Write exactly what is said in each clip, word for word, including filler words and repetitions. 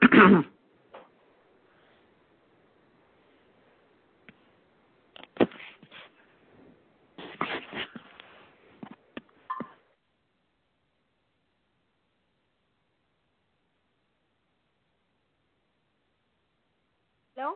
Hello,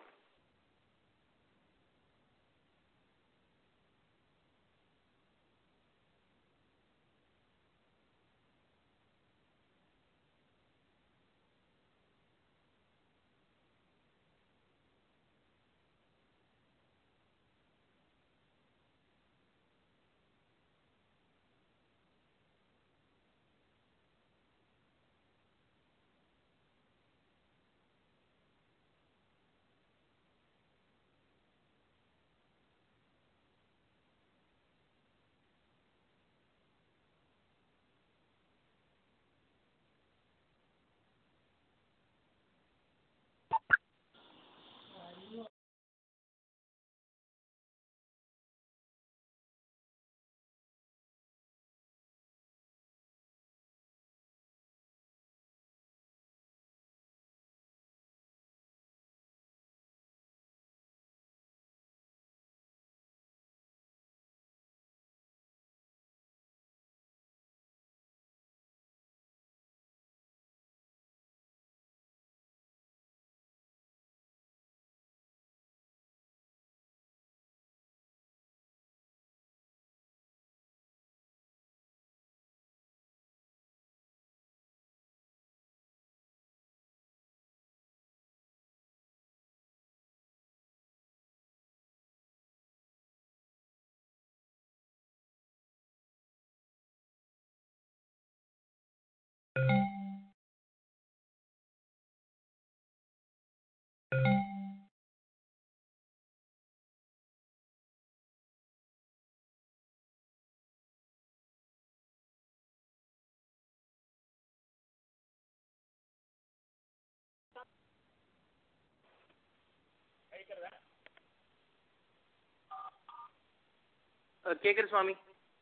கேக்குது சுவாமி.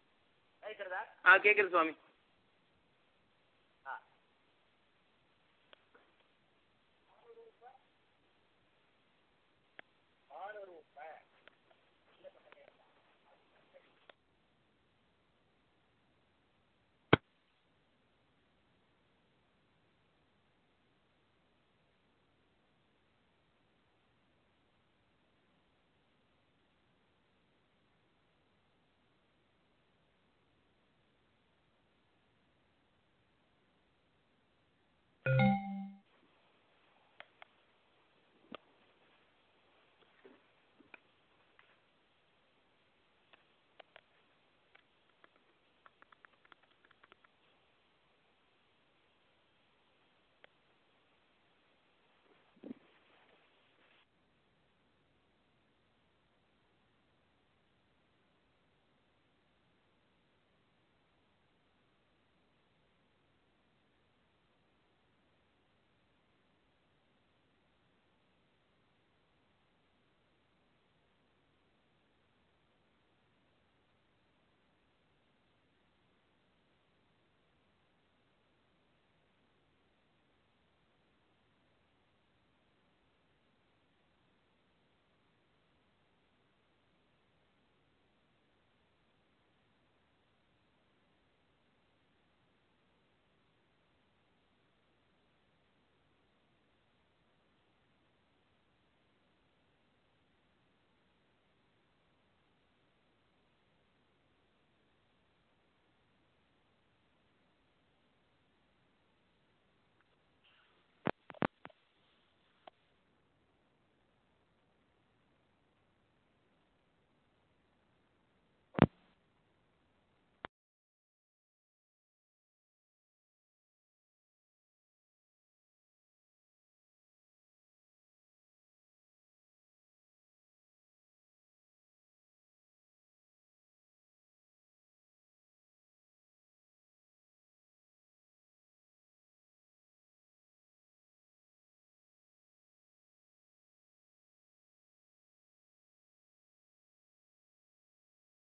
ஆ கேக்குது சுவாமி.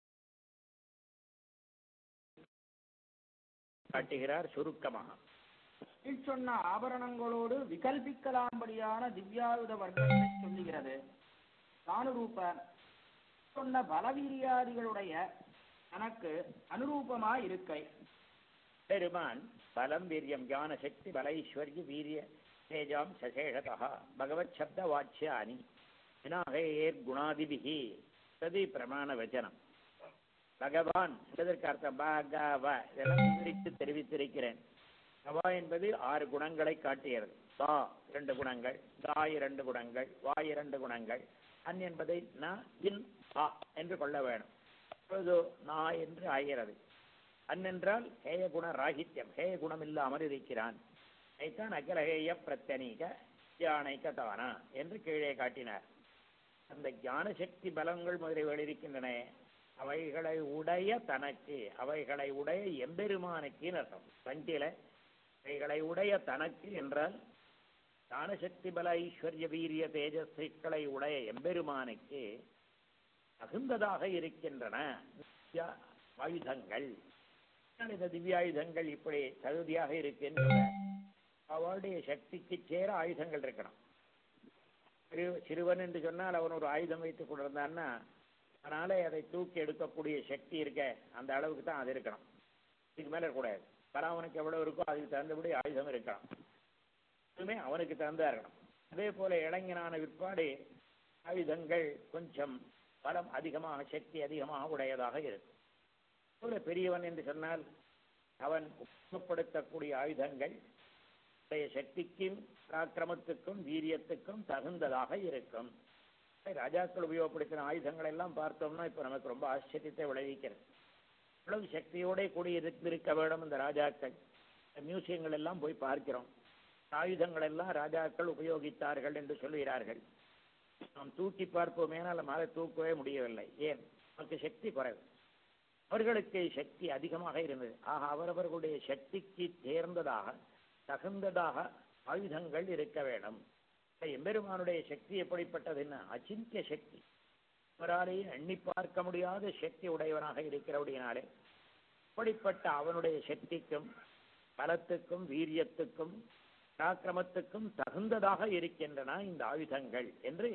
காட்டுகிறார் சுருக்கமாக. சொன்ன ஆபரணங்களோடு விகல்பிக்கலாம்படியான திவ்யாயுத வர்க்கத்தை சொல்லுகிறது. தானுரூப சொன்ன பலவீரியாதிகளுடைய தனக்கு அனுரூபமாய் இருக்கை. பெருமான் பலம் வீரியம் ஞான சக்தி பல ஐஸ்வர்ய வீரிய தேஜாம் சசேஷதா பகவத் சப்த வாச்சியானி விநாயகேர் குணாதிபிகி சதி பிரமாண வச்சனம். பகவான் என்பதற்கு அர்த்தம் பகவ இதெல்லாம் விவரித்து தெரிவித்திருக்கிறேன். பகவா என்பது ஆறு குணங்களை காட்டுகிறது. தா இரண்டு குணங்கள், தா இரண்டு குணங்கள், வா இரண்டு குணங்கள், அன் என்பதை ந இன் ஆ என்று கொள்ள வேணும். இப்பொழுது நா என்று ஆகிறது. அன் என்றால் ஹேய குண ராகித்யம், ஹேய குணம் இல்லாமல் இருக்கிறான். ஐத்தான் அகிலஹேய பிரத்தனீக தியானைக்க தானா என்று கீழே காட்டினார். அந்த ஞான சக்தி பலங்கள் முதலில் இருக்கின்றன. அவைகளை உடைய தனக்கு, அவைகளை உடைய எம்பெருமானுக்கு அர்த்தம். பஞ்சில அவைகளை உடைய தனக்கு என்றால் ஞானசக்தி பல ஐஸ்வர்ய வீரிய தேஜஸ்களை உடைய எம்பெருமானுக்கு தகுந்ததாக இருக்கின்றன ஆயுதங்கள். இந்த திவ்யாயுதங்கள் இப்படி தகுதியாக இருக்கின்ற அவருடைய சக்திக்கு சேர ஆயுதங்கள் இருக்கணும். சிறு சிறுவன் என்று சொன்னால் அவன் ஒரு ஆயுதம் வைத்துக் கொண்டிருந்தான்னா அதனால அதை தூக்கி எடுக்கக்கூடிய சக்தி இருக்க அந்த அளவுக்கு தான் அது இருக்கணும். இதுக்கு மேல இருக்கக்கூடாது. பராவனுக்கு எவ்வளவு இருக்கோ அதுக்கு தகுந்தபடி ஆயுதம் இருக்கணும். இதுமே அவனுக்கு தகுந்தா இருக்கணும். அதே போல இளைஞனான விற்பாடு ஆயுதங்கள் கொஞ்சம் பலம் அதிகமாக சக்தி அதிகமாக உடையதாக இருக்கும். ஒரு பெரியவன் என்று சொன்னால் அவன் உபயோகப்படுத்தக்கூடிய ஆயுதங்கள் சக்திக்கும் பராக்கிரமத்துக்கும் வீரியத்துக்கும் தகுந்ததாக இருக்கும். ராஜாக்கள் உபயோகப்படுத்தின ஆயுதங்கள் எல்லாம் பார்த்தோம்னா இப்ப நமக்கு ரொம்ப ஆச்சரியத்தை விளைவிக்கிறது. இவ்வளவு சக்தியோட கூடி இருக்க வேண்டும் இந்த ராஜாக்கள். மியூசியங்கள் எல்லாம் போய் பார்க்கிறோம். ஆயுதங்கள் எல்லாம் ராஜாக்கள் உபயோகித்தார்கள் என்று சொல்லுகிறார்கள். நாம் தூக்கி பார்ப்போமேனால் நம்மால தூக்கவே முடியவில்லை. ஏன்? நமக்கு சக்தி குறைவு. அவர்களுக்கு சக்தி அதிகமாக இருந்தது. ஆக அவரவர்களுடைய சக்திக்கு தேர்ந்ததாக தகுந்ததாக ஆயுதங்கள் இருக்க வேண்டும். எம்பெருமானுடைய சக்தி எப்படிப்பட்டதுன்னா அச்சிந்திய சக்தி. அவராலேயே எண்ணி பார்க்க முடியாத சக்தி உடையவனாக இருக்கிறபடினாலே அப்படிப்பட்ட அவனுடைய சக்திக்கும் பலத்துக்கும் வீரியத்துக்கும் பராக்கிரமத்துக்கும் தகுந்ததாக இருக்கின்றன இந்த ஆயுதங்கள் என்று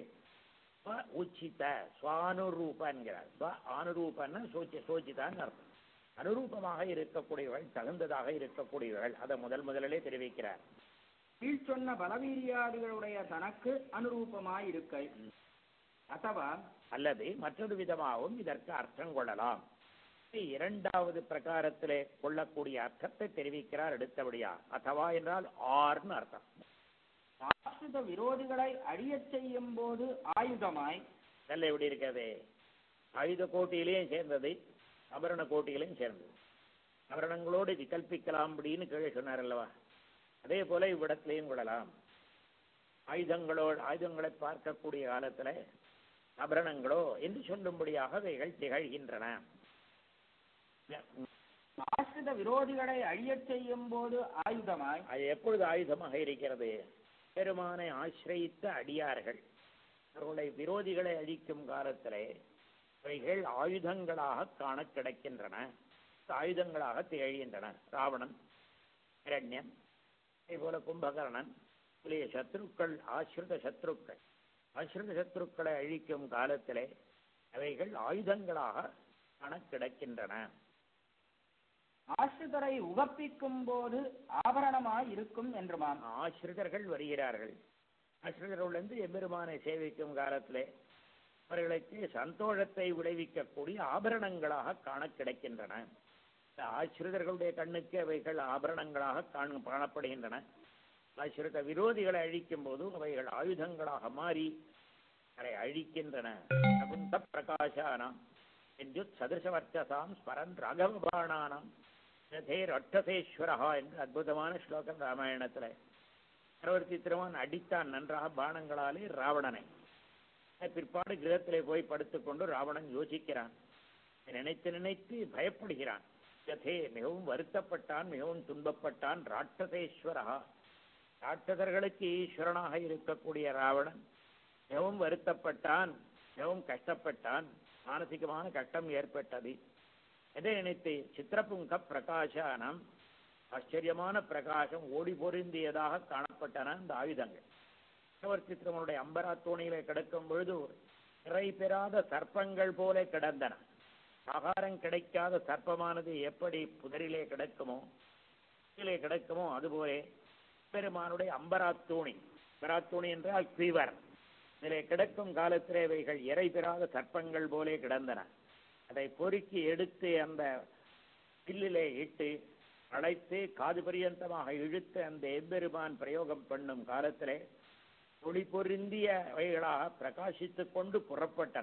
உச்சித சுவானுரூப என்கிறார். ஆனுரூபன்னா சோச்சி சோச்சிதான்னு அர்த்தம். அனுரூபமாக இருக்கக்கூடியவர்கள் தகுந்ததாக இருக்கக்கூடியவர்கள் அதை முதல் முதலிலே தெரிவிக்கிறார். கீழ் சொன்ன பலவீரியாதிகளுடைய தனக்கு அனுரூபமாய் இருக்கை. அத்தவா அல்லது மற்றொரு விதமாகவும் இதற்கு அர்த்தம் கொள்ளலாம். இரண்டாவது பிரகாரத்திலே கொள்ளக்கூடிய அர்த்தத்தை தெரிவிக்கிறார் அடுத்தபடியா. அத்தவா என்றால் ஆர்னு அர்த்தம். ஆசிரித விரோதிகளை அழியச் செய்யும் போது ஆயுதமாய். நல்ல எப்படி இருக்கிறது? ஆயுத கோட்டியிலையும் சேர்ந்தது, ஆபரண கோட்டிகளையும் சேர்ந்தது. ஆபரணங்களோடு விகல்பிக்கலாம் அப்படின்னு கீழே சொன்னார் அல்லவா? அதே போல இவ்விடத்திலையும் கொள்ளலாம். ஆயுதங்களோடு ஆயுதங்களை பார்க்கக்கூடிய காலத்துல ஆபரணங்களோ என்று சொல்லும்படியாக அவைகள் திகழ்கின்றன. ஆசிரித விரோதிகளை அழியச் செய்யும் போது ஆயுதமாய். அது எப்பொழுது ஆயுதமாக இருக்கிறது? பெருமானை ஆசிரியித்த அடியார்கள் அவர்களை விரோதிகளை அழிக்கும் காலத்திலே அவைகள் ஆயுதங்களாக காண கிடைக்கின்றன, ஆயுதங்களாக திகழ்கின்றன. ராவணன், இரண்யன், அதே போல கும்பகர்ணன் இளைய சத்ருக்கள், ஆசிரித சத்ருக்கள் ஆசிரித சத்ருக்களை அழிக்கும் காலத்திலே அவைகள் ஆயுதங்களாக காண கிடைக்கின்றன. ஆசிரிதரை உகப்பிக்கும் போது ஆபரணமாய் இருக்கும் என்றுமாம். ஆசிரிதர்கள் வருகிறார்கள். ஆசிரியர்கள் எம்பெருமானை சேவிக்கும் காலத்திலே அவர்களுக்கு சந்தோஷத்தை விளைவிக்கக்கூடிய ஆபரணங்களாக காண கிடைக்கின்றன. ஆசிரியர்களுடைய கண்ணுக்கு அவைகள் ஆபரணங்களாக காணப்படுகின்றன. ஆசிரித விரோதிகளை அழிக்கும் போது அவைகள் ஆயுதங்களாக மாறி அதை அழிக்கின்றன. பிரகாசானாம் சதுசவர்ச்சசாம் ஸ்மரன் ராகவபாணானாம் ரட்டசேஸ்வரஹா என்று அற்புதமான ஸ்லோகம் ராமாயணத்துல. சக்கரவர்த்தி திருமான் அடித்தான் நன்றாக பானங்களாலே ராவணனை. பிற்பாடு கிரகத்திலே போய் படுத்துக்கொண்டு ராவணன் யோசிக்கிறான், நினைத்து நினைத்து பயப்படுகிறான். யதே மிகவும் வருத்தப்பட்டான், மிகவும் துன்பப்பட்டான். ராட்டசேஸ்வரஹா ராட்சதர்களுக்கு ஈஸ்வரனாக இருக்கக்கூடிய ராவணன் மிகவும் வருத்தப்பட்டான், மிகவும் கஷ்டப்பட்டான். மானசிகமான கஷ்டம் ஏற்பட்டது. எதை நினைத்து சித்திரபுங்க பிரகாசானம் ஆச்சரியமான பிரகாசம் ஓடி பொருந்தியதாக காணப்பட்டன அந்த ஆயுதங்கள். சக்கரவர்த்தி அம்பரா தோணியிலே கிடக்கும் பொழுது இறை பெறாத சர்ப்பங்கள் போல கிடந்தன. ஆகாரம் கிடைக்காத சர்ப்பமானது எப்படி புதரிலே கிடக்குமோ கீழே கிடக்குமோ அதுபோலே பெருமானுடைய அம்பராத்தூணி, அம்பராத்தூணி என்றால் ஃபீவர், இதிலே கிடக்கும் காலத்திலே இவைகள் இறை பெறாத சர்ப்பங்கள் போலே கிடந்தன. அதை பொறுக்கி எடுத்து அந்த பில்லிலே இட்டு அழைத்து காது பரியந்தமாக இழுத்து அந்த எம்பெருமான் பிரயோகம் பண்ணும் காலத்திலே ஒளி பொருந்தியவைகளாக பிரகாசித்துக் கொண்டு புறப்பட்டன.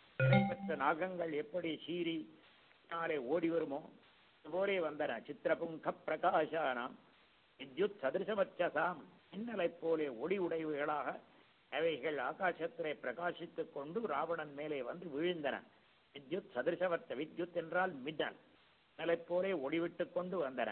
பெற்ற நாகங்கள் எப்படி சீறி நாளே ஓடி வருமோ அதுபோலே வந்தன. சித்திரபுங்க பிரகாசானாம் வித்யுத் சதிருஷமச்சசாம், மின்னலை போலே ஒளி உடைவுகளாக அவைகள் ஆகாசத்திலே பிரகாசித்துக் கொண்டு ராவணன் மேலே வந்து விழுந்தன. வித்யுத் சதிருஷவர்த்த, வித்யுத் என்றால் மின்னல், மின்னலை போலே ஒளிவிட்டுக் கொண்டு வந்தன.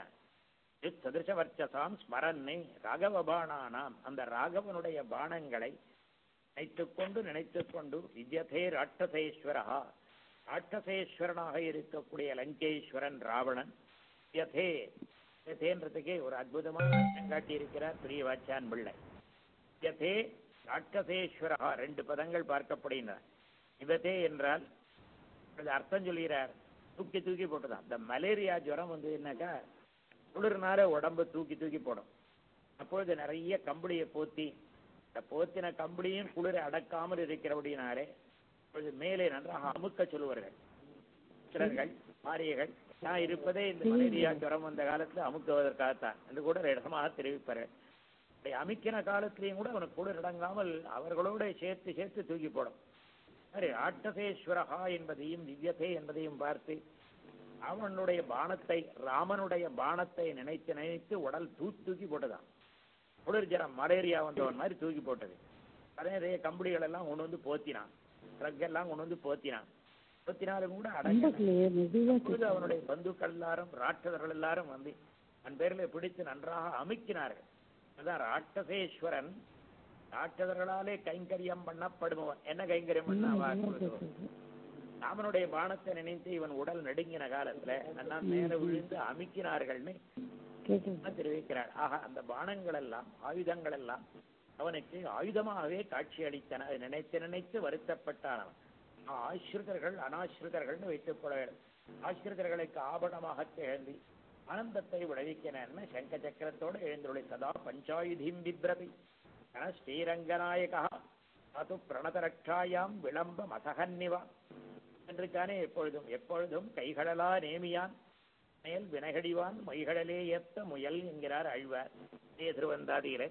சதிருஷவர்ச்சசாம் ஸ்மரன்னே ராகவ பாணானாம், அந்த ராகவனுடைய பானங்களை நினைத்துக் கொண்டு நினைத்துக் கொண்டு வித்யதே ராட்சசேஸ்வரா, ராட்சசேஸ்வரனாக இருக்கக்கூடிய லங்கேஸ்வரன் ராவணன். வித்யதே, வித்யதேன்றதுக்கே ஒரு அற்புதமான அர்த்தம் காட்டி இருக்கிறார் பெரிய வாச்சான் பிள்ளை. வித்யதே ராட்சசேஸ்வரா, ரெண்டு பதங்கள் பார்க்கப்படுகின்றன. விபத்தே என்றால் அர்த்தம் சொல்கிறார், தூக்கி தூக்கி போட்டுதான். இந்த மலேரியா ஜுரம் வந்து என்னக்கா குளிர்னால உடம்பு தூக்கி தூக்கி போடும். அப்பொழுது நிறைய கம்பளியை போத்தி, இந்த போத்தின கம்பளியும் குளிரை அடக்காமல் இருக்கிறபடினாலே அப்பொழுது மேலே நன்றாக அமுக்க சொல்லுவார்கள் சிலர்கள், மாரியர்கள். நான் இருப்பதே இந்த மலேரியா ஜுரம் வந்த காலத்தில் அமுக்குவதற்காகத்தான் என்று கூட இடமாக தெரிவிப்பார்கள். அப்படி அமுக்கின காலத்திலையும் கூட அவனுக்கு குளிர் அடங்காமல் அவர்களோட சேர்த்து சேர்த்து தூக்கி போடும். சரி, ராட்சசேஸ்வரகா என்பதையும் திவ்யதே என்பதையும் பார்த்து அவனுடைய பானத்தை, ராமனுடைய பானத்தை நினைத்து நினைத்து உடல் தூக்கி தூக்கி போட்டுதான். குளிர் ஜரம் மலேரியா வந்தவன் மாதிரி தூக்கி போட்டது. அதே கம்பளிகள் எல்லாம் கொண்டு வந்து போத்தினான், ட்ரக் எல்லாம் கொண்டு வந்து போத்தினான். போத்தினாலும் கூட அடங்க அவனுடைய பந்துக்கள் எல்லாரும் ராட்சதர்கள் எல்லாரும் வந்து தன் பேரிலே பிடித்து நன்றாக அமுக்கினார்கள். அதுதான் ராட்சசேஸ்வரன், ராட்சதர்களாலே கைங்கரியம் பண்ணப்படுபவன். என்ன கைங்கரியம் பண்ண? ராமனுடைய பானத்தை நினைத்து இவன் உடல் நடுங்கின காலத்துல நல்லா மேல விழுந்து அமுக்கினார்கள்னு தெரிவிக்கிறார். ஆக அந்த பானங்கள் எல்லாம், ஆயுதங்கள் எல்லாம் அவனுக்கு ஆயுதமாகவே காட்சி அளித்தன. அதை நினைத்து நினைத்து வருத்தப்பட்டான் அவன். ஆசிரிதர்கள் அனாசிரிதர்கள்னு வைத்துக் கொள்ள வேண்டும். ஆசிரிதர்களுக்கு ஆபரணமாக திகழ்ந்தி ஆனந்தத்தை விளைவிக்கின சங்க சக்கரத்தோடு எழுந்துள்ள சதா பஞ்சாயுதீம் பிப்ரதி ஸ்ரீரங்கநாயகா அது பிரணதரட்சாயாம் விளம்பம் அசகன்னிவா என்றுக்கானே எப்பொழுதும் எப்பொழுதும் கைகளலா நேமியான் மேல் வினகடிவான் மைகளலே ஏத்த முயல் என்கிறார் அழ்வார் திருவந்தாதியிலே.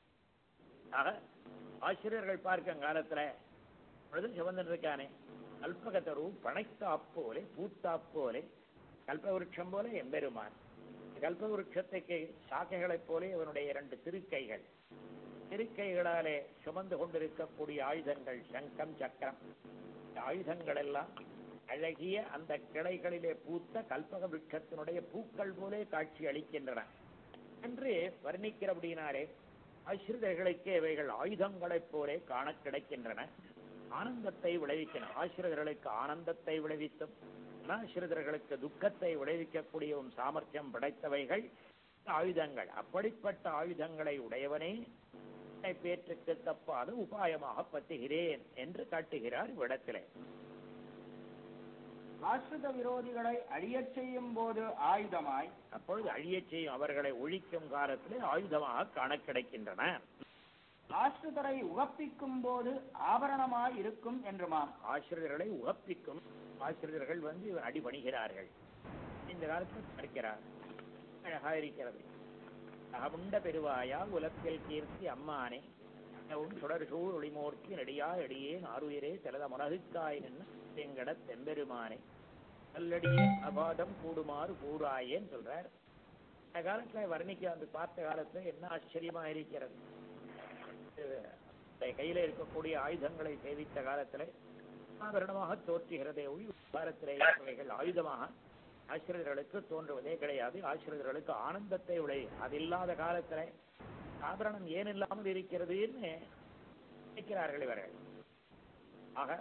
ஆக ஆசிரியர்கள் பார்க்கும் காலத்துல பொழுதும் சிவந்தன் இருக்கானே கல்பகத்தரு பனைத்தாப்போலே பூத்தாப்போலே கல்பவருஷம் போல எம்பெருமான். கல்பவருஷத்துக்கு சாக்கைகளைப் போலே அவனுடைய இரண்டு திருக்கைகள், திருக்கைகளாலே சுமந்து கொண்டிருக்கக்கூடிய ஆயுதங்கள் சங்கம் சக்கரம். ஆயுதங்கள் எல்லாம் அழகிய அந்த கிளைகளிலே பூத்த கல்பக விருட்சத்தினுடைய பூக்கள் போலே காட்சி அளிக்கின்றன என்று வர்ணிக்கிறபடினாலே ஆசிரியர்களுக்கு இவைகள் ஆயுதங்களைப் போலே காண கிடைக்கின்றன. ஆனந்தத்தை விளைவிக்கின்றன. ஆசிரியர்களுக்கு ஆனந்தத்தை விளைவித்தும் அனாசிரியர்களுக்கு துக்கத்தை விளைவிக்கக்கூடிய சாமர்த்தியம் படைத்தவைகள் ஆயுதங்கள். அப்படிப்பட்ட ஆயுதங்களை உடையவனே பேற்றுக்கு தப்பாத உபாயமாக பத்துகிறேன் என்று காட்டுகிறார் இவ்விடத்திலே. ஆசிரித விரோதிகளை அழியச் செய்யும் போது ஆயுதமாய், அப்பொழுது அழியச் செய்யும் அவர்களை ஒழிக்கும் காலத்திலே ஆயுதமாக காண கிடைக்கின்றன. ஆசிரியரை உகப்பிக்கும் போது ஆபரணமாய் இருக்கும் என்றுமாம். ஆசிரியர்களை உகப்பிக்கும், ஆசிரியர்கள் வந்து அடிபணிகிறார்கள். இந்த காலத்தில் பார்க்கிறார், அழகா இருக்கிறது. அகமுண்ட பெருவாயா உலக்கில் கீர்த்தி அம்மானே சுடர் சூழ் ஒளிமூர்த்தி நடியா எடியே நாருயிரே செலத முனகுக்காய் நின்று எங்கட தெம்பெருமானே நல்லடியே அபாதம் கூடுமாறு கூறாயேன்னு சொல்றார். இந்த காலத்துல வர்ணிக்க வந்து பார்த்த காலத்துல என்ன ஆச்சரியமா இருக்கிறது. கையில இருக்கக்கூடிய ஆயுதங்களை சேவித்த காலத்துல ஆபரணமாக தோற்றுகிறதே ஒளி பாரத்திலே ஆயுதமாக ஆசிரியர்களுக்கு தோன்றுவதே கிடையாது. ஆசிரியர்களுக்கு ஆனந்தத்தை விளை. அது இல்லாத காலத்துல ஆபரணம் ஏன் இல்லாமல் இருக்கிறதுன்னு நினைக்கிறார்கள் இவர்கள். ஆக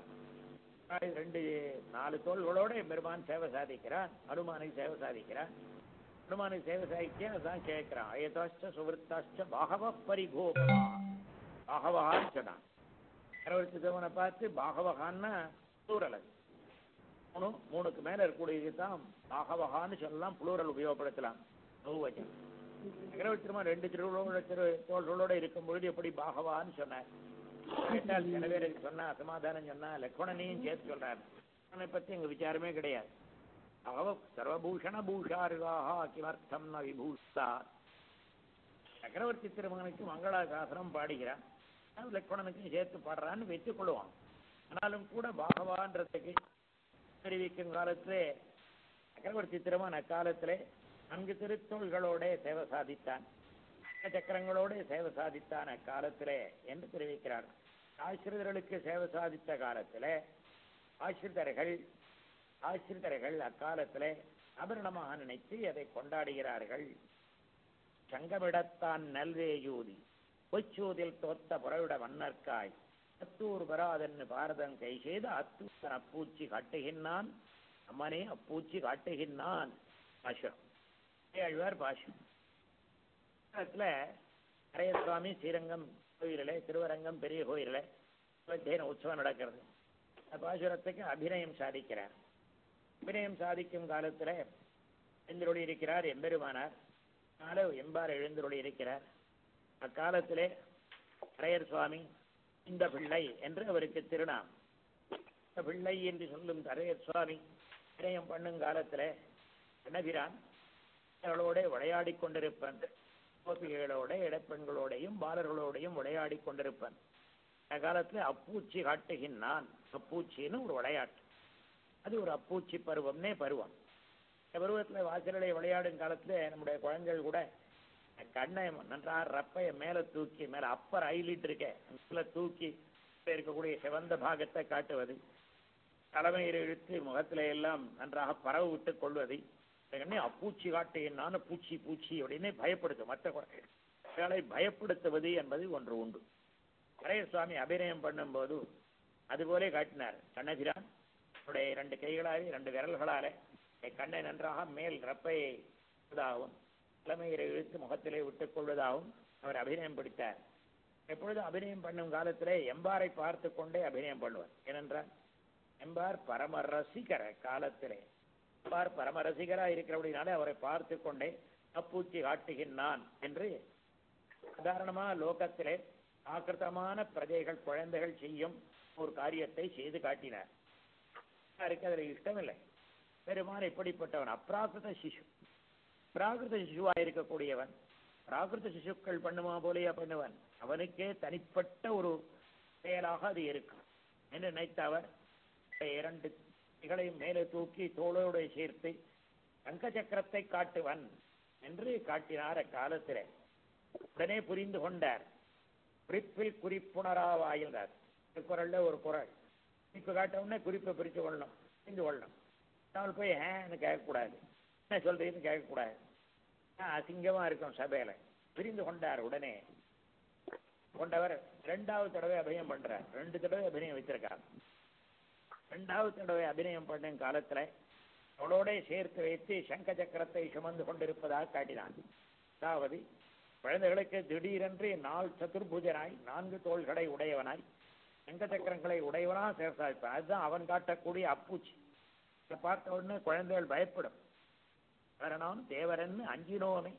ரெண்டு நாலு தோள்களோட பெருமான் சேவை சாதிக்கிறான், அனுமானை சேவை சாதிக்கிறான். பெருமானுக்கு சேவை சாய்க்கே அதான் கேட்கிறான். அயதாச்ச சுவருத்தாச்ச பாகவ பரிகோபமா பாகவகான்னு சொன்னான். சக்கரவர்த்தி பார்த்து பாகவகான்னா புளூரல், அது மூணு மூணுக்கு மேல இருக்கக்கூடியது தான் பாகவகான்னு சொல்லலாம், புளூரல் உபயோகப்படுத்தலாம். பகுவச்சனம். சக்கரவர்த்தி திருமணம் ரெண்டு திருவிழோட திரு தோள்களோட இருக்கும் பொழுது எப்படி பாகவான்னு சொன்னார். கேட்டால் சில பேருக்கு சொன்னா அசமாதானம் சொன்னா லக்ஷ்மணனையும் சேர்த்து சொல்றாரு. லக்ஷ்மணனை பத்தி எங்க விசாரமே கிடையாது. அவ சர்வபூஷண பூஷாருவாக கிமர்த்தம் ந விபூஷா. சக்கரவர்த்தி திருமகனுக்கு மங்களாசாசனம் பாடுகிறான், லக்ஷ்மணனுக்கும் சேர்த்து பாடுறான்னு வைத்துக் கொள்ளுவான். ஆனாலும் கூட பாகவான்றதுக்கு தெரிவிக்கும் காலத்திலே சக்கரவர்த்தி திருமகன் அக்காலத்திலே நான்கு திருத்தோள்களோட சேவை சாதித்தான், சக்கரங்களோட சேவை சாதித்தான் அக்காலத்திலே என்று தெரிவிக்கிறார். ஆசிரியர்களுக்கு சேவை சாதித்த காலத்திலே ஆசிரியர்கள் ஆசிரியர்கள் அக்காலத்திலே ஆபரணமாக நினைத்து அதை கொண்டாடுகிறார்கள். சங்கமிடத்தான் நல்வேயூதி பொச்சூதில் தோத்த புறவிட மன்னர்காய் அத்தூர் பெறாதென்னு பாரதம் கை செய்த அத்தூரன் அப்பூச்சி காட்டுகின்றான், அம்மனே அப்பூச்சி காட்டுகின்றான். பாஷம் ஏழ்வார் பாஷம். நிறைய சுவாமி ஸ்ரீரங்கம் கோயிலே, திருவரங்கம் பெரிய கோயிலே தேன உற்சவம் நடக்கிறது. பாசுரத்துக்கு அபிநயம் சாதிக்கிறார். அபிநயம் சாதிக்கும் காலத்துல எழுந்தருளி இருக்கிறார் எம்பெருமானார். எம்பார் எழுந்தருளி இருக்கிறார். அக்காலத்திலே அரையர் சுவாமி இந்த பிள்ளை என்று அவருக்கு திருநாம். இந்த பிள்ளை என்று சொல்லும் அரையர் சுவாமி அபிநயம் பண்ணும் காலத்துல கண்ணபிரான் அவளோட விளையாடி கொண்டிருப்பன். கோபிகளோட இடப்பெண்களோடையும் பாலர்களோடையும் விளையாடி கொண்டிருப்பன். அந்த காலத்துல அப்பூச்சி காட்டுகின்றான். அப்பூச்சின்னு ஒரு விளையாட்டு, அது ஒரு அப்பூச்சி பருவம்னே பருவம். இந்த பருவத்துல வாசலை விளையாடும் காலத்துல நம்முடைய குழந்தைகள் கூட கண்ணை நன்றாக ரப்பைய மேல தூக்கி, மேல அப்பர் ஐலிட் இருக்க தூக்கி இருக்கக்கூடிய சிவந்த பாகத்தை காட்டுவது, தலைமையில் இழுத்து முகத்தில எல்லாம் நன்றாக பரவு விட்டுக் கொள்வது, அப்பூச்சி காட்டுகின்றான் பூச்சி பூச்சி அப்படின்னு பயப்படுத்தும். மற்ற குழந்தைகளை பயப்படுத்துவது என்பது ஒன்று உண்டு. அரையர் சுவாமி அபிநயம் பண்ணும் போது அதுபோலே காட்டினார். கண்ணபிரான் அவருடைய இரண்டு கைகளாலே இரண்டு விரல்களாலே கண்ணை நன்றாக மேல் ரப்பையை தலைமையை இழுத்து முகத்திலே விட்டுக் கொள்வதாகவும் அவர் அபிநயம் பிடித்தார். எப்பொழுதும் அபிநயம் பண்ணும் காலத்திலே எம்பாரை பார்த்து கொண்டே அபிநயம் பண்ணுவார். ஏனென்றால் எம்பார் பரம ரசிகர காலத்திலே எம்பார் பரம ரசிகரா இருக்கிறபடினாலே அவரை பார்த்து கொண்டே அப்பூச்சி காட்டுகின்றான் என்று சாதாரணமா லோகத்திலே ஆக்கிருத்தமான பிரஜைகள் குழந்தைகள் செய்யும் ஒரு காரியத்தை செய்து காட்டினார். யாருக்கு அதில் இஷ்டமில்லை. பெருமான் எப்படிப்பட்டவன்? அப்ராகிருத சிசு. பிராகிருத சிசுவா இருக்கக்கூடியவன். பிராகிருத சிசுக்கள் பண்ணுமா போலேயா பண்ணுவன்? அவனுக்கே தனிப்பட்ட ஒரு செயலாக அது இருக்கும் என்று நினைத்த அவர் இரண்டு கைகளையும் மேலே தூக்கி தோளோடு சேர்த்து தங்க சக்கரத்தை காட்டுவன் என்று காட்டினார். அக்காலத்திலே உடனே புரிந்து கொண்டார். குறிப்பில் குறிப்புணராவாயிருந்தார். குரல்ல ஒரு குரல் குறிப்பு காட்டவுடனே குறிப்பை பிரித்து கொள்ளணும், புரிந்து கொள்ளணும். அவள் போய் ஏன்னு கேட்கக்கூடாது, என்ன சொல்றீன்னு கேட்கக்கூடாது. அசிங்கமா இருக்கும் சபையில. பிரிந்து கொண்டார். உடனே கொண்டவர் இரண்டாவது தடவை அபிநயம் பண்றார். ரெண்டு தடவை அபிநயம் வைத்திருக்கார். இரண்டாவது தடவை அபிநயம் பண்ணும் காலத்துல அவளோட சேர்த்து வைத்து சங்க சக்கரத்தை சுமந்து கொண்டிருப்பதாக காட்டினான். அதாவது குழந்தைகளுக்கு திடீரென்று நாள் சதுர்புஜனாய் நான்கு தோள்களை உடையவனாய் சங்க சக்கரங்களை உடையவனா சேர்த்தாய்ப்பான். அதுதான் அவன் காட்டக்கூடிய அப்பூச்சி. இதை பார்த்த உடனே குழந்தைகள் பயப்படும். கரணாம் தேவரன் அஞ்சினோமே,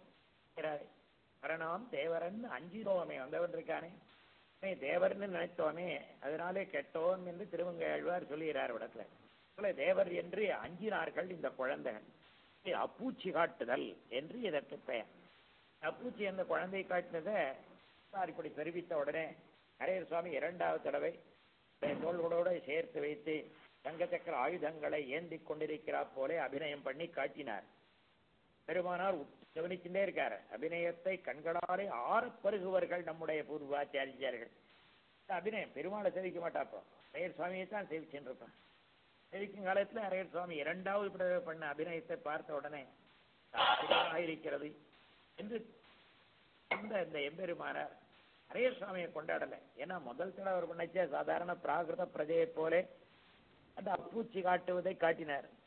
கரணாம் தேவரன் அஞ்சினோமே வந்தவன் இருக்கானே தேவர்னு நினைத்தோமே அதனாலே கெட்டோம் என்று திருவங்கையாழ்வார் சொல்லுகிறார் இடத்துல. தேவர் என்று அஞ்சினார்கள் இந்த குழந்தைகள். அப்பூச்சி காட்டுதல் என்று இதற்கு பெயர். அப்பூச்சி அந்த குழந்தை காட்டினதை இப்படி தெரிவித்த உடனே அரையர் சுவாமி இரண்டாவது தடவை தோள்களோடு சேர்த்து வைத்து தங்க சக்கர ஆயுதங்களை ஏந்தி கொண்டிருக்கிறார் போலே அபிநயம் பண்ணி காட்டினார். பெருமானார் கவனிச்சுட்டே இருக்காரு. அபிநயத்தை கண்களாலே ஆறப்பருகுவர்கள் நம்முடைய பூர்வாச்சாரியார்கள். அபிநயம் பெருமாளை சேவிக்க மாட்டாப்போம், அரையர் சுவாமியை தான் சேவிச்சுருப்பான். சேவிக்கும் காலத்துல அரையர் சுவாமி இரண்டாவது பண்ண அபிநயத்தை பார்த்த உடனே இருக்கிறது என்று இந்த எம்பெருமானார் அரையர் சுவாமியை கொண்டாடலை. ஏன்னா முதல் தடவை அவர் பண்ணச்சே சாதாரண பிராகிருத பிரஜையை போலே அந்த அப்பூச்சி காட்டுவதை காட்டினார்.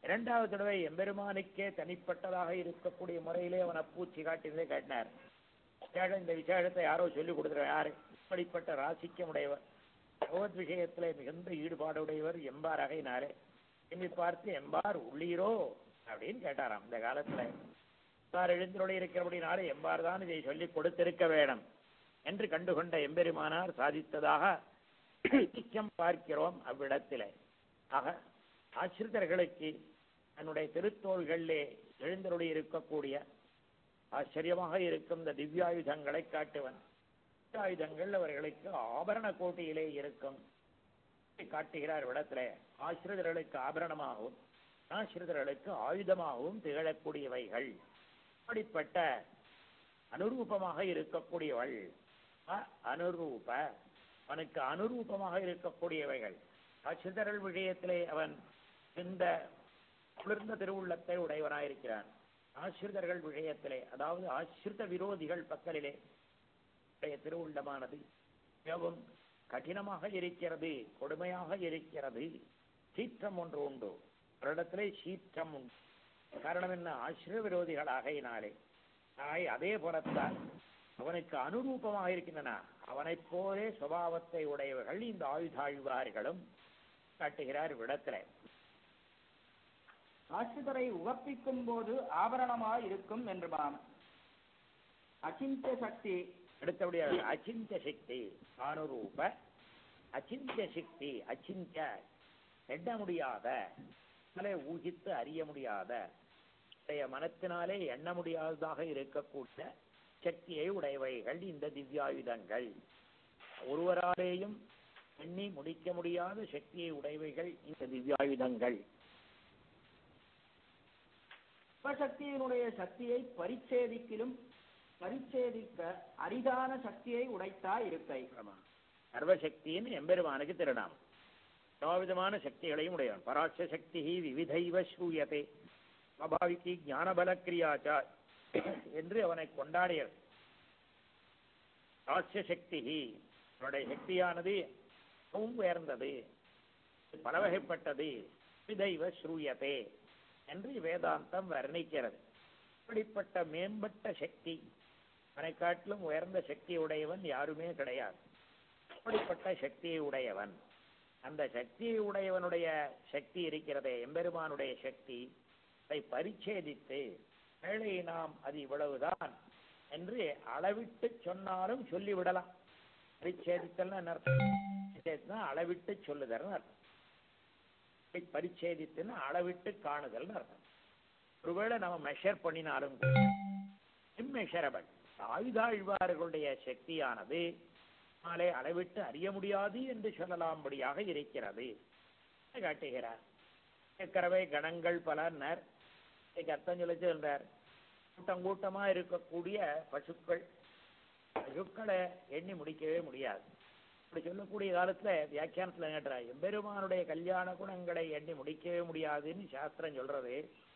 இரண்டாவது தடவை எம்பெருமானுக்கே தனிப்பட்டதாக இருக்கக்கூடிய முறையிலே அவன் அப்பூச்சி காட்டினதை காட்டினார். இந்த விசேஷத்தை யாரோ சொல்லிக் கொடுக்குற யாரு இப்படிப்பட்ட ராசிக்கம் உடையவர், பகவத் விஷயத்திலே மிகுந்த ஈடுபாடு உடையவர் எம்பார் அகையினாரே என்னை பார்த்து எம்பார் உள்ளீரோ அப்படின்னு கேட்டாராம். இந்த காலத்துல எம்பார் எழுந்தருளை இருக்கிறபடினாலே எம்பார் தான் இதை சொல்லிக் கொடுத்திருக்க வேணும் என்று கண்டுகொண்ட எம்பெருமானார் சாதித்ததாக நிச்சயம் பார்க்கிறோம் அவ்விடத்திலே. ஆக ஆசிரிதர்களுக்கு தன்னுடைய திருத்தோள்களிலே எழுந்தருளி இருக்கக்கூடிய ஆச்சரியமாக இருக்கும் இந்த திவ்யாயுதங்களை காட்டுவன். திவ்யாயுதங்கள் அவர்களுக்கு ஆபரண கோட்டியிலே இருக்கும் காட்டுகிறார் இடத்துல. ஆசிரிதர்களுக்கு ஆபரணமாகவும் ஆசிரிதர்களுக்கு ஆயுதமாகவும் திகழக்கூடியவைகள். அப்படிப்பட்ட அனுரூபமாக இருக்கக்கூடியவள் அனுரூப அவனுக்கு அனுரூபமாக இருக்கக்கூடியவைகள். ஆசிரிதர்கள் விஷயத்திலே அவன் இந்த குளிர்ந்த திருவுள்ளத்தை உடையவனாயிருக்கிறான். ஆசிரிதர்கள் விஷயத்திலே அதாவது ஆசிரித விரோதிகள் பக்கலிலே திருவுள்ளமானது மிகவும் கடினமாக இருக்கிறது, கொடுமையாக இருக்கிறது. சீற்றம் ஒன்று உண்டு, அவரிடத்திலே சீற்றம் உண்டு. காரணம் என்ன? ஆசிரிய விரோதிகள் ஆகையினாலே. அதே போலத்தான் அவனுக்கு அனுரூபமாக இருக்கின்றன. அவனைப் போலே சுபாவத்தை உடையவர்கள் இந்த ஆயுதாழ்வார்களும் காட்டுகிறார் விடத்திலே. ஆசிரியரை உவப்பிக்கும் போது ஆபரணமாய் இருக்கும் என்றுமாம். அச்சிந்திய சக்தி அடுத்தபடியாக அச்சிந்திய சக்தி அனுரூப அச்சிந்திய சக்தி. அச்சிந்திய எண்ண முடியாத, ஊகித்து அறிய முடியாத, மனத்தினாலே எண்ண முடியாததாக இருக்கக்கூடிய சக்தியை உடையவைகள் இந்த திவ்யாயுதங்கள். ஒருவராலேயும் எண்ணி முடிக்க முடியாத சக்தியை உடையவைகள் இந்த திவ்யாயுதங்கள். சக்தியினுடைய சக்தியை பரிச்சேதிக்கிலும் பரிச்சேதிக்க அரிதான சக்தியை உடைத்தா இருக்கை. சர்வசக்தியின் எம்பெருமானுக்கு திருநாம். எல்லாவிதமான சக்திகளையும் உடையவன். பராட்ச சக்தி விவிதைவ ஸ்ரூயதே ஸ்வாபாவிகி ஞானபல கிரியாச்சா என்று அவனை கொண்டாடிய பராட்ச சக்தி அவனுடைய சக்தியானது மிகவும் உயர்ந்தது, பல வகைப்பட்டது. விவிதைவ ஸ்ரூயதே என்று வேதாந்தம் வர்ணிக்கிறது. இப்படிப்பட்ட மேம்பட்ட சக்தி, அவனை காட்டிலும் உயர்ந்த சக்தி உடையவன் யாருமே கிடையாது. அப்படிப்பட்ட சக்தியை உடையவன். அந்த சக்தியை உடையவனுடைய சக்தி இருக்கிறதே எம்பெருமானுடைய சக்தி, அதை பரிச்சேதித்து வேளை நாம் அது இவ்வளவுதான் என்று அளவிட்டு சொன்னாலும் சொல்லிவிடலாம். பரிச்சேதித்தல் அர்த்தம் அளவிட்டு சொல்லுதல் அர்த்தம். பரிச்சேதித்துன்னு அளவிட்டு காணுதல் அர்த்தம். ஒருவேளை நம்ம மெஷர் பண்ணினாலும் இம்மெஷரபிள். ஆயுதாழ்வார்களுடைய சக்தியானது நாளை அளவிட்டு அறிய முடியாது என்று சொல்லலாம்படியாக இருக்கிறது காட்டுகிறார். ஏற்கனவே கணங்கள் பலர் அர்த்தம் சொல்லி சொல்றார். கூட்டம் கூட்டமா இருக்கக்கூடிய பசுக்கள், பசுக்களை எண்ணி முடிக்கவே முடியாது. அப்படி சொல்லக்கூடிய காலத்துல வியாக்கியானத்துல கேட்டுறா, எம்பெருமானுடைய கல்யாண குணங்களை எண்ணி முடிக்கவே முடியாதுன்னு சாஸ்திரம் சொல்றது.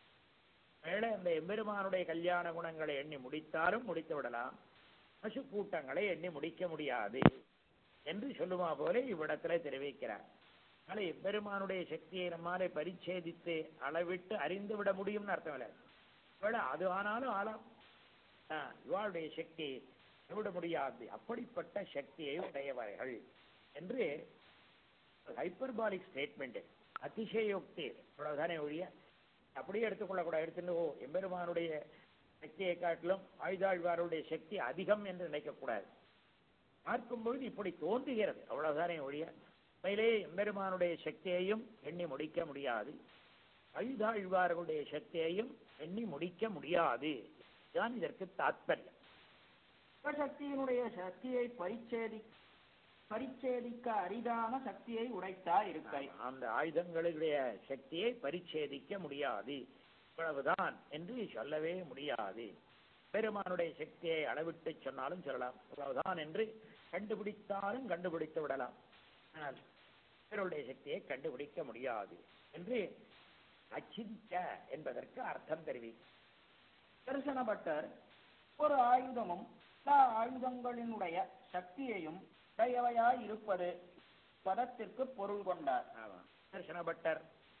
மேலே அந்த எம்பெருமானுடைய கல்யாண குணங்களை எண்ணி முடித்தாலும் முடித்து விடலாம், பசு கூட்டங்களை எண்ணி முடிக்க முடியாது என்று சொல்லுமா போல இவ்விடத்துல தெரிவிக்கிறார். அதனால எம்பெருமானுடைய சக்தியை நம்மாலே பரிச்சேதித்து அளவிட்டு அறிந்து விட முடியும்னு அர்த்தம் இல்லை. அது ஆனாலும் ஆளாம் இவாளுடைய சக்தி விட முடியாது. அப்படிப்பட்ட சக்தியை உடையவர்கள் என்று ஹைப்பர்பாலிக் ஸ்டேட்மெண்ட், அதிசயோக்தி அவ்வளவுதானே ஒழிய அப்படியே எடுத்துக்கொள்ள கூட எடுத்துட்டு ஓ எம்பெருமானுடைய சக்தியை காட்டிலும் ஆயுதாழ்வாருடைய சக்தி அதிகம் என்று நினைக்கக்கூடாது. பார்க்கும்பொழுது இப்படி தோன்றுகிறது அவ்வளவுதானே ஒழிய உண்மையிலே எம்பெருமானுடைய சக்தியையும் எண்ணி முடிக்க முடியாது, ஆயுதாழ்வார்களுடைய சக்தியையும் எண்ணி முடிக்க முடியாது. இதுதான் இதற்கு தாத்பர்யம். சக்தியினுடைய சக்தியை பரிச்சேதி பரிச்சேதிக்க அரிதான சக்தியை உடைத்தா இருக்கை. அந்த ஆயுதங்களுடைய சக்தியை பரிச்சேதிக்க முடியாது, இவ்வளவுதான் என்று சொல்லவே முடியாது. பெருமானுடைய சக்தியை அளவிட்டு சொன்னாலும் சொல்லலாம், இவ்வளவுதான் என்று கண்டுபிடித்தாலும் கண்டுபிடித்து விடலாம். ஆனால் பெருடைய சக்தியை கண்டுபிடிக்க முடியாது என்று அச்சிந்த என்பதற்கு அர்த்தம் தெரிவிக்கும். தரிசனப்பட்டர் ஒரு ஆயுதமும் எல்லா ஆயுதங்களினுடைய சக்தியையும் உடையவையாய் இருப்பது பதத்திற்கு பொருள் கொண்டார். தரிசனப்பட்டர்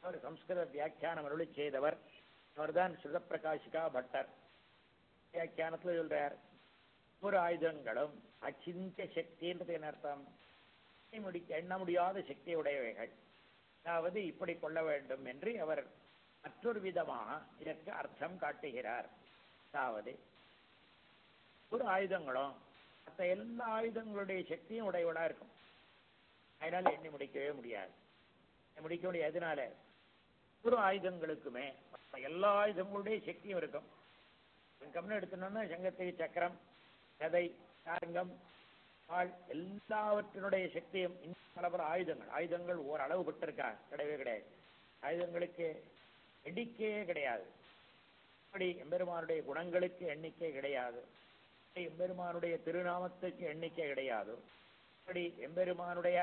அவர் சம்ஸ்கிருத வியாக்கியானம் அருளி செய்தவர். அவர்தான் ஸ்ருதப்பிரகாஷிகா பட்டர். வியாக்கியானத்தில் சொல்றார், ஒரு ஆயுதங்களும் அச்சிந்திய சக்தின்றது என்ன அர்த்தம்? முடிக்க எண்ண முடியாத சக்தி உடையவைகள், அதாவது இப்படி கொள்ள வேண்டும் என்று அவர் மற்றொரு விதமாக இதற்கு அர்த்தம் காட்டுகிறார். அதாவது ஒரு ஆயுதங்களும் மற்ற எல்லா ஆயுதங்களுடைய சக்தியும் உடையவளா இருக்கும். அதனால எண்ணி முடிக்கவே முடியாது. முடிக்க முடியாது. எதனால? ஒரு ஆயுதங்களுக்குமே எல்லா ஆயுதங்களுடைய சக்தியும் இருக்கும். சங்கம்னு எடுத்துனோம்னா சங்கத்துக்கு சக்கரம், கதை, சாரங்கம், ஆள் எல்லாவற்றினுடைய சக்தியும் பல பல ஆயுதங்கள் ஆயுதங்கள் ஓரளவு பட்டிருக்கா? கிடையவே கிடையாது. ஆயுதங்களுக்கு எண்ணிக்கையே கிடையாது. அப்படி எம்பெருமானுடைய குணங்களுக்கு எண்ணிக்கை கிடையாது. எம்பெருமானுடைய திருநாமத்துக்கு எண்ணிக்கை கிடையாது. அப்படி எம்பெருமானுடைய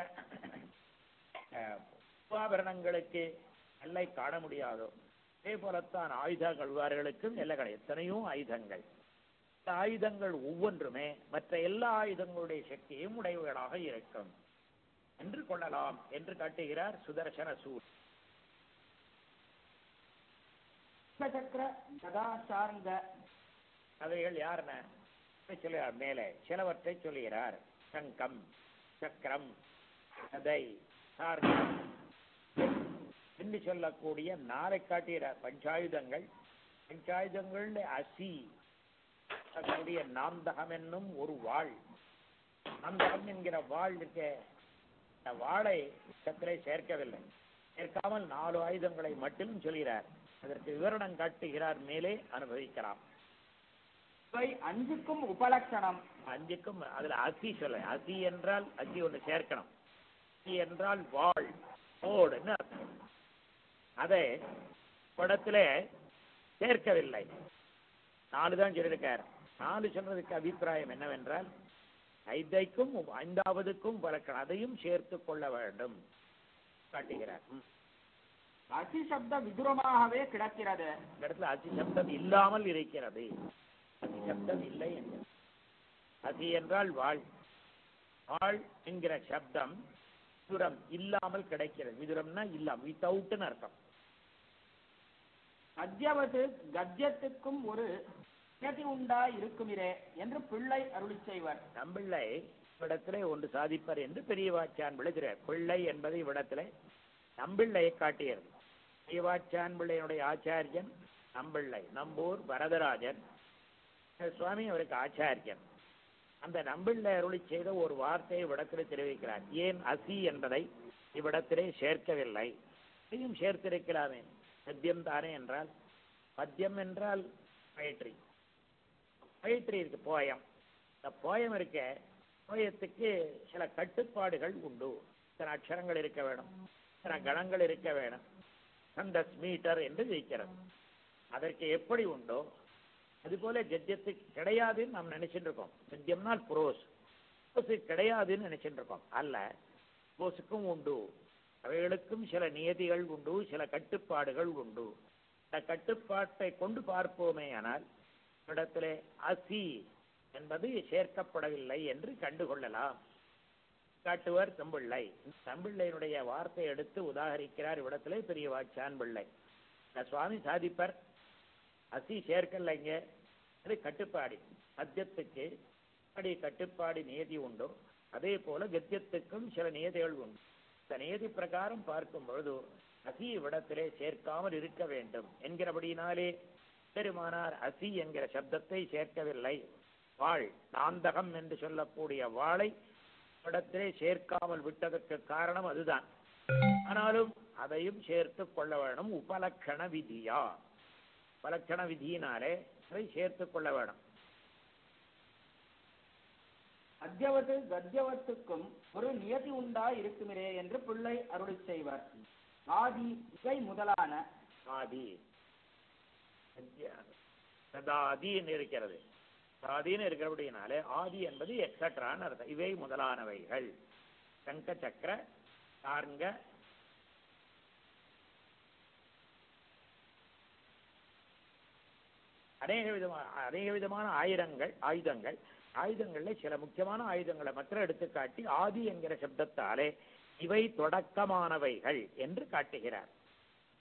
உபாபரணங்களுக்கு எல்லை காண முடியாதோ அதே போலத்தான் ஆயுதங்களுக்கும் எல்லை கிடையாது. எத்தனையோ ஆயுதங்கள். இந்த ஆயுதங்கள் ஒவ்வொன்றுமே மற்ற எல்லா ஆயுதங்களுடைய சக்தியும் உடையவர்களாக இருக்கும் என்று கொள்ளலாம் என்று காட்டுகிறார் சுதர்சன சூர். சக்கர கதாசார்ங்க அவைகள் யாருன சொல்லுகிறார். மேலே சிலவற்றை சொல்லுகிறார். சங்கம், சக்கரம், கதை, சார்கம் என்று சொல்லக்கூடிய நாளை காட்டுகிறார். பஞ்சாயுதங்கள். பஞ்சாயுதங்கள் அசி கூடிய நாந்தகம் என்னும் ஒரு வாள். நாந்தகம் என்கிற வாள் இருக்க, இந்த வாளை சத்திரை சேர்க்கவில்லை. சேர்க்காமல் நாலு ஆயுதங்களை மட்டும் சொல்கிறார். அதற்கு விவரணம் காட்டுகிறார். மேலே அனுபவிக்கலாம். இவை அஞ்சுக்கும் உபலட்சணம். அஞ்சுக்கும் அதுல அசி சொல்ல. அசி என்றால் அசி ஒன்று சேர்க்கணும். அசி என்றால் வாள், ஓடுன்னு அர்த்தம். அதை படத்துல சேர்க்கவில்லை. நாலு தான் சொல்லியிருக்கார். நாலு சொல்றதுக்கு அபிப்பிராயம் என்னவென்றால் ஐந்தைக்கும் ஐந்தாவதுக்கும் பலக்கணும், அதையும் சேர்த்து கொள்ள வேண்டும் காட்டுகிறார். அசி சப்த விதுரமாகவே கிடக்கிறது. இந்த இடத்துல அசி சப்தம் இல்லாமல் இருக்கிறது. அசி சப்தம் இல்லை என்கிறது. அசி என்றால் வாழ். வாழ் என்கிற சப்தம் விதுரம் இல்லாமல் கிடைக்கிறது. விதுரம்னா இல்லாம, வித்தவுட்னு அர்த்தம். கத்யவது கத்யத்துக்கும் ஒரு நியதி உண்டா இருக்குமிரே என்று பிள்ளை அருளி செய்வர். நம்பிள்ளை இவ்விடத்திலே ஒன்று சாதிப்பர் என்று பெரியவாச்சான் விழுகிறார். பிள்ளை என்பது இவ்விடத்திலே நம்பிள்ளையை காட்டியது. பெரியவாச்சான் பிள்ளையினுடைய ஆச்சாரியன் நம்பிள்ளை. நம்பூர் வரதராஜன் சுவாமி அவருக்கு ஆச்சாரியன். அந்த நம்பிள்ளை அருளி செய்த ஒரு வார்த்தையை இவ்விடத்திலே தெரிவிக்கிறார். ஏன் அசி என்பதை இவ்விடத்திலே சேர்க்கவில்லை? இதையும் சேர்த்திருக்கலாமே. பத்தியம் தானே என்றால், பத்தியம் என்றால் பயிற்சி. பயிற்சி இருக்கு, போயம். இந்த போயம் இருக்க, போயத்துக்கு சில கட்டுப்பாடுகள் உண்டு. இத்தனை அக்ஷரங்கள் இருக்க வேணும், இத்தனை கணங்கள் இருக்க வேணும், சந்தஸ் மீட்டர் என்று இருக்கிறது. அதற்கு எப்படி உண்டோ அதுபோல கத்தியத்துக்கு கிடையாதுன்னு நாம் நினைச்சுட்டு இருக்கோம். கத்தியம்னால் புரோஸ், புரோஸுக்கு கிடையாதுன்னு நினைச்சுட்டு இருக்கோம். அல்ல, புரோஸுக்கும் உண்டு. அவைகளுக்கும் சில நியதிகள் உண்டு, சில கட்டுப்பாடுகள் உண்டு. இந்த கட்டுப்பாட்டை கொண்டு பார்ப்போமே ஆனால் இடத்திலே அசி என்பது சேர்க்கப்படவில்லை என்று கண்டுகொள்ளலாம். காட்டுவர் தம்பிள்ளை. தம்பிள்ளையினுடைய வார்த்தை எடுத்து உதாகரிக்கிறார் இவ்விடத்திலே பெரியவாச்சான் பிள்ளை. சுவாமி சாதிப்பர் அசி சேர்க்கலைங்க, அது கட்டுப்பாடு. கத்தியத்துக்கு அப்படி கட்டுப்பாடு நியதி உண்டோ அதே போல கத்தியத்துக்கும் சில நியதிகள் உண்டு. இந்த நியதி பிரகாரம் பார்க்கும் பொழுது அசி இவ்விடத்திலே சேர்க்காமல் இருக்க வேண்டும் என்கிறபடியினாலே பெருமானார் அசி என்கிற சப்தத்தை சேர்க்கவில்லை. வாழ், நாந்தகம் என்று சொல்லக்கூடிய வாளை இடத்திலே சேர்க்காமல் விட்டதற்கு காரணம் அதுதான். ஆனாலும் அதையும் சேர்த்து கொள்ள வேணும். உபலட்சண விதியா, உபலட்சண விதியினாலே அதை சேர்த்து கொள்ள வேணும். அத்தியவத்து கத்தியவத்துக்கும் ஒரு நியதி உண்டா இருக்குமிரே என்று பிள்ளை அருளி செய்வர். ஆதி இவை முதலான ஆதி சதாதின்னு இருக்கிறது. சாதின்னு இருக்கிறபடினாலே ஆதி என்பது எக்ஸட்ரான்னு அர்த்தம். இவை முதலானவைகள். சங்க சக்கர சார்ங்க அநேக விதமான அநேக விதமான ஆயிரங்கள் ஆயுதங்கள் ஆயுதங்கள்ல சில முக்கியமான ஆயுதங்களை மாத்திரம் எடுத்து காட்டி ஆதி என்கிற சப்தத்தாலே இவை தொடக்கமானவைகள் என்று காட்டுகிறார்.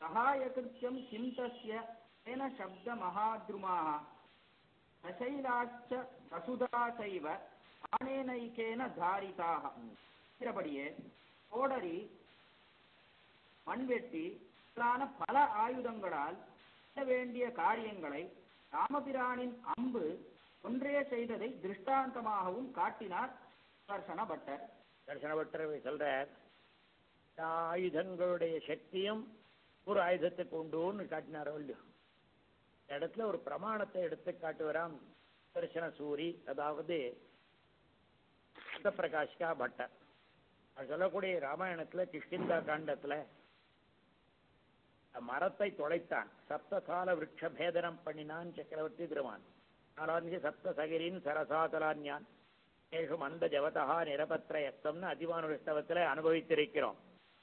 சகாயகிருத்தியம் கிம் தஸ்ய தேன சப்த மகாத்ருமாக சசைலாச்ச வசுதா சைவ ஆனேனைக்கேன தாரிதாக. இருக்கிறபடியே கோடரி, மண்வெட்டி முதலான பல ஆயுதங்களால் செய்ய வேண்டிய காரியங்களை ராமபிரானின் அம்பு ஒன்றே செய்ததை திருஷ்டாந்தமாகவும் காட்டினார் தர்சன பட்டர். தர்சன பட்டர் சொல்றார், ஆயுதங்களுடைய சக்தியும் ஒரு ஆயுதத்துக்கு உண்டுன்னு காட்டினாரோ இல்லையோ. இடத்துல ஒரு பிரமாணத்தை எடுத்து காட்டுவராம் தர்சன சூரி, அதாவது பிரகாஷ்கா பட்டர். அது சொல்லக்கூடிய ராமாயணத்துல கிஷ்கிந்தா காண்டத்துல மரத்தை தொலைத்தான், சப்தசால விருட்ச பேதனம் பண்ணினான் சக்கரவர்த்தி திருமான். நாலாஞ்சு சப்த சகிரின் சரசாதலான்யான் ஏஷு மந்த ஜவதா நிரபத்திர யக்தம்னு அதிவானுஷ்டவத்தில் அனுபவித்திருக்கிறோம்.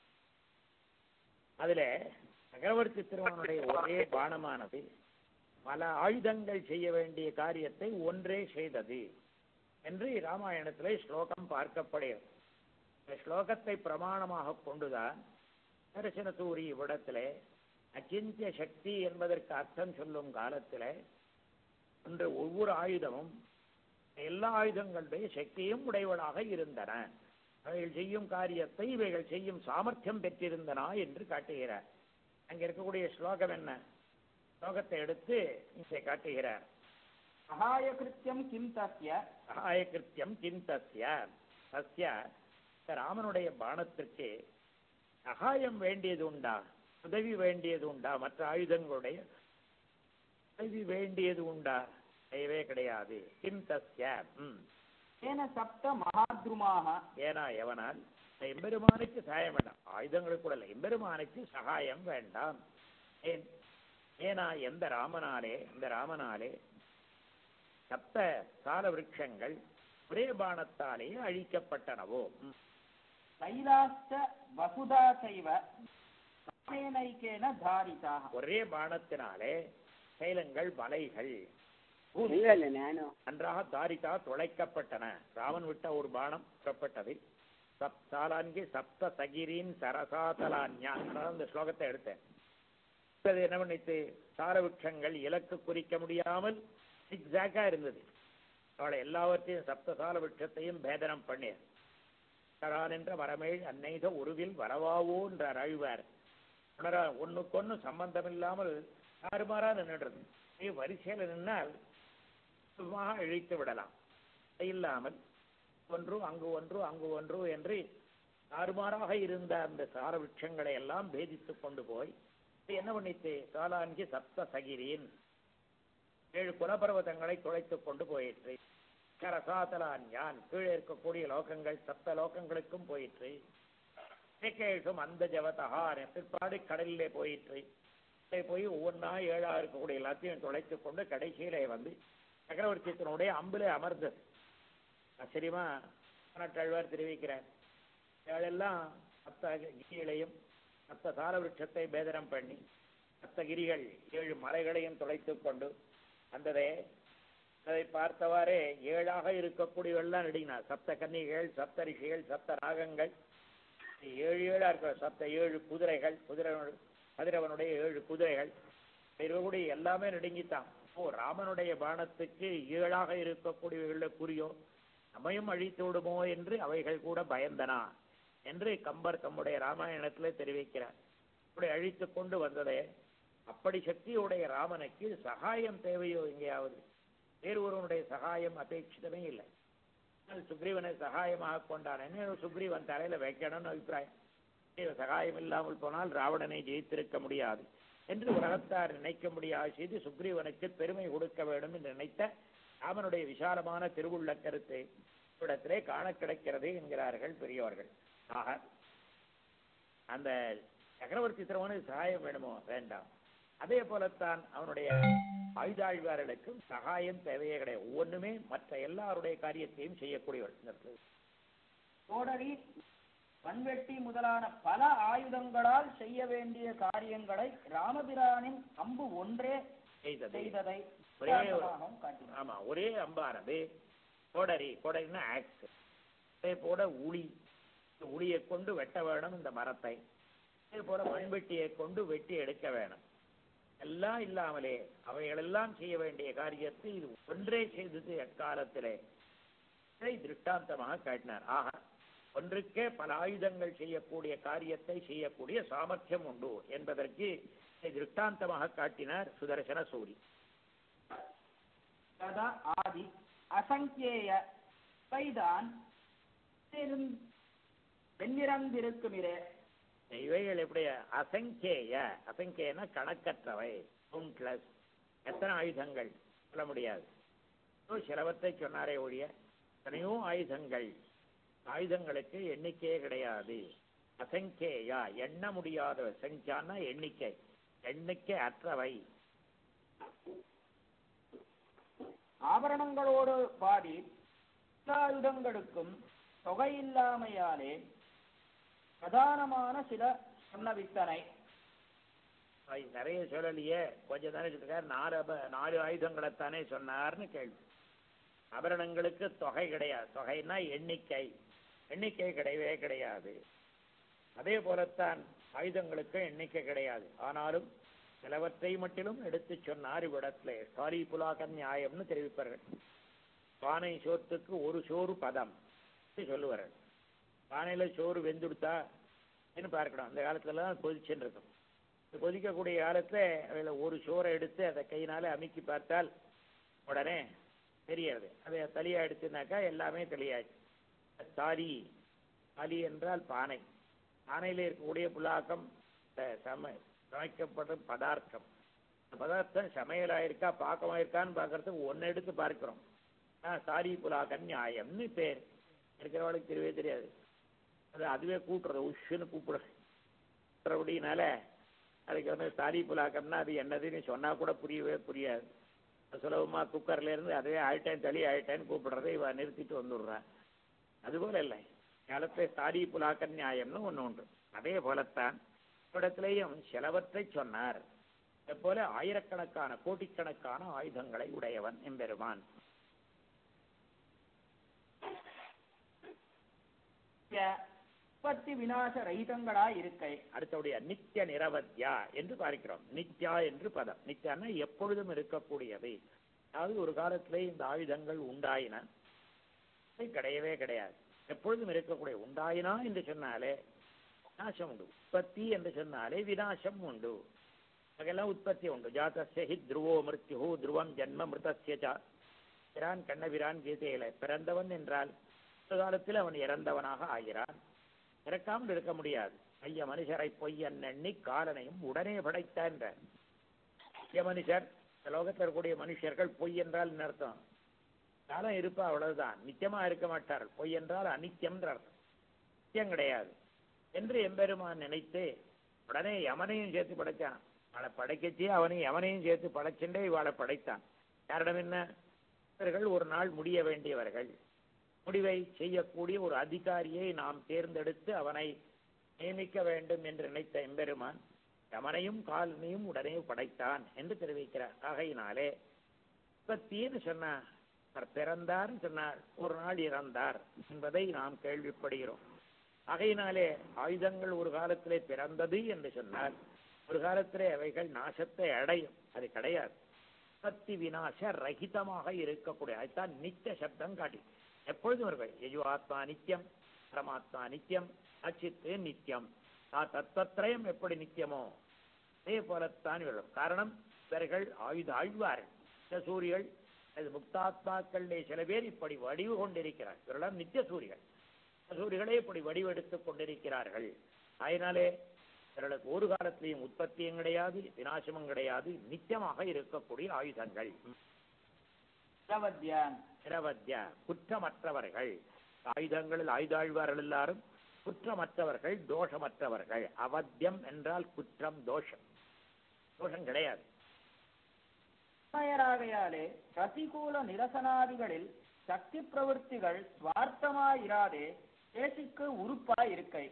அதுல சக்கரவர்த்தி திருமானுடைய ஒரே பானமானது பல ஆயுதங்கள் செய்ய வேண்டிய காரியத்தை ஒன்றே செய்தது என்று ராமாயணத்திலே ஸ்லோகம் பார்க்கப்படுகிறது. இந்த ஸ்லோகத்தை பிரமாணமாக கொண்டுதான் தரிசன சூரி இவ்விடத்திலே அச்சிந்திய சக்தி என்பதற்கு அர்த்தம் சொல்லும் காலத்தில் ஒன்று ஒவ்வொரு ஆயுதமும் எல்லா ஆயுதங்களுடைய சக்தியும் உடையவளாக இருந்தன, அவைகள் செய்யும் காரியத்தை இவைகள் செய்யும் சாமர்த்தியம் பெற்றிருந்தன என்று காட்டுகிறார். அங்க இருக்கக்கூடிய ஸ்லோகம் என்ன? ஸ்லோகத்தை எடுத்து இங்கே காட்டுகிறார். சகாயகிருத்தியம் கிம் தஸ்ய சகாயகிருத்தியம் கிம் தஸ்ய தஸ்ய ராமனுடைய பானத்திற்கு சகாயம் வேண்டியது உண்டா, உதவி வேண்டியது உண்டா? மற்ற ஆயுதங்களுடைய உதவி வேண்டியது உண்டா? கிடையவே கிடையாது. கிம் தஸ்ய ஏன சப்த மகாத்ருமாக, ஏனா எவனால் எம்பெருமானுக்கு சகாயம் வேண்டாம், ஆயுதங்களுக்கு கூட இல்லை, எம்பெருமானுக்கு சகாயம் வேண்டாம். ஏன்? ஏனா எந்த ராமனாலே இந்த ராமனாலே சப்த சால விருட்சங்கள் ஒரே பானத்தாலே அழிக்கப்பட்டனவோ. கைலாச வசுதா செய்வ தாரிதாக, ஒரே பானத்தினாலே கைலங்கள் மலைகள் நன்றாக தாரிதா தொலைக்கப்பட்டன. ராமன் விட்ட ஒரு பானம் புறப்பட்டது. சப் சாலான்கி சப்த சகிரின் சரசாதலான்யான். இந்த ஸ்லோகத்தை எடுத்தேன். என்ன பண்ணிட்டு சாரவிருட்சங்கள் இலக்கு குறிக்க முடியாமல் சிக்ஸாக்கா இருந்தது. அவளை எல்லாவற்றையும் சப்தசால விருட்சத்தையும் பேதனம் பண்ணி கரான் என்ற மரமேழ் அன்னைத உருவில் வரவாவோ என்றார் அழுவார். உணர ஒன்னுக்கு ஒன்னு சம்பந்தம் இல்லாமல் தாறுமாறா நின்றுடுறது. வரிசையில் நின்னால் சும்மாக இழித்து விடலாம். இல்லாமல் ஒன்று அங்கு ஒன்று அங்கு ஒன்று என்று தாறுமாறாக இருந்த அந்த சார விருட்சங்களை எல்லாம் பேதித்து கொண்டு போய் என்ன பண்ணிட்டு சாலான்கி சப்த சகிரின் ஏழு குலபர்வதங்களை துளைத்துக் கொண்டு போயிற்று. கரசாத்தலான் யான் கீழே இருக்கக்கூடிய லோகங்கள் சப்த லோகங்களுக்கும் போயிற்று. கேகேஷும் அந்த ஜவதஹான் பிற்பாடு கடலிலே போயிற்று. போய் ஒவ்வொன்றா ஏழா இருக்கக்கூடிய எல்லாத்தையும் துளைத்துக் கொண்டு கடைசியிலே வந்து சக்கரவர்த்தியினுடைய அம்பிலே அமர்ந்தது. ஆச்சரியமா பனட்டாழ்வார் தெரிவிக்கிறார். ஏழெல்லாம் சப்த கிரிகளையும் சப்த சார விருட்சத்தை பேதனம் பண்ணி சப்தகிரிகள் ஏழு மலைகளையும் துளைத்துக் கொண்டு வந்ததே. அதை பார்த்தவாறே ஏழாக இருக்கக்கூடியவெல்லாம் நடினார். சப்த கன்னிகள், சப்த ரிஷிகள், சப்த ராகங்கள், ஏழு ஏழா இருக்கிற சப்த ஏழு குதிரைகள், குதிரை கதிரவனுடைய ஏழு குதிரைகள் இருக்கக்கூடிய எல்லாமே நடுங்கித்தான். ஓ, ராமனுடைய பானத்துக்கு ஏழாக இருக்கக்கூடியவர்கள குறியோ நம்மையும் அழித்து விடுமோ என்று அவைகள் கூட பயந்தனா என்று கம்பர் தம்முடைய ராமாயணத்திலே தெரிவிக்கிறார். இப்படி அழித்து கொண்டு வந்ததே. அப்படி சக்தியுடைய ராமனுக்கு சகாயம் தேவையோ? எங்கேயாவது வேறு ஒருவனுடைய சகாயம் அபேட்சிதமே இல்லை. சுக்ரீவனை சகாயமாக கொண்டான். என்ன சுக்ரீவன் தலையில வைக்கணும்னு அபிப்பிராயம். சகாயம் இல்லாமல் போனால் ராவணனை ஜெயித்திருக்க முடியாது என்று உலகத்தார் நினைக்க முடியாது செய்து சுக்ரீவனுக்கு பெருமை கொடுக்க வேண்டும் என்று நினைத்த ராமனுடைய விசாலமான திருவுள்ள கருத்தை இடத்திலே காண கிடைக்கிறது என்கிறார்கள் பெரியவர்கள். ஆக அந்த சக்கரவர்த்தி திருமணம் சகாயம் வேணுமோ? வேண்டாம். அதே போலத்தான் அவனுடைய ஆயுதாழ்வார்களுக்கும் சகாயம் தேவையே கிடையாது. ஒவ்வொன்றுமே மற்ற எல்லாருடைய காரியத்தையும் செய்யக்கூடியவர்கள். கோடரி, மண்வெட்டி முதலான பல ஆயுதங்களால் செய்ய வேண்டிய காரியங்களை ராமபிரானின் அம்பு ஒன்றே செய்ததை ஒரே ஆமா ஒரே அம்பானது கோடரி. கோடரின்னா ஆக்ஸ். அதே போல உளி, உளியை கொண்டு வெட்ட வேணும் இந்த மரத்தை. அதே போல மண்வெட்டியை கொண்டு வெட்டி எடுக்க வேணும். எல்லாம் இல்லாமலே அவைகளெல்லாம் செய்ய வேண்டிய காரியத்தை இது ஒன்றே செய்தது எக்காலத்திலே இதை திருஷ்டாந்தமாக காட்டினார். ஆக ஒன்றுக்கே பல ஆயுதங்கள் செய்யக்கூடிய காரியத்தை செய்யக்கூடிய சாமர்த்தியம் உண்டு என்பதற்கு இதை திருஷ்டாந்தமாக காட்டினார் சுதர்சன சூரி. ஆதி அசங்கேய கைதான் வெண்ணிறந்திருக்குமிரே. இவைகள் எப்படி அசங்கேய, அசங்கேயன கணக்கற்றவை, கவுண்ட்லெஸ். எத்தனை ஆயுதங்கள் சொல்ல முடியாது. சிலவத்தை சொன்னாரே ஒழிய எத்தனையோ ஆயுதங்கள், ஆயுதங்களுக்கு எண்ணிக்கையே கிடையாது. அசங்கேயா எண்ண முடியாத, சங்கியான எண்ணிக்கை, எண்ணிக்கை அற்றவை. ஆபரணங்களோடு பாதி ஆயுதங்களுக்கும் தொகையில்லாமையாலே பிரதானமான சில சொன்னவித்தனை. நிறைய சொல்லலையே, கொஞ்சம் தானே சொல்லிருக்காரு. நாலு நாலு ஆயுதங்களைத்தானே சொன்னார்னு கேள்வி. ஆபரணங்களுக்கு தொகை கிடையாது. தொகைன்னா எண்ணிக்கை, எண்ணிக்கை கிடையவே கிடையாது. அதே போலத்தான் ஆயுதங்களுக்கு எண்ணிக்கை கிடையாது. ஆனாலும் சிலவற்றை மட்டிலும் எடுத்து சொன்னார் இவ்விடத்திலே. சாரி புலாக நியாயம்னு தெரிவிப்பார்கள். பானை சோத்துக்கு ஒரு சோறு பதம் சொல்லுவார்கள். பானையில சோறு வெந்துடுத்தா பார்க்கணும். அந்த காலத்துல தான் கொதிச்சுன்னு இருக்கும். கொதிக்கக்கூடிய காலத்துல அதில் ஒரு சோறை எடுத்து அதை கையினால அமுக்கி பார்த்தால் உடனே தெரியாது. அதை தலியா எடுத்துனாக்கா எல்லாமே தெளியாச்சு. தாலி, தாலி என்றால் பானை. பானையில இருக்கக்கூடிய புலாக்கம் சம சமைக்கப்படும் பதார்த்தம். பதார்த்தம் சமையலாயிருக்கா பாக்கமாயிருக்கான்னு பார்க்கறதுக்கு ஒன்னு எடுத்து பார்க்கிறோம். சாரி புலாக்கன் நியாயம்னு பேர். இருக்கிறவளுக்கு தெரியவே தெரியாது. அது அதுவே கூட்டுறது, உஷ்ன்னு கூப்பிடுறபடினால அதுக்கு வந்து சாரி புலாக்கம்னா அது என்னதுன்னு சொன்னா கூட புரியவே புரியாது. சுலபமா குக்கர்ல இருந்து அதுவே ஆயிட்டேன் தளி ஆயிட்டேன்னு கூப்பிடுறதை இவ நிறுத்திட்டு வந்துடுறான். அதுபோல இல்லை, காலத்தை சாரி புலாக்கன் நியாயம்னு ஒண்ணு உண்டு. அதே போலத்தான் இடத்திலேயும் சிலவற்றை சொன்னார். அதே போல ஆயிரக்கணக்கான கோடிக்கணக்கான ஆயுதங்களை உடையவன் எம்பெருமான். உற்பத்தி விநாச ரஹிதங்களா இருக்கை. அடுத்தவுடைய நித்திய நிரவத்யா என்று பார்க்கிறோம். நித்யா என்று பதம். நித்யான்னா எப்பொழுதும் இருக்கக்கூடியவை. அதாவது ஒரு காலத்திலே இந்த ஆயுதங்கள் உண்டாயின கிடையவே கிடையாது. எப்பொழுதும் இருக்கக்கூடிய. உண்டாயினா என்று சொன்னாலே விநாசம் உண்டு. உற்பத்தி என்று சொன்னாலே விநாசம் உண்டு. அதெல்லாம் உற்பத்தி உண்டு. ஜாதஸ்ய ஹி துருவோ மிருத்யு துருவம் ஜன்ம மிருதஸ்ய. பிரான் கண்ணபிரான் கீதையில பிறந்தவன் என்றால் ஒரு காலத்தில் அவன் இறந்தவனாக ஆகிறான். இறக்காமல் இருக்க முடியாது. ஐய மனுஷரை பொய்யன் எண்ணி காலனையும் உடனே படைத்தான். ஐய மனுஷர், லோகத்தில் இருக்கக்கூடிய மனுஷர்கள் பொய் என்றால் அர்த்தம் காலம் இருப்பா, அவ்வளவுதான். நித்தியமா இருக்க மாட்டார்கள். பொய் என்றால் அநித்தியம் அர்த்தம். நித்தியம் கிடையாது என்று எம்பெருமான் நினைத்து உடனே யமனையும் சேர்த்து படைத்தான். அவளை படைக்கச்சே அவனையும் யமனையும் சேர்த்து படைச்சுட்டே இவாளை படைத்தான். காரணம் என்ன? இவர்கள் ஒரு நாள் முடிய வேண்டியவர்கள். முடிவை செய்யக்கூடிய ஒரு அதிகாரியை நாம் தேர்ந்தெடுத்து அவனை நியமிக்க வேண்டும் என்று நினைத்த எம்பெருமான் யமனையும் காலனையும் உடனே படைத்தான் என்று தெரிவிக்கிறார். ஆகையினாலே உற்பத்தின்னு சொன்னார், பிறந்தார் சொன்னார், ஒரு நாள் இறந்தார் என்பதை நாம் கேள்விப்படுகிறோம். ஆகையினாலே ஆயுதங்கள் ஒரு காலத்திலே பிறந்தது என்று சொன்னால் ஒரு காலத்திலே அவைகள் நாசத்தை அடையும். அது கிடையாது. உற்பத்தி விநாச ரஹிதமாக இருக்கக்கூடிய, அதுதான் நித்திய சப்தம் காட்டி. எப்பொழுதும் இருக்கு. யஜுவாத்மா நித்தியம், பரமாத்மா நித்தியம், அச்சித்து நித்தியம். தத்துவத்திரயம் எப்படி நித்தியமோ அதே போலத்தான் இவர்கள். காரணம், இவர்கள் ஆயுத ஆழ்வார்கள். சூரியர்கள், அது முக்தாத்மாக்களே சில பேர் இப்படி வடிவு கொண்டிருக்கிறார். இவரெல்லாம் நித்திய சூரியர்கள். சூரியர்களே இப்படி வடிவெடுத்துக் கொண்டிருக்கிறார்கள். அதனாலே இவர்களுக்கு ஒரு காலத்திலையும் உற்பத்தியும் கிடையாது, விநாசமும் கிடையாது. நித்தியமாக இருக்கக்கூடிய ஆயுதங்கள். நிரவத்யா குற்றமற்றவர்கள். ஆயுதங்களில் ஆயுதாழ்வார்கள் எல்லாரும் குற்றமற்றவர்கள், தோஷமற்றவர்கள். அவத்தியம் என்றால் குற்றம், தோஷம். தோஷம் கிடையாது. ஆகையாலே பிரதிகூல நிரசனாதிகளில் சக்தி பிரவருத்திகள் சுவார்த்தமாயிராதே தேசிக்கு உறுப்பாய் இருக்கை.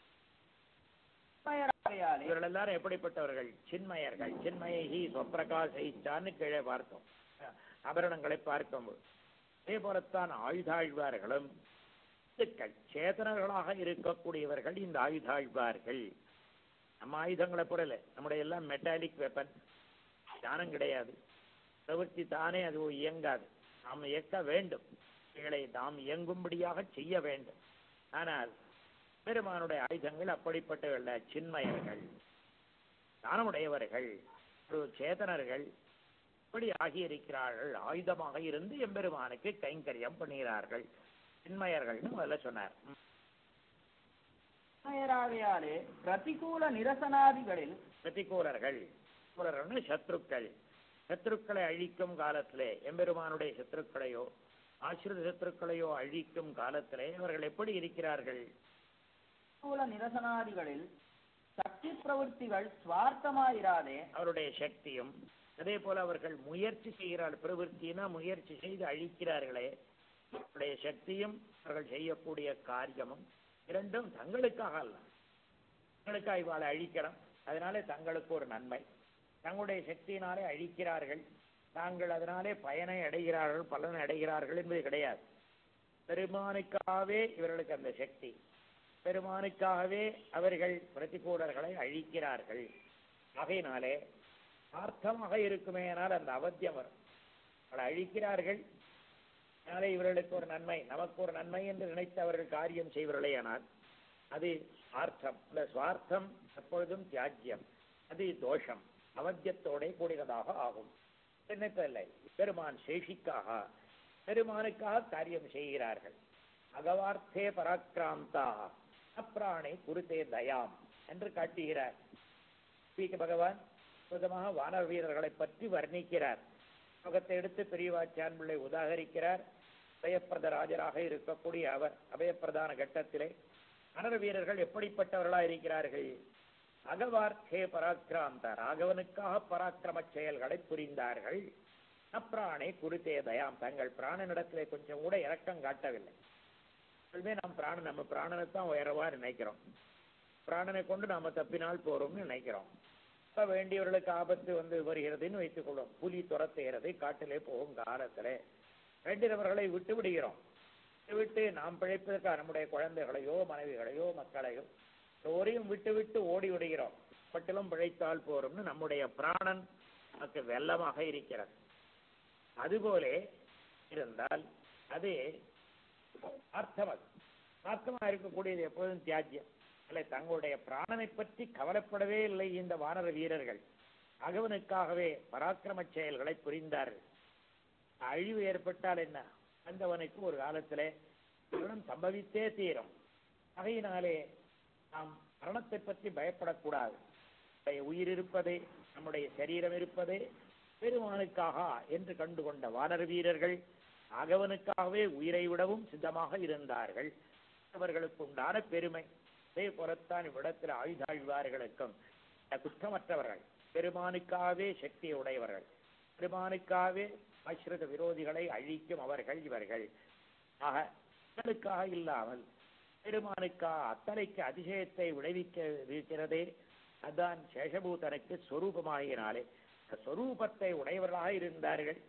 இவர்கள் எல்லாரும் எப்படிப்பட்டவர்கள்? சின்மயர்கள். சின்மயி சொப்பிரகாசான்னு கீழே பார்த்தோம். ஆபரணங்களை பார்க்கும்போது அதே போலத்தான் ஆயுதாழ்வார்களும் சேதனர்களாக இருக்கக்கூடியவர்கள் இந்த ஆயுதாழ்வார்கள். நம்ம ஆயுதங்களை போடல, நம்முடைய எல்லாம் மெட்டாலிக் வெப்பன், ஞானம் கிடையாது. பிரவೃತ್ತಿ தானே அது இயங்காது, நாம் இயக்க வேண்டும், இவைகளை நாம் இயங்கும்படியாக செய்ய வேண்டும். ஆனால் பெருமானுடைய ஆயுதங்கள் அப்படிப்பட்டவர்கள, சின்மயர்கள், ஞானமுடையவர்கள், ஒரு சேதனர்கள் இப்படி ஆகியிருக்கிறார்கள். ஆயுதமாக இருந்து எம்பெருமானுக்கு கைங்கரியம் பண்ணுகிறார்கள். சின்மயர்கள்னு முதல்ல சொன்னார். சின்மயராகையாலே பிரதிகூல நிரசனாதிகளில் பிரதிகூலர்கள், கூலர்கள் சத்ருக்கள், சத்ருக்களை அழிக்கும் காலத்திலே, எம்பெருமானுடைய சத்ருக்களையோ ஆசிரித சத்ருக்களையோ அழிக்கும் காலத்திலே அவர்கள் எப்படி இருக்கிறார்கள்? பிரதிகூல நிரசனாதிகளில் சக்தி பிரவೃத்திகள் சுவார்த்தமாயிராதே அவருடைய சக்தியும், அதே போல அவர்கள் முயற்சி செய்கிறார்கள். பிரவೃத்தினா முயற்சி செய்து அழிக்கிறார்களே, அவருடைய சக்தியும் அவர்கள் செய்யக்கூடிய காரியமும் இரண்டும் தங்களுக்காக அல்ல, தங்களுக்காக இவாளை அழிக்கிறோம், அதனாலே தங்களுக்கு ஒரு நன்மை, தங்களுடைய சக்தியினாலே அழிக்கிறார்கள், தாங்கள் அதனாலே பயனை அடைகிறார்கள், பலனை அடைகிறார்கள் என்பது கிடையாது. பெருமானுக்காகவே இவர்களுக்கு அந்த சக்தி, பெருமானுக்காகவே அவர்கள் பிரதிகூலர்களை அழிக்கிறார்கள். ஆகையினாலே அர்த்தமாக இருக்குமேனால் அந்த அவத்தியம் வரும். அவளை அழிக்கிறார்கள், அதனாலே இவர்களுக்கு ஒரு நன்மை, நமக்கு ஒரு நன்மை என்று நினைத்து அவர்கள் காரியம் செய்வர்களே, ஆனால் அது சுவார்த்தம். அந்த சுவார்த்தம் எப்பொழுதும் தியாஜ்யம், அது தோஷம், அவத்தியத்தோட கூடியதாக ஆகும். நினைப்பதில்லை, பெருமான் சேஷிக்காக பெருமானுக்காக காரியம் செய்கிறார்கள். அகவார்த்தே பராக்கிராந்தா அப்ராணை குருத்தே தயாம் என்று காட்டுகிறார். பகவான் சுதமாக வானர வீரர்களை பற்றி வர்ணிக்கிறார். முகத்தை எடுத்து பெரியவாச்சான் பிள்ளை உதாகரிக்கிறார். அபயப்பிரத ராஜராக இருக்கக்கூடிய அவர் அபயப்பிரதான கட்டத்திலே வானர வீரர்கள் எப்படிப்பட்டவர்களாக இருக்கிறார்கள்? அகவார்த்தே பராக்கிராந்த, ராகவனுக்காக பராக்கிரம செயல்களை புரிந்தார்கள். அப்ராணை குருத்தே தயாம், தங்கள் பிராணனிடத்திலே கொஞ்சம் கூட இரக்கம் காட்டவில்லை. நாம் பிராணன், நம்ம பிராணனைத்தான் உயரவா நினைக்கிறோம், பிராணனை கொண்டு நாம தப்பினால் போறோம்னு நினைக்கிறோம். இப்ப வேண்டியவர்களுக்கு ஆபத்து வந்து வருகிறதுன்னு வைத்துக் கொள்வோம், புலி துரத்துகிறது, காட்டிலே போகும் காலத்திலே வேண்டியவர்களை விட்டு விடுகிறோம். விட்டு நாம் பிழைப்பதற்காக நம்முடைய குழந்தைகளையோ மனைவிகளையோ மக்களையோ எல்லோரையும் விட்டு விட்டு ஓடி விடுகிறோம். பட்டிலும் பிழைத்தால் போறோம்னு நம்முடைய பிராணன் நமக்கு வெள்ளமாக இருக்கிறது. அதுபோலே இருந்தால் அது அர்த்தம், அர்த்தமா இருக்கக்கூடியது எப்போதும் தியாஜ்யம். இல்லை, தங்களுடைய பிராணனை பற்றி கவலைப்படவே இல்லை இந்த வானர வீரர்கள். அகவனுக்காகவே பராக்கிரம செயல்களை புரிந்தார்கள். அழிவு ஏற்பட்டால் என்ன, அந்தவனுக்கு ஒரு காலத்திலே மரணம் சம்பவித்தே தீரும். ஆகையினாலே நாம் மரணத்தை பற்றி பயப்படக்கூடாது. உயிர் இருப்பதே, நம்முடைய சரீரம் இருப்பதே பெருமானுக்காக என்று கண்டுகொண்ட வானர வீரர்கள் அகவனுக்காகவே உயிரை விடவும் சித்தமாக இருந்தார்கள். அவர்களுக்கு உண்டான பெருமை. அதே போலத்தான் இவ்விடத்தில் ஆயுதாழ்வார்களுக்கும் குற்றமற்றவர்கள், பெருமானுக்காகவே சக்தியை உடையவர்கள், பெருமானுக்காகவே ஆசிரித விரோதிகளை அழிக்கும் அவர்கள் இவர்கள். ஆக மக்களுக்காக இல்லாமல் பெருமானுக்காக அத்தனைக்கு அதிசயத்தை விளைவிக்க இருக்கிறதே, அதுதான் சேஷபூதனுக்கு ஸ்வரூபமாகினாலே ஸ்வரூபத்தை உடையவர்களாக இருந்தார்கள்.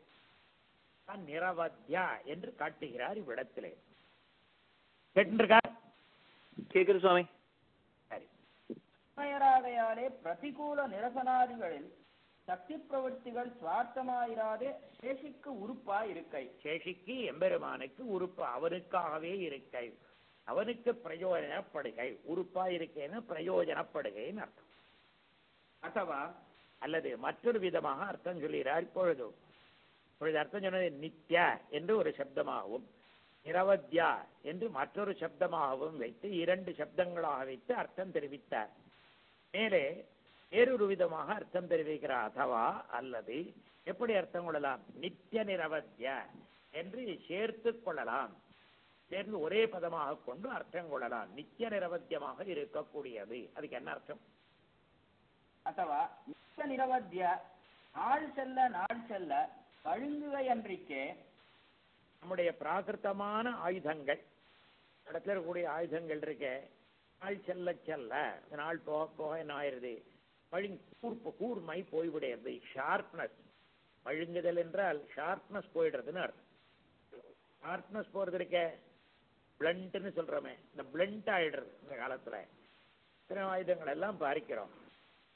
நிரவத்யா என்று காட்டுகிறார் இவ்விடத்திலே. கேட்டிருக்கார்? கேக்குது சுவாமி. சரி. சின்மயராகையாலே பிரதிகூல நிரசனாதிகளில் சக்தி பிரவೃத்திகள் சுவார்த்தமாயிராதே சேஷிக்கு உறுப்பாய் இருக்கை. சேஷிக்கு எம்பெருமானுக்கு உறுப்பு, அவனுக்காகவே இருக்கை, அவனுக்கு பிரயோஜனப்படுகை. உறுப்பாய் இருக்கேன்னு பிரயோஜனப்படுகைன்னு அர்த்தம். அத்தவா அல்லது மற்றொரு விதமாக அர்த்தம் சொல்கிறார். இப்பொழுது இப்பொழுது அர்த்தம் சொன்னது நித்ய என்று ஒரு சப்தமாகவும் நிரவத்யா என்று மற்றொரு சப்தமாகவும் வைத்து இரண்டு சப்தங்களாக வைத்து அர்த்தம் தெரிவித்தார். மேலே வேறொரு விதமாக அர்த்தம் தெரிவிக்கிறார். அதவா அல்லது எப்படி அர்த்தம் கொள்ளலாம்? நித்திய நிரவத்ய என்று சேர்த்து கொள்ளலாம், சேர்ந்து ஒரே பதமாக கொண்டு அர்த்தம் கொள்ளலாம். நித்திய நிரவத்தியமாக இருக்கக்கூடியது. அதுக்கு என்ன அர்த்தம்? அத்தவா நித்திய நிரவத்ய நாள் செல்ல நாள் செல்ல பழுங்குகை அன்றிக்கே நம்முடைய பிராகிருத்தமான ஆயுதங்கள், இடத்துல இருக்கக்கூடிய ஆயுதங்கள் இருக்க, நாள் செல்ல செல்ல நாள் போக போக என்ன ஆயிருது? பழுங் கூர்ப்பு கூர்மை போய்விடுறது. ஷார்ப்னஸ், பழுங்குதல் என்றால் ஷார்ப்னஸ் போயிடுறதுன்னு அர்த்தம். ஷார்ப்னஸ் போறது இருக்க, பிளண்ட்னு சொல்றோமே, இந்த பிளண்ட் ஆயிடுறது. இந்த காலத்துல சில ஆயுதங்கள் எல்லாம் பார்க்கிறோம்,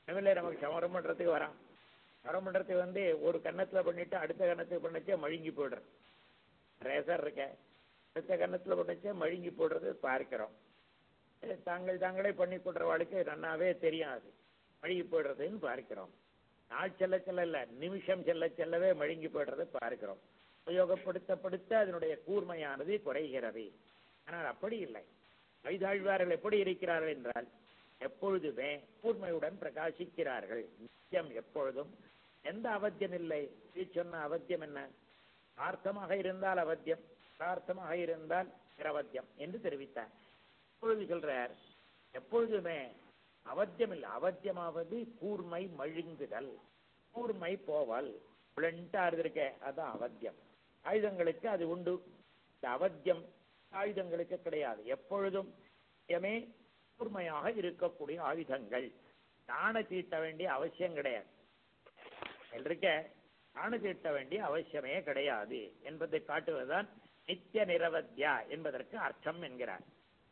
தமிழ்ல நமக்கு சமரம் பண்றதுக்கு வரான். சமரம் பண்றதுக்கு வந்து ஒரு கன்னத்துல பண்ணிட்டு அடுத்த கன்னத்துக்கு பண்ணிச்சே மழுங்கி போயிடுறது. ரேசர் இருக்க அடுத்த கன்னத்துல பண்ணிச்சே மழுங்கி போடுறது பார்க்கிறோம். தாங்கள் தாங்களே பண்ணி கொடுற வாழ்க்கை நன்னாவே தெரியாது, மழுங்கி போயிடுறதுன்னு பார்க்கிறோம். நாள் செல்ல செல்ல இல்ல, நிமிஷம் செல்ல செல்லவே மழுங்கி போயிடுறதை பார்க்கிறோம். உபயோகப்படுத்தப்படுத்த அதனுடைய கூர்மையானது குறைகிறது. ஆனால் அப்படி இல்லை. வைதாழ்வார்கள் எப்படி இருக்கிறார்கள் என்றால் எப்பொழுதுமே கூர்மையுடன் பிரகாசிக்கிறார்கள். நித்தியம் எப்பொழுதும் எந்த அவத்தியம் இல்லை. சொன்ன அவத்தியம் என்ன? ஆர்த்தமாக இருந்தால் அவத்தியம், பிரார்த்தமாக இருந்தால் நிரவத்தியம் என்று தெரிவித்தார். எப்பொழுது சொல்றார்? எப்பொழுதுமே அவத்தியம் இல்லை. அவத்தியமாவது கூர்மை மழுங்குதல், கூர்மை போவல், பிளண்டாக இருக்க, அதான் அவத்தியம். ஆயுதங்களுக்கு அது உண்டு. இந்த அவத்தியம் ஆயுதங்களுக்கு கிடையாது. எப்பொழுதும் எமே கூர்மையாக இருக்கக்கூடிய ஆயுதங்கள். தான தீட்ட வேண்டிய அவசியம் கிடையாது. இருக்க தான தீட்ட வேண்டிய அவசியமே கிடையாது என்பதை காட்டுவதுதான் நித்திய நிரவத்யா என்பதற்கு அர்த்தம் என்கிறார்.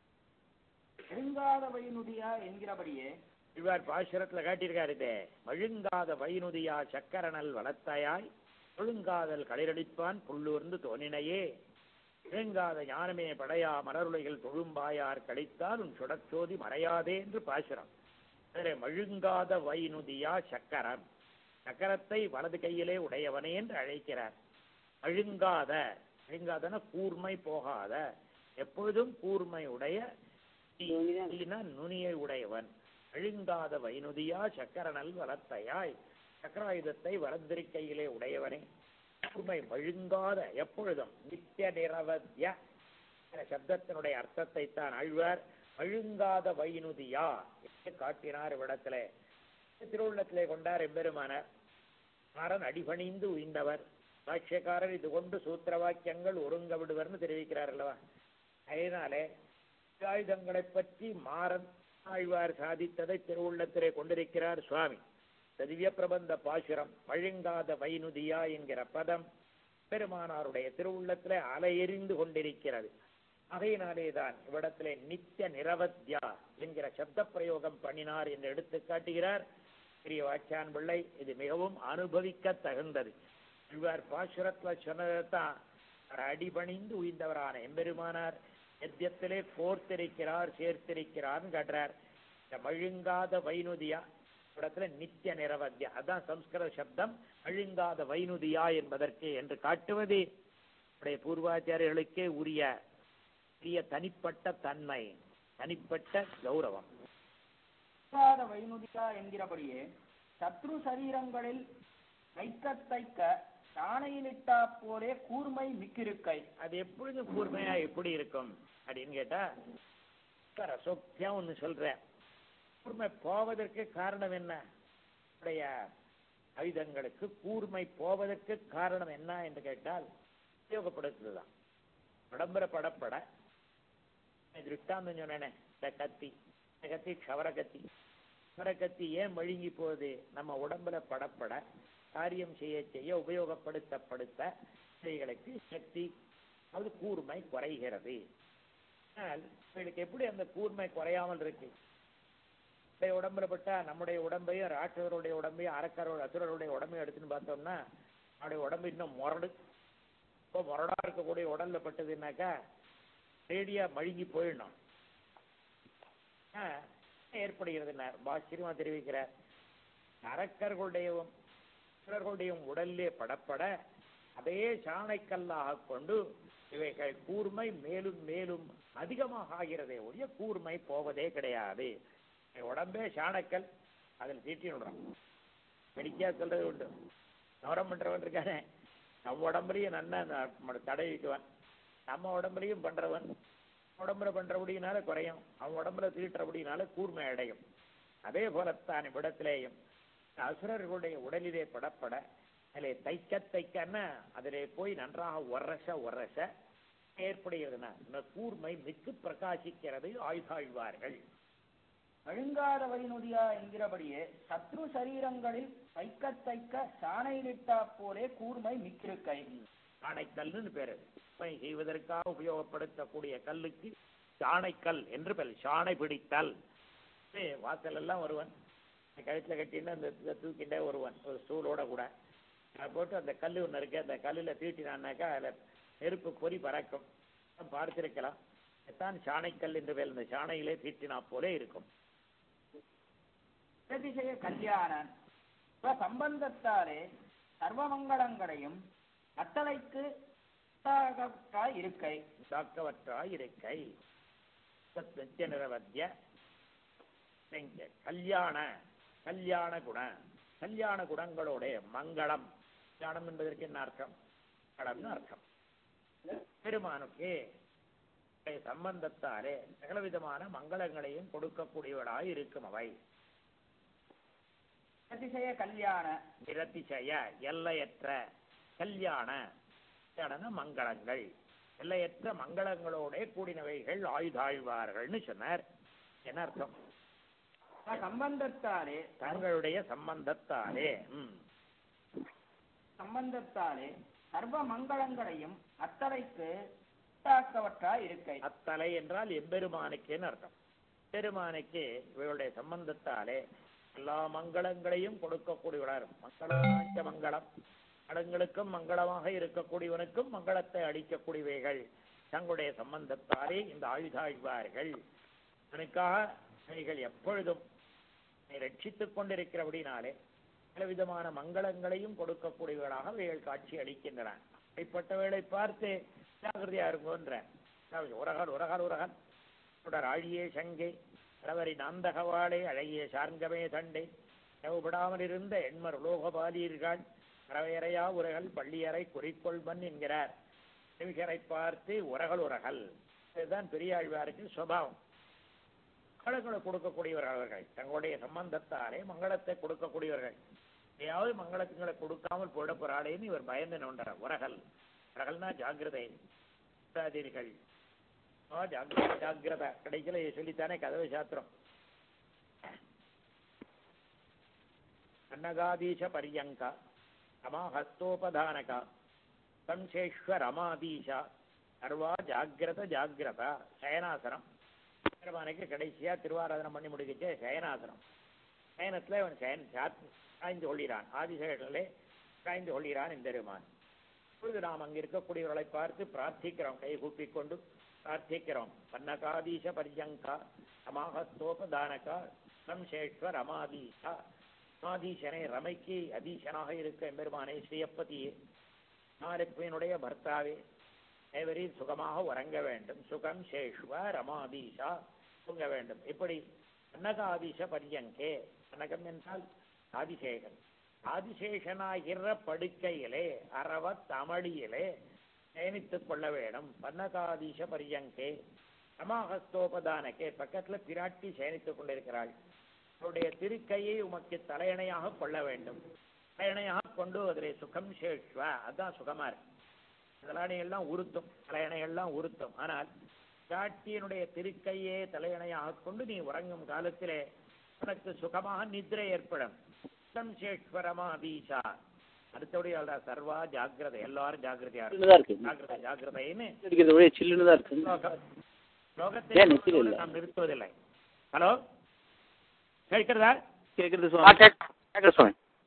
மழுங்காத வைனுதியா என்கிறபடியே இவர் பாசுரத்துல காட்டியிருக்காரு. இதே மழுங்காத வைனுதியா சக்கரனல் வளத்தாயாய் ஒழுங்காதல் களிரடிப்பான் புல்லூர்ந்து தோணினையே இழுங்காத ஞானமே படையா மலருலைகள் தொழும்பாயார் கழித்தால் உன் சுடச்சோதி மறையாதே என்று பாசுரம். அதில் மழுங்காத வைனுதியா சக்கரன், சக்கரத்தை வலது கையிலே உடையவனே என்று அழைக்கிறார். மழுங்காத, மழுங்காதன கூர்மை போகாத, எப்பொழுதும் கூர்மை உடைய நுனியை உடையவன். அழுங்காத வைனுதியா சக்கரனல் வளத்தையாய், சக்கராயுதத்தை வலந்திருக்கையிலே உடையவனே, கூர்மை மழுங்காத எப்பொழுதும் நித்திய நிரவத்ய சப்தத்தினுடைய அர்த்தத்தை தான் ஆழ்வார் மழுங்காத வைனுதியா என்று காட்டினார். இவ்விடத்திலே திருவுள்ளத்திலே கொண்டார் எம்பெருமானார். மாறன் அடிபணிந்து உய்ந்தவர். பாஷ்யக்காரர் இது கொண்டு சூத்திர வாக்கியங்கள் ஒருங்க விடுவர்னு தெரிவிக்கிறார் அல்லவா. அதனாலே ஆயுதங்களை பற்றி மாறன் ஆழ்வார் சாதித்ததை திருவுள்ளத்திலே கொண்டிருக்கிறார் சுவாமி. திவ்ய பிரபந்த பாசுரம் மழுங்காத வைனுதியா என்கிற பதம் பெருமானாருடைய திருவுள்ளத்திலே அலையெறிந்து கொண்டிருக்கிறது. அதையினாலேதான் இவ்விடத்திலே நித்திய நிரவத்யா என்கிற சப்த பிரயோகம் பண்ணினார் என்று எடுத்து காட்டுகிறார் பெரிய வாச்சான் பிள்ளை. இது மிகவும் அனுபவிக்க தகுந்தது. இவ்வாறு பாசுரத்துல சொன்னதான் அடிபணிந்து உய்ந்தவரான எம்பெருமானார் எத்தியத்திலே கோர்த்திருக்கிறார், சேர்த்திருக்கிறார் காட்டுறார். இந்த மழுங்காத வைனுதியா இடத்துல நித்திய நிரவத்யா, அதான் சம்ஸ்கிருத சப்தம் மழுங்காத வைனுதியா என்பதற்கு என்று காட்டுவது நம்முடைய பூர்வாச்சாரியர்களுக்கே உரிய பெரிய தனிப்பட்ட தன்மை, தனிப்பட்ட கௌரவம். வைனுதியா என்கிறபடியே சத்ரு சரீரங்களில் தைக்க தைக்க தானையிலிட்டா போலே கூர்மை மிக்கிருக்கை. அது எப்பொழுதும் கூர்மையா எப்படி இருக்கும் அப்படின்னு கேட்டா ரசோக்தியா ஒண்ணு சொல்றேன். கூர்மை போவதற்கு காரணம் என்ன? உடைய ஆயுதங்களுக்கு கூர்மை போவதற்கு காரணம் என்ன என்று கேட்டால் உபயோகப்படுத்துதான். உடம்புற படப்பட திருஷ்டாந்தம் சொன்னேனே, இந்த கத்தி, இந்த கத்தி க்ஷவர கத்தி. க்ஷவர கத்தி ஏன் மழுங்கி போகுது? நம்ம உடம்புல படப்பட காரியம் செய்ய செய்ய உபயோகப்படுத்தப்படுத்த இவைகளுக்கு சக்தி, அது கூர்மை குறைகிறது. ஆனால் இவர்களுக்கு எப்படி அந்த கூர்மை குறையாமல் இருக்கு? உடம்புல பட்டா நம்முடைய உடம்பையும் ராட்சவருடைய உடம்பையும் அரக்கரோட அசுரருடைய உடம்பையும் எடுத்துன்னு பார்த்தோம்னா நம்முடைய உடம்பு இன்னும் முரடு. இப்போ முரடா இருக்கக்கூடிய உடல்ல பட்டதுன்னாக்கா ரேடியா மழுங்கி போயிடணும். ஏற்படுகிறது. பாசிரியமா தெரிவிக்கிறார். அரக்கர்களுடையவும் அசுரர்களுடைய உடல்லே படப்பட அதே சாணைக்கல்லாக கொண்டு இவைகள் கூர்மை மேலும் மேலும் அதிகமாக ஆகிறதே ஒழிய கூர்மை போவதே கிடையாது. உடம்பே சாணக்கல், அதில் தீட்டி விடுறோம். மெடிக்கா சொல்றது உண்டு. நவரம் பண்றவன் இருக்கானே, நம்ம உடம்புலையும் நல்லா தடவிக்குவான். நம்ம உடம்புலையும் பண்றவன் உடம்புல பண்றபடினால குறையும், அவன் உடம்புல தீட்டுறபடினால கூர்மை அடையும். அதே போலத்தான் இவ்விடத்திலேயும் அசுரர்களுடைய உடலிலே படப்பட அதிலே தைக்க தைக்கன்னா அதிலே போய் நன்றாக ஒரச ஒரச ஏற்படுகிறதுனா இந்த கூர்மை மிக்கு பிரகாசிக்கிறது ஆயுதாழ்வார்கள். மழுங்காத வைனுதியா என்கிறபடியே சத்ரு சரீரங்களில் தைக்க தைக்க சாணையிலிட்டா போலே கூர்மை மிக்கிருக்கை. சாணைக்கல்னு பேரு. செய்வதற்காக உபயோகப்படுத்தக்கூடிய கல்லுக்கு சாணைக்கல் என்று பேர். சாணை பிடித்தல். வாசல் எல்லாம் வருவன் கழுத்தில் கட்டின்னு அந்த இதை தூக்கிட்டே வருவான் ஒரு ஸ்டூலோட கூட. அதை போட்டு அந்த கல் ஒன்று இருக்கு, அந்த கல்லில் தீட்டினான்னாக்கா அதில் நெருப்பு பொறி பறக்கும். பார்த்திருக்கலாம். தான் சாணைக்கல் என்று பேர், இந்த சாணையிலே தீட்டினா போலே இருக்கும். அதிசய கல்யாணன் சம்பந்தத்தாலே சர்வமங்களங்களையும் அத்தலைக்கு இருக்கை தாக்கவற்றாய் இருக்கை நிரவத்திய கல்யாண கல்யாண குண கல்யாண குணங்களோட மங்களம். கல்யாணம் என்பதற்கு என்ன அர்த்தம்? மங்களம்னு அர்த்தம். பெருமானுக்கு சம்பந்தத்தாலே சகலவிதமான மங்களங்களையும் கொடுக்கக்கூடியவளாய் இருக்கும் அவை. அதிசய கல்யாண நிரதிசய எல்லையற்ற கல்யாண மங்களங்கள், எல்லையற்ற மங்களங்களோட கூடினவைகள் ஆயுதாழ்வார்கள்னு சொன்னார். என்ன அர்த்தம்? சம்பந்தத்தாலே தங்களுடைய சம்பந்தத்தாலே சம்பந்தத்தாலே சர்வ மங்களங்களையும் அத்தலைக்கு இருக்கை. அத்தலை என்றால் எம்பெருமானுக்குன்னு அர்த்தம். பெருமானுக்கு இவருடைய சம்பந்தத்தாலே எல்லா மங்களங்களையும் கொடுக்கக்கூடியவளார். மங்களாஞ்ச மங்களம், மங்களங்களுக்கும் மங்களமாக இருக்கக்கூடியவனுக்கும் மங்களத்தை அளிக்கக்கூடியவைகள் தங்களுடைய சம்பந்தத்தாலே இந்த ஆயுதாழ்வார்கள். அவனுக்காக அவைகள் எப்பொழுதும் ரட்சித்துக் கொண்டிருக்கிறபடினாலே பலவிதமான மங்களங்களையும் கொடுக்கக்கூடியவர்களாக அவைகள் காட்சி அளிக்கின்றன. அப்படிப்பட்டவர்களை பார்த்து ஜாகிரதையா இருங்கோன்ற உரகல் உரகல் உரகல் தொடர் ஆழியே சங்கை அளவரி நாந்தகவாளே அழகிய சார்கமே தண்டை தேவைப்படாமல் இருந்த எண்மர் உலோகபாலீர்கள் அறவையறையா உரகல் பள்ளியறை குறிக்கொள்வன் என்கிறார். நிமிஷரை பார்த்து உரகல் உரகல். இதுதான் பெரியாழ்வாருக்கு சுபாவம். மங்களங்களை கொடுக்கக்கூடியவர்கள் அவர்கள். தங்களுடைய சம்பந்தத்தாலே மங்களத்தை கொடுக்கக்கூடியவர்கள். ஏதாவது மங்களத்துங்களை கொடுக்காமல் போட போறாளேன்னு இவர் பயந்து நோண்டார். உரகல் உரகல்னா ஜாகிரதை ஜாகிரதீர்கள் ஜாகிரத ஜாகிரத கடைசியில சொல்லித்தானே கதவை சாத்திரம். அன்னகாதீச பரியங்கா ரமாஹஸ்தோபதானகா சம்சேஸ்வர் ரமாதீஷா சர்வா ஜாகிரத ஜாகிரதா. சயனாசனம் பெருமானுக்கு கடைசியா திருவாராதனம் பண்ணி முடிக்கிச்சே சயனாசனம். சயனத்துல அவன் சயன் சாய்ந்து கொள்கிறான். ஆதிசேஷனிலே சாய்ந்து கொள்கிறான் இந்த பெருமான். இப்பொழுது நாம் அங்கு இருக்கக்கூடியவர்களை பார்த்து பிரார்த்திக்கிறோம், கை கூப்பிக் கொண்டு பிரார்த்திக்கிறோம். பன்னகாதீச பரியங்கா ரமாஹஸ்தோபதானகா சம்சேஸ்வர் ரமாதீஷா. ரமாதீசனை ரமைக்கு அதீசனாக இருக்க எம்பெருமானே ஸ்ரீயப்பதியே நாலுடைய பர்த்தாவே தேவரீர் சுகமாக உறங்க வேண்டும். சுகம் சேஷ்வ ரமாதீஷா தூங்க வேண்டும். இப்படி அன்னகாதீச பரியங்கே. அன்னகம் என்றால் ஆதிசேகன். ஆதிசேஷனாகிற படுக்கையிலே அரவ தமிழியிலே பயணித்துக் கொள்ள வேண்டும். பன்னகாதீச பரியங்கே ரமாஹஸ்தோபதானக்கே. பக்கத்துல பிராட்டி சயனித்துக் கொண்டிருக்கிறாள். அவருடைய திருக்கையை உமக்கு தலையணையாக கொள்ள வேண்டும். தலையணையாக கொண்டு அதில் சுகம் சேஷ்வ. அதுதான் சுகமா இருக்கு. தலையணையெல்லாம் உருத்தும், தலையணையெல்லாம் உருத்தும். ஆனால் பிராட்டியினுடைய திருக்கையே தலையணையாக கொண்டு நீ உறங்கும் காலத்திலே உனக்கு சுகமாக நித்திரை ஏற்படும். சுகம் சேஷ்வரமாதீஷா. அடுத்தபடியா சர்வா ஜாகிரதை. எல்லாரும் ஜாகிரதையா இருக்கு. ஜாகிரதை ஜாகிரதைன்னு நாம் நிறுத்துவதில்லை. ஹலோ கேட்கிறதா? கேட்கிறது.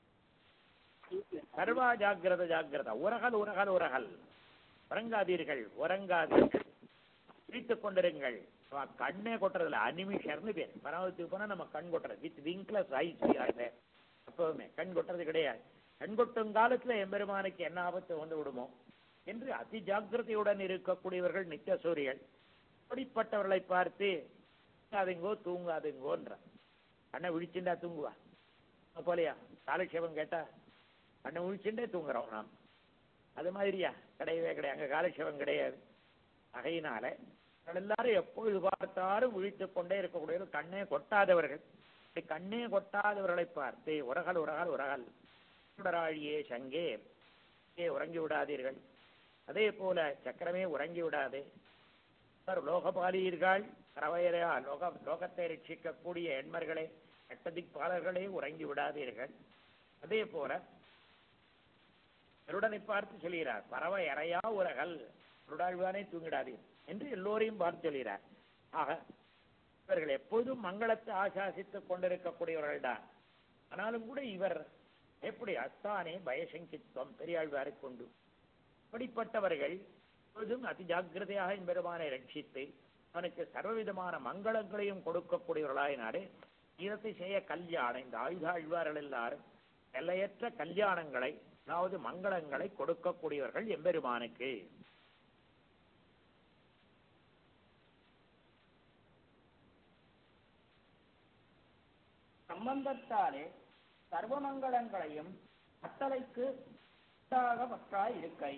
சர்வா ஜாகிரத ஜாகிரதா. உரகல் உரகல் உரகல். உறங்காதீர்கள் உறங்காதீர்கள். விழித்துக் கொண்டிருங்கள். கண்ணே கொட்டுறதில்ல. அனிமிஷர்னு பேர். பராமரித்துக்கு போனா நம்ம கண் கொட்டுறது வித் விங்க்லஸ் ஐஸ். எப்பவுமே கண் கொட்டுறது கிடையாது. கண் கொட்டும் காலத்துல எம்பெருமானுக்கு என்ன ஆபத்து வந்து விடுமோ என்று அதி ஜாக்கிரதையுடன் இருக்கக்கூடியவர்கள் நித்திய சூரியர்கள். அப்படிப்பட்டவர்களை பார்த்து அதுங்கோ தூங்காதுங்கோன்ற. கண்ணை விழிச்சுண்டா தூங்குவா போலையா? காலக்ஷேபம் கேட்டா கண்ணை விழிச்சுட்டே தூங்குறோம் நாம். அது மாதிரியா? கிடையவே கிடையாது. அங்க காலக்ஷேபம் கிடையாது. அகையினால எல்லாரும் எப்பொழுது பார்த்தாலும் விழித்துக் கொண்டே இருக்கக்கூடியவர்கள் கண்ணே கொட்டாதவர்கள். கண்ணே கொட்டாதவர்களை பார்த்து உரகல் உரகல் உரகல் சுடராழியே சங்கே உறங்கி விடாதீர்கள். அதே போல சக்கரமே உறங்கி விடாது. லோகபாலீர்கள் கரவையரையா லோக லோகத்தை ரட்சிக்கக்கூடிய எண்மர்களே எட்டதிக்பாலர்களே உறங்கி விடாதீர்கள். அதே போல கருடனை பார்த்து சொல்கிறார் பறவை அறையா உரகல் கருடாழ்வானே தூங்கிடாதீர் என்று எல்லோரையும் பார்த்து சொல்கிறார். ஆக இவர்கள் எப்பொழுதும் மங்களத்தை ஆசாசித்துக் கொண்டிருக்கக்கூடியவர்கள் தான். ஆனாலும் கூட இவர் எப்படி அஸ்தானே பயசங்கித்துவம் பெரியாழ்வாரை கொண்டு அப்படிப்பட்டவர்கள் எப்பொழுதும் அதி ஜாக்கிரதையாக எம்பெருமானை ரட்சித்து அவனுக்கு சர்வவிதமான மங்களங்களையும் கொடுக்கக்கூடியவர்களாயினாலே ஈரத்தை செய்ய கல்யாணம் இந்த ஆயுத ஆழ்வார்கள் எல்லாரும் எல்லையற்ற கல்யாணங்களை அதாவது மங்களங்களை கொடுக்கக்கூடியவர்கள் எம்பெருமானுக்கு. சம்பந்தத்தாலே சர்வமங்களங்களையும் கட்டளைக்கு உண்டாகவற்றாய் இருக்கை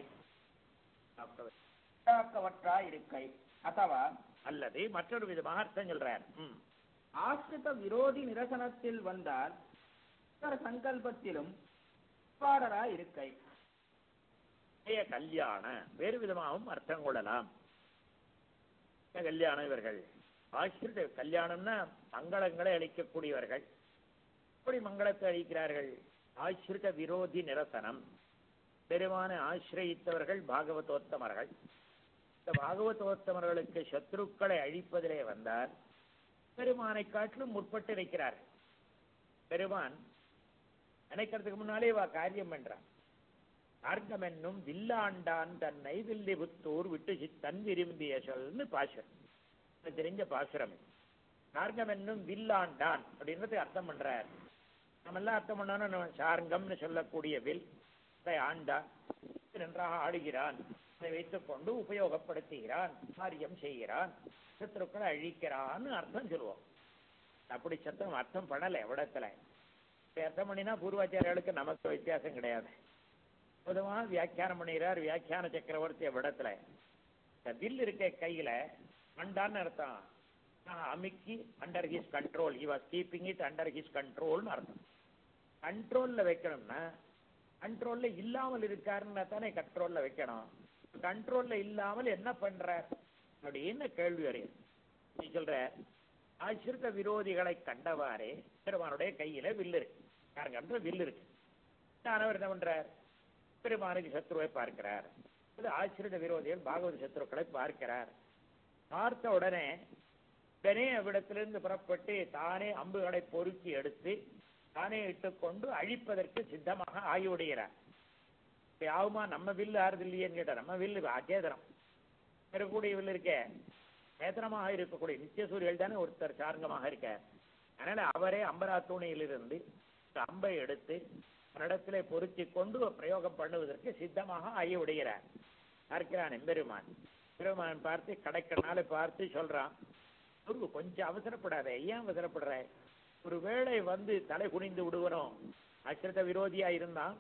உண்டாக்கவற்றாய் இருக்கை அத்தவா அல்லது மற்றொரு விதமாக அர்த்தம் சொல்றார். ஆசிரித விரோதி நிரசனத்தில் வந்தால் சங்கல்பத்திலும் பாடராய் இருக்கை கல்யாண வேறு விதமாகவும் அர்த்தம் கொள்ளலாம். கல்யாணம் இவர்கள் ஆசிரித கல்யாணம்னா மங்களங்களை அளிக்கக்கூடியவர்கள். எப்படி மங்களத்தை அளிக்கிறார்கள்? ஆசிரித விரோதி நிரசனம் பெருமான ஆசிரியத்தவர்கள் பாகவதோத்தமர்கள். இந்த பாகவதோத்தமர்களுக்கு சத்ருக்களை அழிப்பதிலே வந்தால் பெருமானை காட்டிலும் முற்பட்டு இருக்கிறார்கள். பெருமான் நினைக்கிறதுக்கு முன்னாலே வா காரியம் பண்றான். மார்க்கம் என்னும் வில்லாண்டான் தன்னை வில்லிபுத்தூர் விட்டு சித்தன் விரும்பிய சொல்னு பாசுரம் தெரிஞ்ச பாசுரம். மார்க்கம் என்னும் வில்லாண்டான் அப்படின்றது அர்த்தம் பண்றார். நம்ம எல்லாம் அர்த்தம் பண்ணோம்னா சார்கம்னு சொல்லக்கூடிய வில் ஆண்டா நன்றாக ஆடுகிறான், அதை வைத்துக் கொண்டு உபயோகப்படுத்துகிறான், காரியம் செய்கிறான், சத்துருக்களை அழிக்கிறான்னு அர்த்தம் சொல்லுவோம். அப்படி சத்தம் அர்த்தம் பண்ணல எவ்விடத்துல அர்த்தம் பண்ணினா பூர்வாச்சாரியர்களுக்கு நமக்கு வித்தியாசம் கிடையாது. பொதுவாக வியாக்கியானம் பண்ணுகிறார் வியாக்கியான சக்கரவர்த்தி எவ்விடத்துல வில் இருக்க கையில அண்டான்னு அர்த்தம். அமிக்கி under his control, he was keeping it under his கண்ட்ரோல்னு அர்த்தம். கண்ட்ரோல்ல வைக்கணும்னா கண்ட்ரோல்ல இல்லாமல் இருக்காருன்னா தானே கண்ட்ரோல்ல வைக்கணும். கண்ட்ரோல்ல இல்லாமல் என்ன பண்றார் அப்படின்னு கேள்வி அறியும். நீ சொல்ற ஆசிரித விரோதிகளை கண்டவாறே பெருமானுடைய கையில வில்லு இருக்கு, யாருங்க வில்லு இருக்கு. அவர் என்ன பண்றார்? பெருமானுக்கு சத்ருவை பார்க்கிறார். ஆசிரித விரோதிகள் பாகவத சத்ருக்களை பார்க்கிறார். பார்த்த உடனே உடனே அவ்விடத்திலிருந்து புறப்பட்டு தானே அம்புகளை பொறுக்கி எடுத்து தானே இட்டுக்கொண்டு அழிப்பதற்கு சித்தமாக ஆகிவிடுகிறார். ஆகுமா? நம்ம வில்லு ஆறுது இல்லையேன்னு கேட்டார். நம்ம வில்லு அச்சேதனம், இருக்கக்கூடிய வில்லு இருக்க சேதனமாக இருக்கக்கூடிய நித்தியசூரியல் தானே ஒருத்தர் சார்கமாக இருக்கார். அதனால அவரே அம்பராத்தூணையிலிருந்து அம்பை எடுத்து இடத்திலே பொருத்தி கொண்டு பிரயோகம் பண்ணுவதற்கு சித்தமாக ஆகிவிடுகிறார். பார்க்கிறான் எம்பெருமான். பெருமான் பார்த்து கடைக்கனால பார்த்து சொல்றான், கொஞ்சம் அவசரப்படாத, ஏன் அவசரப்படுற? ஒரு வேளை வந்து தலை குனிந்து விடுவனும், அசிரத விரோதியா இருந்தான்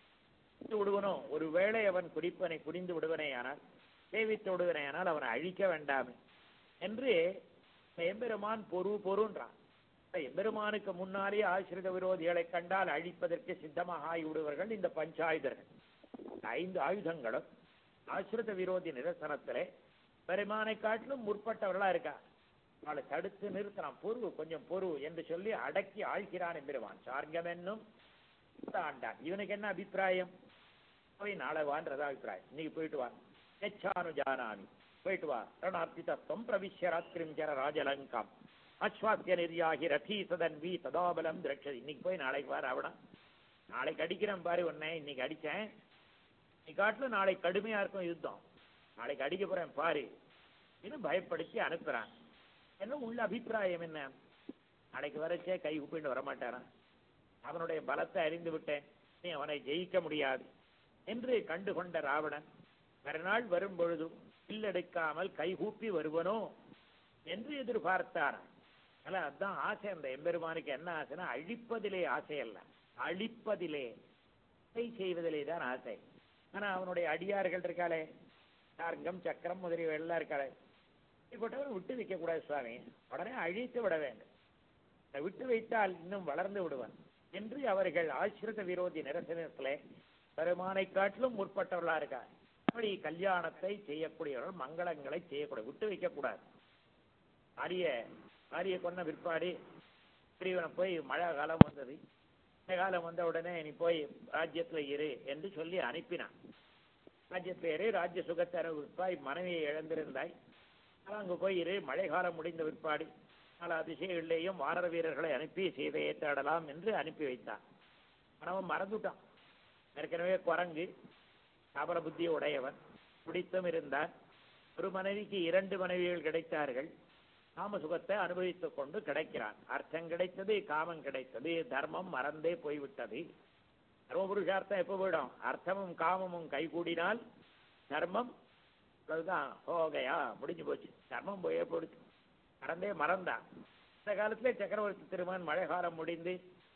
விடுவனும், ஒரு வேளை அவன் குறிப்பனை குனிந்து விடுவனே ஆனால் சேவித்து விடுவனே ஆனால் அவனை அழிக்க வேண்டாமே என்று எம்பெருமான் பொறு பொருன்றான். எம்பெருமானுக்கு முன்னாலே ஆசிரித விரோதிகளை கண்டால் அழிப்பதற்கு சித்தமாக ஆகிவிடுவர்கள் இந்த பஞ்சாயுதர்கள். ஐந்து ஆயுதங்களும் ஆசிரித விரோதி நிரசனத்திலே பெருமானை காட்டிலும் முற்பட்டவர்களா இருக்கா. அவளை தடுத்து நிறுத்தலாம், பொறு கொஞ்சம் பொறு என்று சொல்லி அடக்கி ஆழ்கிறான் எம்பெருமான். சார்கம் என்னும் ஆண்டான். இவனுக்கு என்ன அபிப்பிராயம்? போய் நாளை வான்றதா அபிப்பிராயம். இன்னைக்கு போயிட்டு வா, எச்சானு ஜானாமி, போயிட்டு வா. ரணார்த்தி தத்துவம் பிரவிஷ்ய ராத்திரிம் ஜர ராஜலங்காம் அஸ்வாத்திய நிர்யாகி ரதீ சதன்வி ததாபலம் திரட்சதி. இன்னைக்கு போய் நாளைக்கு வர அவனா, நாளைக்கு அடிக்கிறேன் பாரு உன்னை, இன்னைக்கு அடிச்சேன், நீ காட்டுல நாளைக்கு கடுமையா இருக்கும் யுத்தம், நாளைக்கு அடிக்க போறேன் பாரு இன்னும் பயப்படுத்தி அனுப்புறான். என்ன உள்ள அபிப்பிராயம் என்ன? நாளைக்கு வரச்சே கை உப்பிட்டு வரமாட்டாரான், அவனுடைய பலத்தை அறிந்து விட்டேன், நீ அவனை ஜெயிக்க முடியாது என்று கண்டு கொண்ட ராவணன் மறுநாள் வரும் பொழுதும் இல்லெடுக்காமல் கைகூப்பி வருவனோ என்று எதிர்பார்த்தாரான். அல்ல, அதுதான் ஆசை. அந்த எம்பெருமானுக்கு என்ன ஆசைன்னா அழிப்பதிலே ஆசை அல்ல, அழிப்பதிலே செய்வதிலே தான் ஆசை. ஆனா அவனுடைய அடியார்கள் இருக்காளே, சார்கம் சக்கரம் முதலிய எல்லாம் இருக்காளே, இப்பட்டவன் விட்டு வைக்க கூடாது சுவாமி, உடனே அழித்து விட வேண்டும், விட்டு வைத்தால் இன்னும் வளர்ந்து விடுவான் என்று அவர்கள் ஆசிரித விரோதி நிரசனத்திலே பெருமானை காட்டிலும் முற்பட்டவர்களா இருக்கார். அப்படி கல்யாணத்தை செய்யக்கூடியவர்கள் மங்களங்களை செய்யக்கூடாது, விட்டு வைக்க கூடாது. ஆரிய ஆரிய கொன்ன பிற்பாடு பிரிவனை போய் மழை காலம் வந்தது, மழை காலம் வந்த உடனே நீ போய் ராஜ்யத்துல இரு என்று சொல்லி அனுப்பினான். ராஜ்யத்துல இரு, ராஜ்ய சுகத்தை விற்பாய், மனைவியை இழந்திருந்தாய், அங்கு போய் இரு, மழை காலம் முடிந்த பிற்பாடு பல திசைகளிலேயும் வானர வீரர்களை அனுப்பி சீதையை தேடலாம் என்று அனுப்பி வைத்தான். அவன் மறந்துட்டான். ஏற்கனவே குரங்கு அபர புத்தி உடையவன், பிடித்தும் இருந்தான். ஒரு மனைவிக்கு இரண்டு மனைவிகள் கிடைத்தார்கள். காம சுகத்தை அனுபவித்துக் கொண்டு கிடைக்கிறான். அர்த்தம் கிடைத்தது, காமம் கிடைத்தது, தர்மம் மறந்தே போய்விட்டது. தர்ம புருஷார்த்தம் எப்போ போயிடும்? அர்த்தமும் காமமும் கைகூடினால் தர்மம் அதுதான் ஹோகையா முடிஞ்சு போச்சு. தர்மம் போயே போடுச்சு, மறந்தே மறந்தான். இந்த காலத்திலே சக்கரவர்த்தி திருமகன் மழை காலம் முடிந்து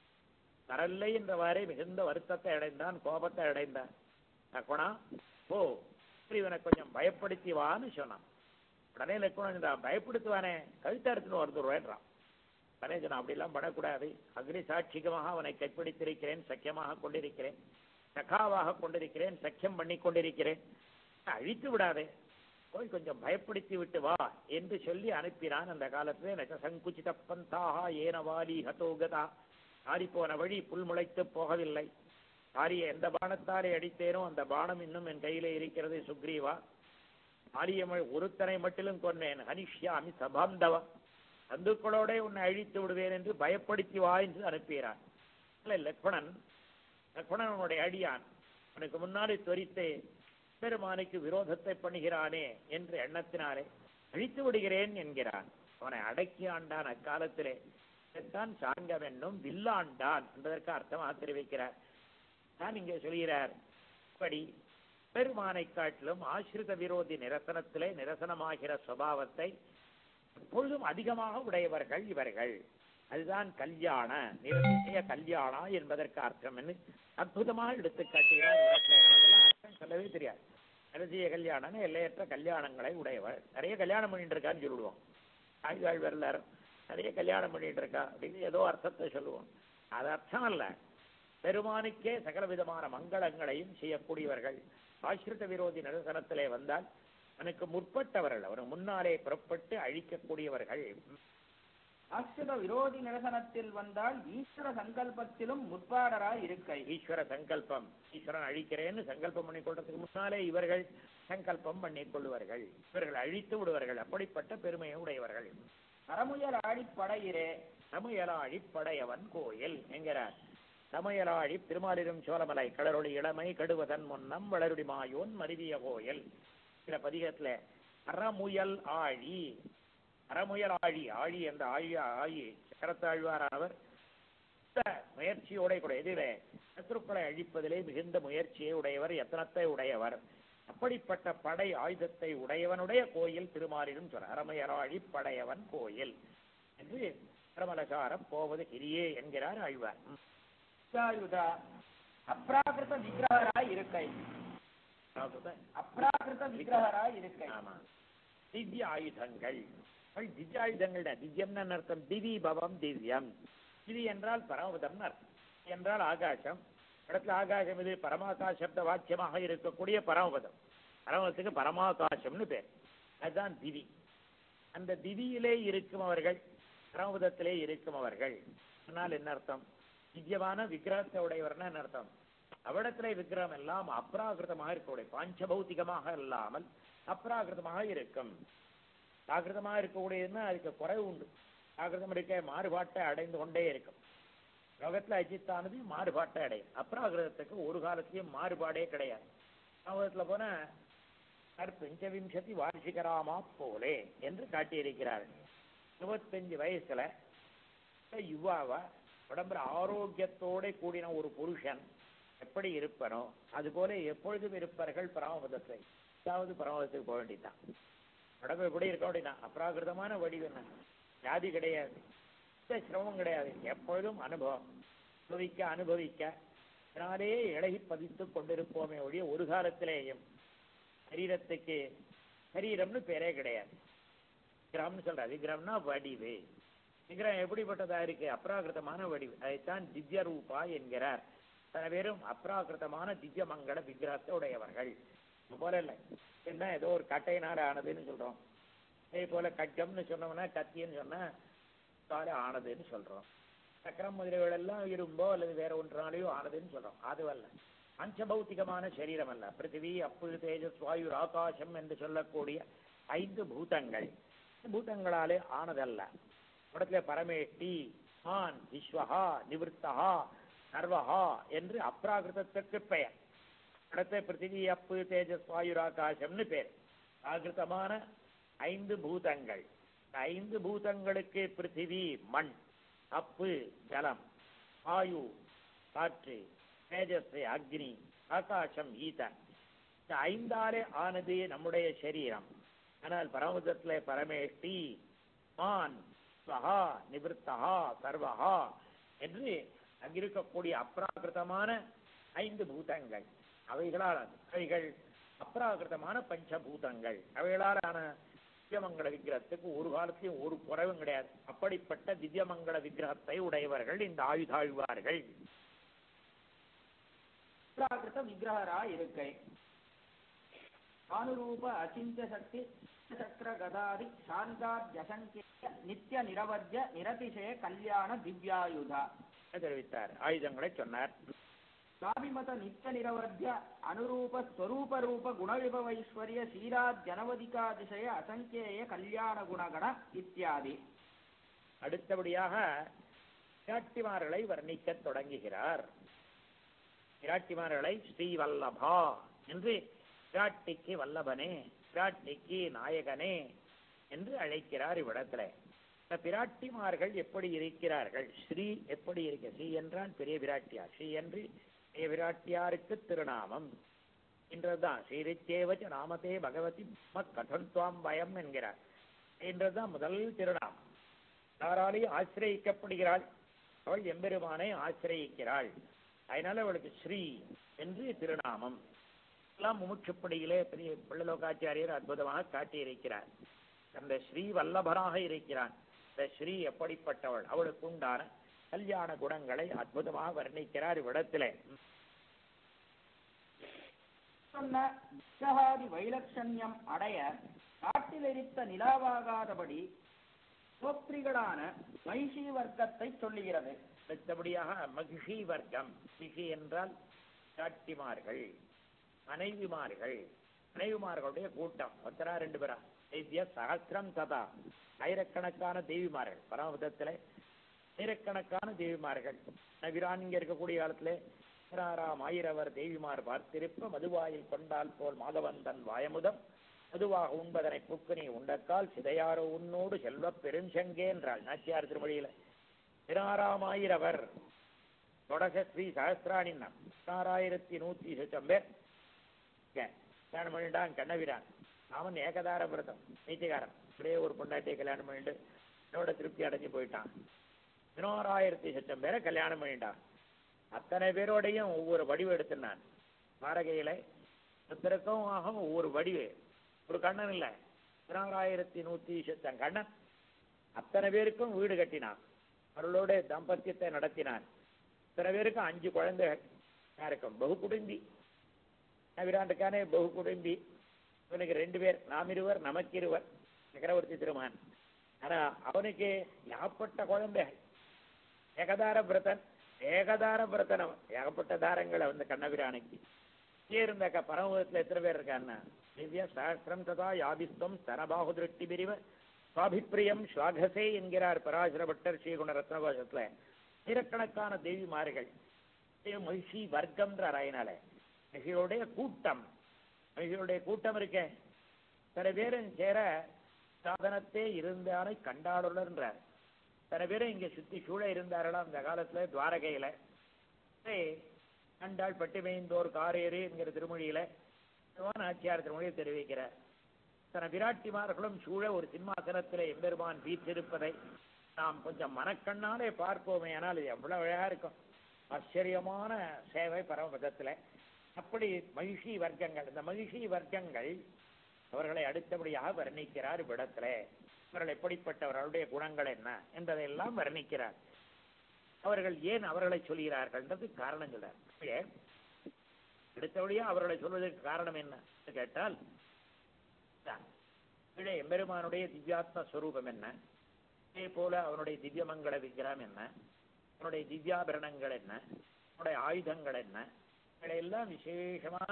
வரலை என்றவாறே மிகுந்த வருத்தத்தை அடைந்தான், கோபத்தை அடைந்தான். லக்குணா ஓ இவனை கொஞ்சம் பயப்படுத்தி வான்னு சொன்னான். உடனே லக்குணன் பயப்படுத்துவானே, கழுத்தறுத்துன்னு வந்துடுவேன்றான். உடனே சொன்னான், அப்படிலாம் பண்ணக்கூடாது. அக்னி சாட்சிகமாக அவனை கைப்பிடித்திருக்கிறேன், சக்கியமாக கொண்டிருக்கிறேன், சகாவாக கொண்டிருக்கிறேன், சக்கியம் பண்ணி கொண்டிருக்கிறேன், அழித்து விடாதே, போய் கொஞ்சம் பயப்படுத்தி விட்டு வா என்று சொல்லி அனுப்பினான். அந்த காலத்திலே நக சங்குச்சித பந்தாக ஏனவாலி ஹதோகதா, ஆடி போன வழி புல் முளைத்து போகவில்லை. ஆரிய எந்த பானத்தாலே அடித்தேனோ அந்த பானம் இன்னும் என் கையிலே இருக்கிறது சுக்ரீவா. ஆரியமள் ஒருத்தனை மட்டிலும் கொன்னேன், ஹனிஷ்யாமி சபாந்தவா, பந்துக்களோட உன்னை அழித்து விடுவேன் என்று பயப்படுத்தி வா என்று அனுப்புகிறான். லக்ஷ்மணன் லக்ஷ்மணனுடைய அடியான் அவனுக்கு முன்னாலே துரித்தே பெருமானுக்கு விரோதத்தை பண்ணுகிறானே என்ற எண்ணத்தினாலே அழித்து விடுகிறேன் என்கிறான். அவனை அடக்கி ஆண்டான். அக்காலத்திலே தான் சாங்கம் என்னும் வில்லாண்டான் என்பதற்கு அர்த்தமாக தெரிவிக்கிறார். தான் இங்கே சொல்கிறார், இப்படி பெருமானை காட்டிலும் ஆசிரித விரோதி நிரசனத்திலே நிரசனமாகிற சுபாவத்தை எப்பொழுதும் அதிகமாக உடையவர்கள் இவர்கள். அதுதான் கல்யாண நிரதிசய கல்யாணா என்பதற்கு அர்த்தம் என்று அற்புதமாக எடுத்து காட்டுகிறார். அர்த்தம் சொல்லவே தெரியாது. நிரதிசய கல்யாணம் எல்லையற்ற கல்யாணங்களை உடையவர். நிறைய கல்யாணம் பண்ணிட்டு இருக்கான்னு சொல்லுவோம். ஆய்வாள் வரலாறு நிறைய கல்யாணம் பண்ணிட்டு இருக்கா அப்படின்னு ஏதோ அர்த்தத்தை சொல்லுவோம். அது அர்த்தம் அல்ல. பெருமானுக்கே சகல விதமான மங்களங்களையும் செய்யக்கூடியவர்கள். ஆசிரித விரோதி நிரசனத்திலே வந்தால் அவனுக்கு முற்பட்டவர்கள், அவனுக்கு முன்னாலே புறப்பட்டு அழிக்கக்கூடியவர்கள். ஆசிரித விரோதி நிரசனத்தில் வந்தால் ஈஸ்வர சங்கல்பத்திலும் முற்பாடராய் இருக்கை. ஈஸ்வர சங்கல்பம், ஈஸ்வரன் அழிக்கிறேன்னு சங்கல்பம் பண்ணி கொள்றதுக்கு முன்னாலே இவர்கள் சங்கல்பம் பண்ணி கொள்வார்கள். இவர்கள் அழித்து விடுவார்கள். அப்படிப்பட்ட பெருமையை உடையவர்கள். அறமுயலாடி படையிரே சமுயலாடி படையவன் கோயில் என்கிறார். சமையலாழி திருமாலிரும் சோழமலை கடலொளி இளமை கடுவதன் முன்னம் வளருடி மாயோன் மருவிய கோயில். சில பதிகத்துல அறமுயல் ஆழி, அறமுயல் ஆழி, ஆழி என்ற ஆழி ஆழி சக்கரத்தாழ்வாரானவர் முயற்சியோட கூட எதிரே சத்ருக்களை அழிப்பதிலே மிகுந்த முயற்சியை உடையவர், எத்தனத்தை உடையவர். அப்படிப்பட்ட படை ஆயுதத்தை உடையவனுடைய கோயில் திருமாலிரும் சொல்ற அறமுயலாழி படையவன் கோயில் என்று பிரமலசாரம் போவது கிரியே என்கிறார் ஆழ்வார். அப்ராகிருத விக்கிரகராய் இருக்கை. அப்ராகிருத விக்கிரகராய் இருக்கை. ஆமா, திவ்ய ஆயுதங்கள். திவ்ய ஆயுதங்கள் திவ்யம்னு அர்த்தம். திவி பவம் திவ்யம். திவி என்றால் பரமபதம் அர்த்தம். என்றால் ஆகாசம். இடத்துல ஆகாசம் இது பரமாகாசப்த வாக்கியமாக இருக்கக்கூடிய பரமபதம். பரமபதத்துக்கு பரமாகாசம்னு பேர். அதுதான் திவி. அந்த திவியிலே இருக்கும் அவர்கள், பரமபதத்திலே இருக்கும் அவர்கள். அதனால் என்ன அர்த்தம்? திவ்யமான விக்கிரகத்தை உடையவர்னா என்ன அர்த்தம்? அவ்விடத்திலே விக்கிரகம் எல்லாம் அப்ராகிருதமாக இருக்கக்கூடிய, பாஞ்சபௌத்திகமாக இல்லாமல் அப்ராகிருதமாக இருக்கும். ஆகிருதமாக இருக்கக்கூடியதுன்னா அதுக்கு குறைவு உண்டு. ஆகிருதம் இருக்க மாறுபாட்டை அடைந்து கொண்டே இருக்கும். லோகத்துல அஜித்தானது மாறுபாட்டை அடையும். அப்ராகிருதத்துக்கு ஒரு காலத்திலையும் மாறுபாடே கிடையாது. லோகத்துல போன பஞ்சவிம்சதி வார்ஷிகராமா போலே என்று காட்டியிருக்கிறார்கள். இருபத்தஞ்சு வயசுல யுவாவா உடம்புல ஆரோக்கியத்தோட கூடின ஒரு புருஷன் எப்படி இருப்பனோ அது போல எப்பொழுதும் இருப்பார்கள் பரமபதத்தை. அதாவது பரமபதத்துக்கு போக வேண்டியதுதான். உடம்பு எப்படி இருக்க அப்படின்னா அப்ராகிருதமான வடிவம், வியாதி கிடையாது, சிரமம் கிடையாது, எப்பொழுதும் அனுபவம், அனுபவிக்க அனுபவிக்க அதனாலே இழகி பதித்து கொண்டிருப்போமே ஒழிய ஒரு காலத்திலேயும் சரீரத்துக்கு சரீரம்னு பேரே கிடையாது. விக்கிரம்னு சொல்ற விக்கிரம்னா வடிவு. விக்கிரகம் எப்படிப்பட்டதா இருக்கு? அப்ராகிருதமான வடிவு. அதைத்தான் திவ்ய ரூபா என்கிறார். சில பேரும் அப்ராகிருதமான திவ்ய மங்கள விக்கிரகத்தை உடையவர்கள். போல இல்லை என்ன ஏதோ ஒரு கட்டையினால ஆனதுன்னு சொல்றோம். அதே போல கட்டம்னு சொன்னோம்னா கத்தின்னு சொன்னா ஆனதுன்னு சொல்றோம். சக்கரம் முதலிகள் எல்லாம் இரும்போ அல்லது வேற ஒன்றாலேயோ ஆனதுன்னு சொல்றோம். அதுவல்ல, பஞ்சபௌத்திகமான சரீரம் அல்ல. பிருத்திவி, அப்பு, தேஜஸ், வாயு, ஆகாசம் என்று சொல்லக்கூடிய ஐந்து பூதங்கள் பூதங்களாலே ஆனதல்ல. இடத்துல பரமேஷ்டி, மான், விஸ்வஹா, நிவர்த்தஹா, சர்வஹா என்று அப்ராகிருதத்திற்கு பெயர். இடத்துல பிருத்திவி, அப்பு, தேஜஸ், வாயுர், ஆகாசம்னு பேர். ஆகிருதமான ஐந்து பூதங்கள். ஐந்து பூதங்களுக்கு பிருத்திவி மண், அப்பு ஜலம், வாயு காற்று, தேஜஸ் அக்னி, ஆகாசம் ஈதன். இந்த ஐந்தாலே ஆனது நம்முடைய சரீரம். ஆனால் பரமபதத்திலே பரமேஷ்டி, மான், ஸ்வஹா, நிவர்த்தஹா, சர்வஹா என்று அங்கிருக்கக்கூடிய அப்ராகிருதமான ஐந்து பூதங்கள். அவைகளால் அவைகள் அப்ராகிருதமான பஞ்சபூதங்கள். அவைகளாலான திவ்யமங்கல விக்கிரகத்துக்கு ஒரு காலத்தையும் ஒரு குறைவும் கிடையாது. அப்படிப்பட்ட திவ்யமங்கல விக்கிரகத்தை உடையவர்கள் இந்த ஆயுதாழ்வார்கள். அப்ராகிருத விக்கிரகரா இருக்கை ஆனுரூப அச்சிஞ்ச சக்தி சக்கர கதாதி சாந்தாத்யசங்கேய நித்திய நிரவத்ய நிரதிசய கல்யாண திவ்யாயுதா தெரிவித்தார். ஆயுதங்களை சொன்னார். சாபிமத நித்திய நிரவத்ய அனுரூப ஸ்வரூப ரூப குணவிபவைஸ்வர்ய சீராத் ஜனவதிகாதிசய அசங்கேய கல்யாண குணகண இத்தியாதி. அடுத்தபடியாக விராட்டிமார்களை வர்ணிக்க தொடங்குகிறார். விராட்டிமார்களை ஸ்ரீவல்லபா என்று, விராட்டிக்கு வல்லபனே, விராட்டிக்கு நாயகனே என்று அழைக்கிறார். இவ்விடத்துல இந்த பிராட்டிமார்கள் எப்படி இருக்கிறார்கள்? ஸ்ரீ எப்படி இருக்க? ஸ்ரீ என்றால் பெரிய விராட்டியார். ஸ்ரீ என்று பெரிய விராட்டியாருக்கு திருநாமம் என்றதுதான். ஸ்ரீரிச்சேவச்ச நாமதே பகவதி கதந்த்வாம் பயம் என்கிறார் என்றதுதான் முதல் திருநாமம். யாராலையும் ஆசிரியிக்கப்படுகிறாள், அவள் எம்பெருமானை ஆசிரியிக்கிறாள். அதனால அவளுக்கு ஸ்ரீ என்று திருநாமம். எல்லாம் முமுட்சுப்படியிலே பெரிய பிள்ளலோகாச்சாரியர் அற்புதமாக காட்டியிருக்கிறார். அந்த ஸ்ரீ வல்லபராக இருக்கிறான். இந்த ஸ்ரீ எப்படிப்பட்டவள், அவளுக்கு உண்டான கல்யாண குணங்களை அற்புதமாக வர்ணிக்கிறார் இவ்விடத்திலே. சொன்ன வைலட்சண்யம் அடைய காட்டிலெரித்த நிலாவாகாதபடி கோப்திரிகளான மைஷி வர்க்கத்தை சொல்லுகிறது. அடுத்தபடியாக மகிஷி வர்க்கம். மகிஷி என்றால் காட்டிமார்கள், மனைவிமார்கள். மனைவிமார்களுடைய கூட்டம் ஒத்தரா ரெண்டு பேரா தேவிய சகசிரம் ததா, ஆயிரக்கணக்கான தேவிமார்கள். பரமபதத்திலே ஆயிரக்கணக்கான தேவிமார்கள். நவிரான் இங்க இருக்கக்கூடிய காலத்திலே பதினாறாம் ஆயிரவர் தேவிமார் பார்த்திருப்ப மதுவாயில் கொண்டால் போல் மாதவந்தன் வாயமுதம் மதுவாக உண்பதனை புக்குனி உண்டக்கால் சிதையாரோ உன்னோடு செல்வ பெருஞ்செங்கே என்றாள் நாச்சியார் திருமொழியில. பதினாறாம் ஆயிரவர் தொடக ஸ்ரீ சகசிராணின்னா பதினாறாயிரத்தி நூத்தி சொச்சம் பேர் கல்யாணம் பண்ணிட்டான். கண்ணவிரான் அவன் ஏகதார விரதம் நீச்சகாரன். அப்படியே ஒரு பொண்டாட்டியை கல்யாணம் பண்ணிட்டு என்னோட திருப்தி அடைஞ்சு போயிட்டான். பதினோராயிரத்தி சொச்சம் பேரை கல்யாணம் பண்ணிட்டான். அத்தனை பேரோடையும் ஒவ்வொரு வடிவு எடுத்துனான். மாரகையில ஒருத்தருக்கும் ஆகும் ஒவ்வொரு வடிவு. ஒரு கண்ணன் இல்லை, பதினாறாயிரத்தி நூத்தி சொச்சம் கண்ணன். அத்தனை பேருக்கும் வீடு கட்டினான், அவர்களோட தாம்பத்தியத்தை நடத்தினான். இத்தனை பேருக்கும் அஞ்சு குழந்தைகள். யாருக்கும் பகு குடும்பி. விராண்டுக்கானே பகு குடும்பி. இவனுக்கு ரெண்டு பேர், நாம் இருவர் நமக்கு இருவர், சக்கரவர்த்தி திருமான். ஆனா அவனுக்கு யாப்பட்ட குழந்தைகள். ஏகதார பிரதன், ஏகதார பிரதனம், ஏகப்பட்ட தாரங்கள் அந்த கண்ணபிரானுக்கு. இருந்த பரமபதத்துல எத்தனை பேர் இருக்கான்னா திவ்ய சஹசிரம் ததா யாபிஸ்தம் தனபாகு திருஷ்டி பிரிவ சுவாபிப்பிரியம் சுவாகசே என்கிறார் பராசர பட்டர் ஸ்ரீகுண ரத்னகோஷத்துல. ஆயிரக்கணக்கான தேவிமார்கள். மகிஷி வர்க்கம்ன்ற ராயினால மகிழுடைய கூட்டம். மகிழுடைய கூட்டம் இருக்க சில பேரும் சேர சாதனத்தே இருந்தானை கண்டாளுள்ளார். சில பேரும் இங்க சுத்தி சூழ இருந்தார்களாம் அந்த காலத்துல துவாரகையில. கண்டாள் பட்டிமைந்தோர் காரேறு என்கிற திருமொழியில ஆச்சியார் திருமொழியை தெரிவிக்கிறார். தன விராட்டிமார்களும் சூழ ஒரு சிம்மாசனத்திலே எம்பெருமான் வீற்றிருப்பதை நாம் கொஞ்சம் மனக்கண்ணாலே பார்ப்போமே. ஆனால் இது எவ்வளவு அழகா இருக்கும். ஆச்சரியமான சேவை பரமபதத்துல. அப்படி மகிஷி வர்க்கங்கள், இந்த மகிஷி வர்க்கங்கள் அவர்களை அடுத்தபடியாக வர்ணிக்கிறார் இவ்விடத்துல. அவர்கள் எப்படிப்பட்டவர்களுடைய குணங்கள் என்ன என்பதையெல்லாம் வர்ணிக்கிறார். அவர்கள் ஏன் அவர்களை சொல்கிறார்கள் என்றது காரணம் சொல்றார். அடுத்தபடியா அவர்களை சொல்வதற்கு காரணம் என்ன கேட்டால், எம்பெருமானுடைய திவ்யாத்ம ஸ்வரூபம் என்ன, அதே போல அவனுடைய திவ்யமங்கள விக்கிரகம் என்ன, அவனுடைய திவ்யாபரணங்கள் என்ன, அவனுடைய ஆயுதங்கள் என்ன, எல்லாம் விசேஷமா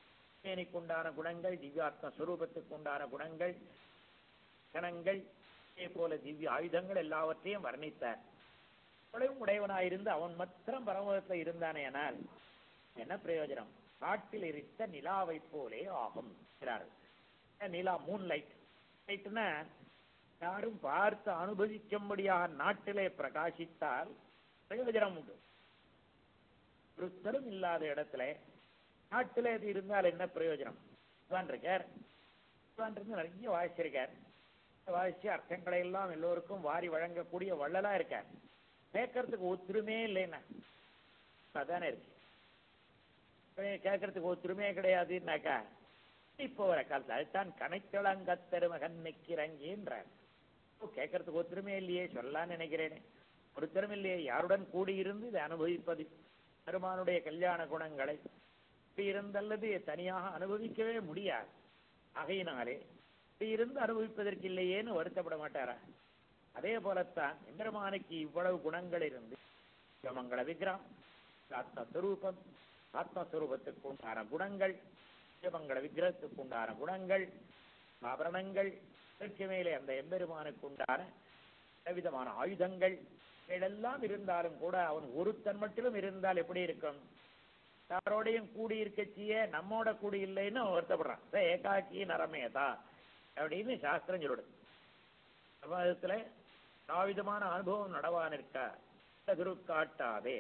உண்டான குணங்கள், திவ்யாத்ம ஸ்வரூபத்துக்கு உண்டான குணங்கள், கணங்கள் அதே போல திவ்ய ஆயுதங்கள் எல்லாவற்றையும் வர்ணித்தார். அவ்வளவு உடையவனாயிருந்து அவன் மாத்திரம் பரமபதத்தில் இருந்தானே ஆனால் என்ன பிரயோஜனம்? காட்டில் இருந்த நிலாவை போலே ஆகும். நிலா மூன் லைட் லைட்னா யாரும் பார்த்து அனுபவிக்கும்படியாக நாட்டிலே பிரகாசித்தால் பிரயோஜனம் உண்டு. ஒருத்தரும் இல்லாத இடத்துல நாட்டிலே இது இருந்தால் என்ன பிரயோஜனம்? இருக்கார் இருந்து நிறைய வாசிச்சிருக்கார். வாசிச்சு அர்த்தங்களை எல்லாம் எல்லோருக்கும் வாரி வழங்கக்கூடிய வள்ளலா இருக்கார். கேட்கறதுக்கு ஒத்துருமே இல்லைன்னா அதானே இருக்கு. கேட்கறதுக்கு ஒத்துருமே கிடையாதுன்னாக்கா இப்போ வர காலத்தில் அதுதான் கனைத்தளங்கத்தருமகன் நிற்கிறங்கின்றார். கேட்கறதுக்கு ஒத்துருமே இல்லையே, சொல்லலான்னு நினைக்கிறேனே. ஒருத்தரும் இல்லையே யாருடன் கூடியிருந்து இதை அனுபவிப்பது பெருமானுடைய கல்யாண குணங்களை இருந்தல்லது தனியாக அனுபவிக்கவே முடியாது. ஆகையினாலே இருந்து அனுபவிப்பதற்கு இல்லையேன்னு வருத்தப்பட மாட்டாரா? அதே போலத்தான் எம்பெருமானுக்கு இவ்வளவு குணங்கள் இருந்து மங்கள விக்கிரம், ஆத்மஸ்வரூபம், ஆத்மஸ்வரூபத்துக்கு உண்டான குணங்கள், மங்கள விக்கிரகத்துக்கு உண்டான குணங்கள், ஆபரணங்கள், இதற்கு மேலே அந்த எம்பெருமானுக்கு உண்டான விதமான ஆயுதங்கள் இதெல்லாம் இருந்தாலும் கூட அவன் ஒருத்தன் மட்டும் இருந்தால் எப்படி இருக்கும்? யாரோடையும் கூடி இருக்கச்சியே நம்மோட கூடி இல்லைன்னு வருத்தப்படுறான். ஏகாக்கி நரமேதா அப்படின்னு சாஸ்திரம் சொல்லுது. சமாஜத்துல நாவிதமான அனுபவம் நடவான் இருக்கா திருக்காட்டாதே.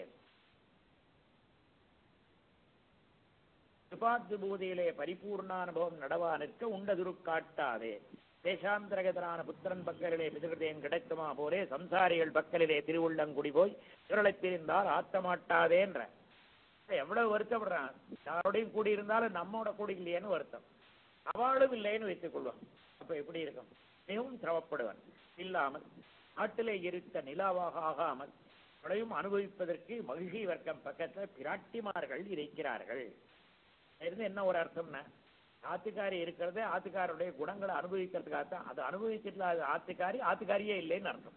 கிருபாத்து பூதியிலே பரிபூர்ண அனுபவம் நடவான் இருக்க உண்ட துருக்காட்டாதே. தேசாந்தரகதனான புத்திரன் பக்கலிலே பிதகிருதயம் கிடைக்குமா போரே சம்சாரிகள் பக்கலிலே திருவுள்ளங்குடி போய் திருளை பிரிந்தால் ஆத்தமாட்டாதேன்ற எவ்வளவு வருத்தப்படுறான். யாரோடையும் கூடியிருந்தாலும் நம்மோட கூடி இல்லையேன்னு வருத்தம். அவளும் இல்லைன்னு வைத்துக் கொள்வான். அப்ப எப்படி இருக்கும்? மிகவும் சிரமப்படுவன். இல்லாமல் நாட்டிலே இருக்க நிலாவாக ஆகாமல் அவளையும் அனுபவிப்பதற்கு மகிழ்ச்சி வர்க்கம் பக்கத்தில் பிராட்டிமார்கள் இருக்கிறார்கள். இருந்து என்ன ஒரு அர்த்தம்னா, ஆத்துக்காரி இருக்கிறதே ஆத்துக்காருடைய குணங்களை அனுபவிக்கிறதுக்காகத்தான். அது அனுபவிக்கிறதுல அது ஆத்துக்காரி ஆத்துக்காரியே இல்லைன்னு அர்த்தம்.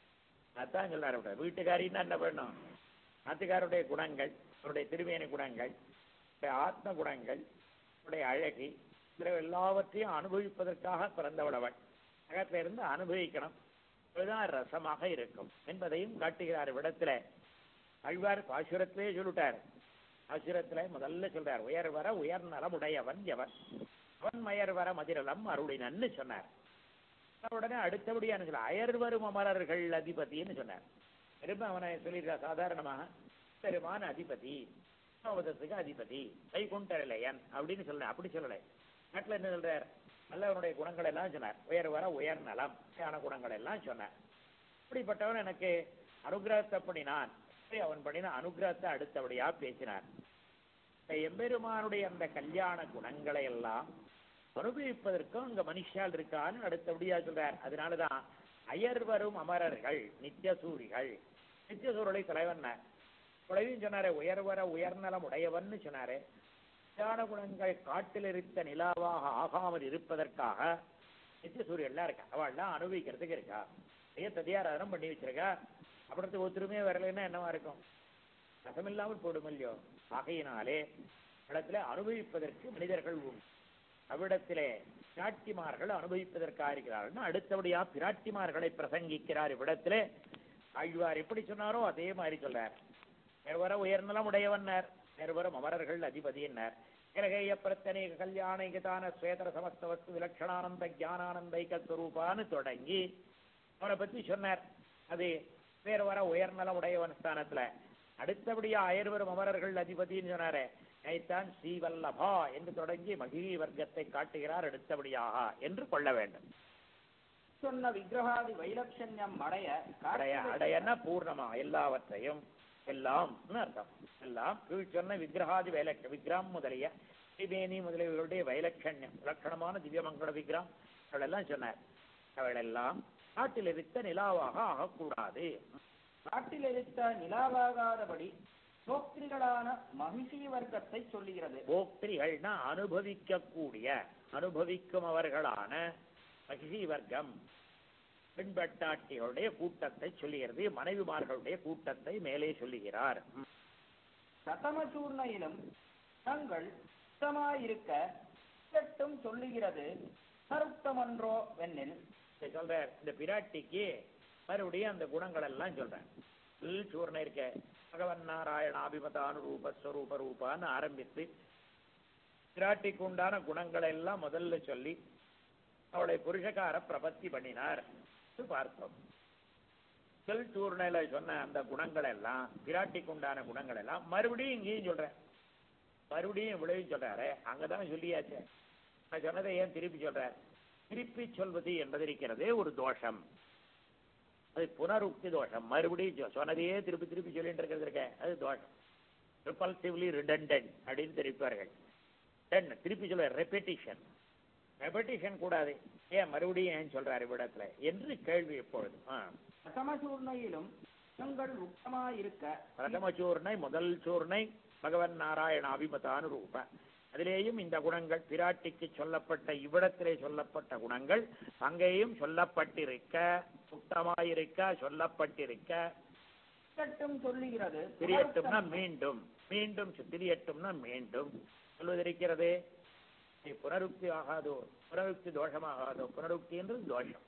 அதான் எல்லாரும் வீட்டுக்காரின்னா என்ன பண்ணும்? ஆத்துக்காருடைய குணங்கள், அவருடைய திருமேனி குணங்கள், ஆத்ம குணங்கள், அவருடைய அழகி எல்லாவற்றையும் அனுபவிப்பதற்காக பிறந்தவளவள். அகத்தில இருந்து அனுபவிக்கணும். அதுதான் ரசமாக இருக்கும் என்பதையும் காட்டுகிறார். விடத்துல ஆழ்வார் பாசுரத்திலே சொல்லிட்டார். பாசுரத்துல முதல்ல சொல்றார், உயர் வர உயர் நலம் உடையவன் எவன், அவன் மயர் வர மதிரலம் அருளினன்னு சொன்னார். உடனே அடுத்தபடியான சொல்ல அயர் வரும் அமரர்கள் அதிபதினு சொன்னார். திரும்ப அவனை சொல்லியிருக்கா சாதாரணமாக பெருமான அதிபதி, சோபதத்துக்கு அதிபதி, வைகுண்டலையன் அப்படின்னு சொல்ல. அப்படி சொல்லலை. நாட்டில் என்ன சொல்றார்? நல்லவனுடைய குணங்கள் எல்லாம் சொன்னார். உயர் வர உயர் நலம் யான குணங்கள் எல்லாம் சொன்னார். அப்படிப்பட்டவன் எனக்கு அனுகிரகத்தை பண்ணினான். அவன் பண்ணின அனுகிரகத்தை அடுத்தபடியா பேசினார். எம்பெருமானுடைய அந்த கல்யாண குணங்களை எல்லாம் அனுபவிப்பதற்கும் அங்க மனுஷால் இருக்கான்னு அடுத்தபடியா சொல்றார். அதனாலதான் அயர் வரும் அமரர்கள் நித்தியசூரிகள். நித்தியசூரலை தலைவன் குறையும் சொன்னாரே, உயர்வர உயர்நலம் உடையவன்னு சொன்னாரே. கல்யாண குணங்கள் காட்டில் இருக்க நிலாவாக ஆகாமல் இருப்பதற்காக நித்திய சூரியன்லாம் இருக்கா. அவள்லாம் அனுபவிக்கிறதுக்கு இருக்கா. ஐயா ததியாராதனம் பண்ணி வச்சிருக்கா. அப்படின்றது ஒத்துருமே வரலைன்னா என்னவா இருக்கும்? ரசமில்லாமல் போடும் இல்லையோ. ஆகையினாலே இடத்துல அனுபவிப்பதற்கு மனிதர்கள் உண்டு. அவ்விடத்திலே பிராட்டிமார்கள் அனுபவிப்பதற்காக இருக்கிறார்கள். அடுத்தபடியா பிராட்டிமார்களை பிரசங்கிக்கிறார். இவ்விடத்திலே ஆழ்வார் எப்படி சொன்னாரோ அதே மாதிரி சொல்றார். நிர்வர உயர்நலம் உடையவன்னார், நிர்வரம் அமரர்கள் அதிபதியினர், கிரகேய பிரத்தனேக கல்யாணிகதான ஸ்வேதர சமஸ்த வஸ்து விலட்சணானந்த ஜானானந்தைக ஸ்வரூபான்னு தொடங்கி அவனை பத்தி சொன்னார். அது வேறு வர உயர்நலம் உடையவன் ஸ்தானத்துல அடுத்தபடியா அயர்வரும் அமரர்கள் அதிபதினு சொன்னாரே, நைத்தான் ஸ்ரீவல்லபா என்று தொடங்கி மகிழி வர்க்கத்தை காட்டுகிறார் அடுத்தபடியாக என்று கொள்ள வேண்டும். சொன்ன விக்கிரகாதி வைலட்சண்யம் அடைய அடைய அடையன பூர்ணமா எல்லாவற்றையும் எல்லாம் அர்த்தம். எல்லாம் கீழ் சொன்ன விக்கிரகாதி வைலட்ச விக்கிரம் முதலிய திரிவேணி முதலியவர்களுடைய வைலட்சண்யம் லட்சணமான திவ்யமங்கள விக்கிரம் அவளெல்லாம் சொன்னார். அவளெல்லாம் காட்டில் இருக்க நிலாவாக ஆகக்கூடாது. காட்டில் இருக்க நிலாவாகாதபடி போக்திரிகளான மகிஷி வர்க்கத்தை சொல்லுகிறது. போக்திரிகள்னா அனுபவிக்கக்கூடிய அனுபவிக்கும் அவர்களான மகிஷி வர்க்கம் பெண்பட்டாட்டிகளுடைய கூட்டத்தை சொல்லுகிறது. மனைவிமார்களுடைய கூட்டத்தை மேலே சொல்லுகிறார். சதமசூர்ணையிலும் தங்கள் சுத்தமாயிருக்க சொல்லுகிறது. சருத்தமன்றோ வெண்ணில் சொல்ற இந்த பிராட்டிக்கு மறுபடியும் அந்த குணங்கள் எல்லாம் சொல்றேன். சூர்ண இருக்க பகவன் நாராயண அபிமதானு ரூப ஸ்வரூப ரூபான்னு ஆரம்பித்து பிராட்டிக்கு உண்டான குணங்களை எல்லாம் முதல்ல சொல்லி அவளை புருஷகார பிரபத்தி பண்ணினார் பார்த்தோம். முதல் சூர்ணையில சொன்ன அந்த குணங்கள் எல்லாம் பிராட்டிக்கு உண்டான குணங்கள் எல்லாம் மறுபடியும் இங்கேயும் சொல்றேன். மறுபடியும் இவ்வளவு சொல்றாரு. அங்கதான் சொல்லியாச்சு. நான் சொன்னதை ஏன் திருப்பி சொல்ற? திருப்பி சொல்வது என்பது இருக்கிறதே ஒரு தோஷம். அது புனருக்தி தோஷம். மறுபடியும் சொன்னதையே திருப்பி திருப்பி சொல்லிட்டு இருக்கிறது இருக்க அது தோஷம். ரிபல்சிவ்லி ரிடண்டன்ட் அப்படின்னு தெரிவிப்பார்கள். திருப்பி சொல்ல ரெப்படிஷன். ரெப்படிஷன் கூடாது. ஏன் மறுபடியும் ஏன் சொல்றாரு இவ்விடத்துல என்று கேள்வி எப்பொழுது. பிரதமசூர்ணையிலும் உத்தமாயிருக்க பிரதமசூர்ணை முதல் சூர்ணை பகவன் நாராயண அபிமதானு ரூப. அதிலேயும் இந்த குணங்கள் பிராட்டிக்கு சொல்லப்பட்ட இவ்விடத்திலே சொல்லப்பட்ட குணங்கள் அங்கேயும் சொல்லப்பட்டிருக்க சுத்தமாயிருக்க சொல்லப்பட்டிருக்க சொல்லுகிறது. திரியட்டும்னா மீண்டும் மீண்டும் திரியட்டும்னா மீண்டும் சொல்வதிருக்கிறது. புனருக்தி ஆகாதோ, புனருக்தி தோஷமாகாதோ. புனருக்தி என்றது தோஷம்.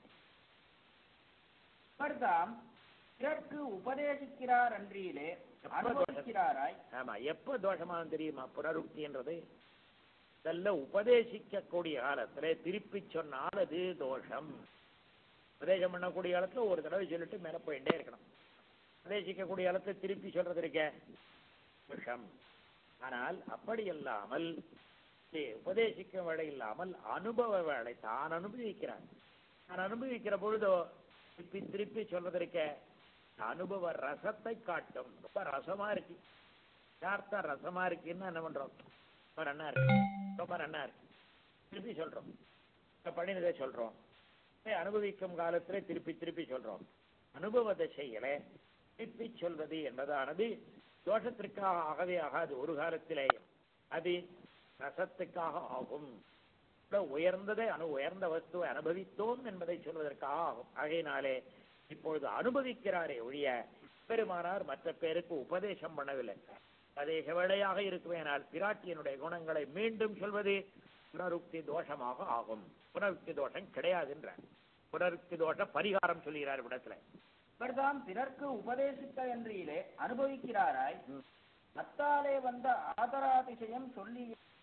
பிறர்க்கு உபதேசிக்கிறார் அன்றியிலே அனுபவிக்கிறாராய். ஆமா, எப்ப தோஷமானது தெரியுமா? புனருக்தி என்றது இதெல்லாம் உபதேசிக்க கூடிய காலத்துல திருப்பி சொன்னால் அது தோஷம். உபதேசம் பண்ணக்கூடிய காலத்துல ஒரு தடவை சொல்லிட்டு மேல போயிட்டே இருக்கணும். உபதேசிக்கக்கூடிய காலத்துல திருப்பி சொல்றது இருக்க தோஷம். ஆனால் அப்படி இல்லாமல் உபதேசிக்க வேலை இல்லாமல் அனுபவ வேலை தான் அனுபவிக்கிறான். நான் அனுபவிக்கிற பொழுதோ திருப்பி திருப்பி சொல்றது இருக்க அனுபவ ரசத்தை காட்டும். ரொம்ப ரசமா இருக்கு, யதார்த்தம் ரசமா இருக்குன்னு என்ன பண்றோம்? ரொம்ப நன்னா இருக்கு, ரொம்ப நன்னா இருக்கு, திருப்பி சொல்றோம். பண்ணினதை சொல்றோம். அனுபவிக்கும் காலத்துல திருப்பி திருப்பி சொல்றோம். அனுபவ தசையில திருப்பி சொல்வது என்பதானது தோஷத்திற்காக ஆகவே ஆகாது. ஒரு காலத்திலேயே அது ரசத்துக்காக ஆகும். உயர்ந்ததை அனு உயர்ந்த வஸ்துவை அனுபவித்தோம் என்பதை சொல்வதற்காக ஆகும். ஆகையினாலே இப்பொழுது அனுபவிக்கிறாரே ஒழிய பெருமானார் மற்ற பேருக்கு உபதேசம் பண்ணவில்லை. உபதேச வேளையாக இருக்குவேனால் பிராட்டியனுடைய குணங்களை மீண்டும் சொல்வது புனருக்தி தோஷமாக ஆகும். புனருக்தி தோஷம் கிடையாது என்ற புனருக்தி தோஷ பரிகாரம் சொல்கிறார் இடத்துல. இவர்தான் பிறர்க்கு உபதேசிக்க என்றிலே அனுபவிக்கிறாராய் அத்தாலே வந்த ஆதராதிசயம் சொல்லி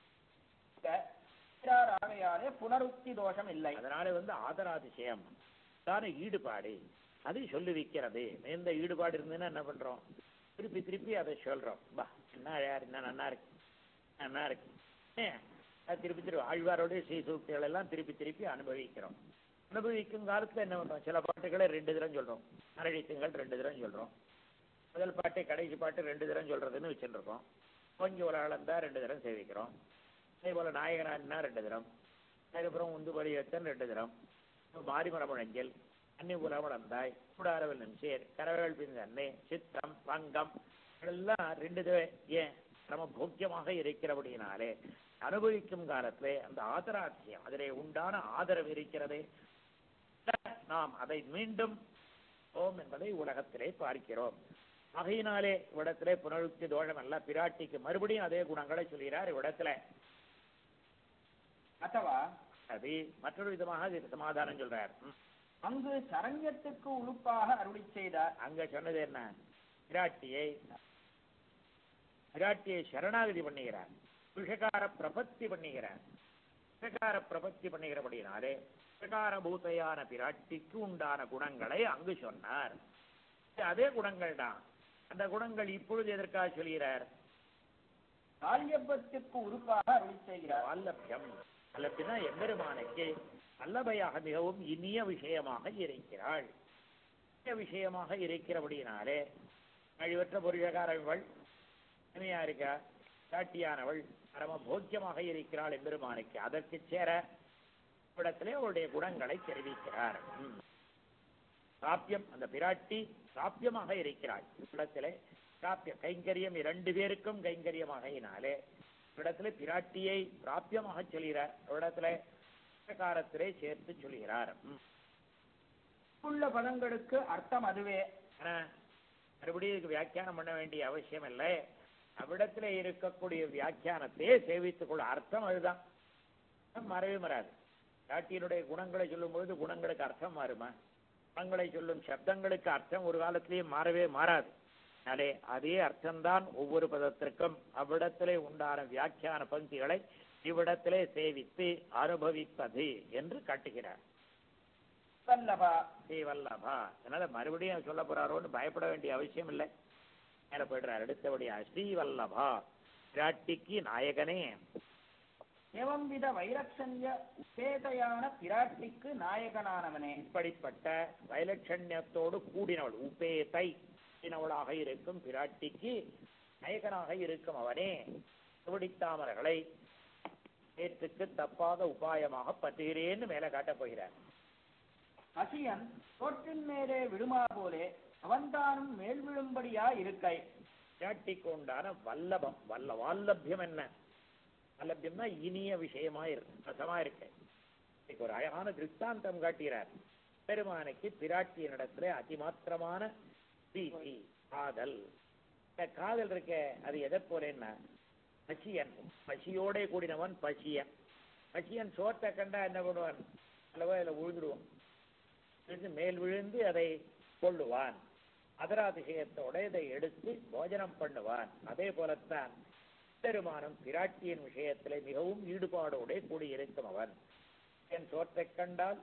ஆகையாலே புனருக்தி தோஷம் இல்லை. அதனால வந்து ஆதராதிசயம் தான ஈடுபாடு அது சொல்லி வைக்கிறது. எந்த ஈடுபாடு இருந்ததுன்னா என்ன பண்றோம்? திருப்பி திருப்பி அதை சொல்றோம். பா என்ன யார் என்ன நன்னா இருக்கு நன்னா இருக்கு அது திருப்பி திருப்பி ஆழ்வாரோடைய ஸ்ரீ சூக்திகள் எல்லாம் திருப்பி திருப்பி அனுபவிக்கிறோம். அனுபவிக்கும் காலத்துல என்ன பண்றோம்? சில பாட்டுகளை ரெண்டு தரம் சொல்றோம். அரழித்துங்கள் ரெண்டு தரம் சொல்றோம். முதல் பாட்டு கடைசி பாட்டு ரெண்டு தரம் சொல்றதுன்னு வச்சுட்டு இருக்கோம். கொஞ்சம் ஒரு அளந்தா ரெண்டு தரம் சேவிக்கிறோம். அதே போல நாயகனா ரெண்டு தரம், அதுக்கப்புறம் உந்து பலியத்தன் ரெண்டு தரம், மாரிமரமுழஞ்சல் அன்னி புலமடந்தாய் கூடாரவல் நிமிஷேர் கரவல் பின் அன்னை சித்தம் பங்கம் எல்லாம் ரெண்டு தடவை. ஏன்? நம்ம போக்கியமாக இருக்கிறபடினாலே அனுபவிக்கும் காலத்திலே அந்த ஆதராட்சியம் அதிலே உண்டான ஆதரவு இருக்கிறது. நாம் அதை மீண்டும் ஓம் என்பதை உலகத்திலே பார்க்கிறோம். ஆகையினாலே இவ்விடத்திலே புனருக்தி தோஷம் அல்ல. பிராட்டிக்கு மறுபடியும் அதே குணங்களை சொல்கிறார் இவ்விடத்துல. அத்தவா அது மற்றொரு விதமாக சமாதானம் சொல்றார். அங்கு சரண்யத்துக்கு உழுப்பாக அருளி செய்தார். அங்க சொன்னது என்ன? பிராட்டியை பிராட்டியை சரணாகதி பண்ணுகிறார், விஷகார பிரபத்தி பண்ணுகிறார். விஷகார பிரபத்தி பண்ணுகிறபடினாலே விஷகாரபூத்தையான பிராட்டிக்கு உண்டான குணங்களை அங்கு சொன்னார். அதே குணங்கள் தான். அந்த குணங்கள் இப்பொழுது எதற்காக சொல்கிறார்? வால்யபத்துக்கு உறுப்பாக அருளி செய்கிறார். வால்லபியம் அல்லப்பினா எம்பெருமானுக்கு அல்லபையாக மிகவும் இனிய விஷயமாக இருக்கிறாள். இனிய விஷயமாக இருக்கிறபடினாலே அழிவற்ற பொருளகாரவள் இனிமையா இருக்கா, காட்டியானவள் பரம போக்கியமாக இருக்கிறாள் எம்பெருமானுக்கு. அதற்கு சேர இடத்திலே அவருடைய குணங்களை தெரிவிக்கிறார். சாப்பியம் அந்த பிராட்டி சாப்பியமாக இருக்கிறாள். இடத்திலே சாப்பிய கைங்கரியம் இரண்டு பேருக்கும் கைங்கரியமாகினாலே இடத்துல பிராட்டியை பிராபியமாக சொல்கிறார். இடத்துல காரத்திலே சேர்த்து சொல்கிறார். உள்ள பதங்களுக்கு அர்த்தம் அதுவே. மறுபடியும் இதுக்கு வியாக்கியானம் பண்ண வேண்டிய அவசியம் இல்லை. அவ்விடத்துல இருக்கக்கூடிய வியாக்கியானத்தையே சேவித்துக் கொள்ள அர்த்தம் அதுதான், மறவே மறாது. பிராட்டியினுடைய குணங்களை சொல்லும் பொழுது குணங்களுக்கு அர்த்தம் மாறுமா? குணங்களை சொல்லும் சப்தங்களுக்கு அர்த்தம் ஒரு காலத்திலேயே மாறவே மாறாது. அதே அதே அர்த்தம்தான் ஒவ்வொரு பதத்திற்கும். அவ்விடத்திலே உண்டான வியாக்கியான பங்கிகளை இவ்விடத்திலே சேவித்து அனுபவிப்பது என்று காட்டுகிறார். வல்லபா ஸ்ரீ வல்லபா. அதனால மறுபடியும் சொல்ல போறாரோன்னு பயப்பட வேண்டிய அவசியம் இல்லை. மேல போயிடுறார். அடுத்தபடியா ஸ்ரீ வல்லபா, பிராட்டிக்கு நாயகனே. ஏவம்வித வைலட்சண்ய உபேதையான பிராட்டிக்கு நாயகனானவனே. இப்படிப்பட்ட வைலட்சண்யத்தோடு கூடினவள், உபேதை கூடினவளாக இருக்கும் பிராட்டிக்கு நாயகனாக இருக்கும் அவனே, திருவடித்தாமர்களை ஏற்றுக்கு தப்பாத உபாயமாக பற்றுகிறேன்னு மேல காட்டப் போகிறார். அசியன் தோற்றின் மேலே விழுமா போலே அவன்தானும் மேல் விழும்படியா இருக்கை. பிராட்டிக்கு உண்டான வல்லபம், வல்ல வால்லபியம் என்ன? வல்லபியம்னா இனிய விஷயமா இருக்கு, ரசமா இருக்கு. ஒரு அழகான திருஷ்டாந்தம் காட்டுகிறார். பெருமானுக்கு பிராட்டியினிடத்துல அதிமாத்திரமான பிரீத்தி, காதல். இந்த காதல் இருக்க அது எதை போலன்னா பசியன், பசியோட கூடினவன் பசியன். பசியன் சோத்தை கண்டா என்ன பண்ணுவான்? அல்லவா இதில் விழுந்துடுவான். மேல் விழுந்து அதை கொள்ளுவான். அதராதிசயத்தோட இதை எடுத்து போஜனம் பண்ணுவான். அதே போலத்தான் பெருமானும் பிராட்டியின் விஷயத்திலே மிகவும் ஈடுபாடோட கூடியிருக்கும் அவன். என் சோத்தை கண்டால்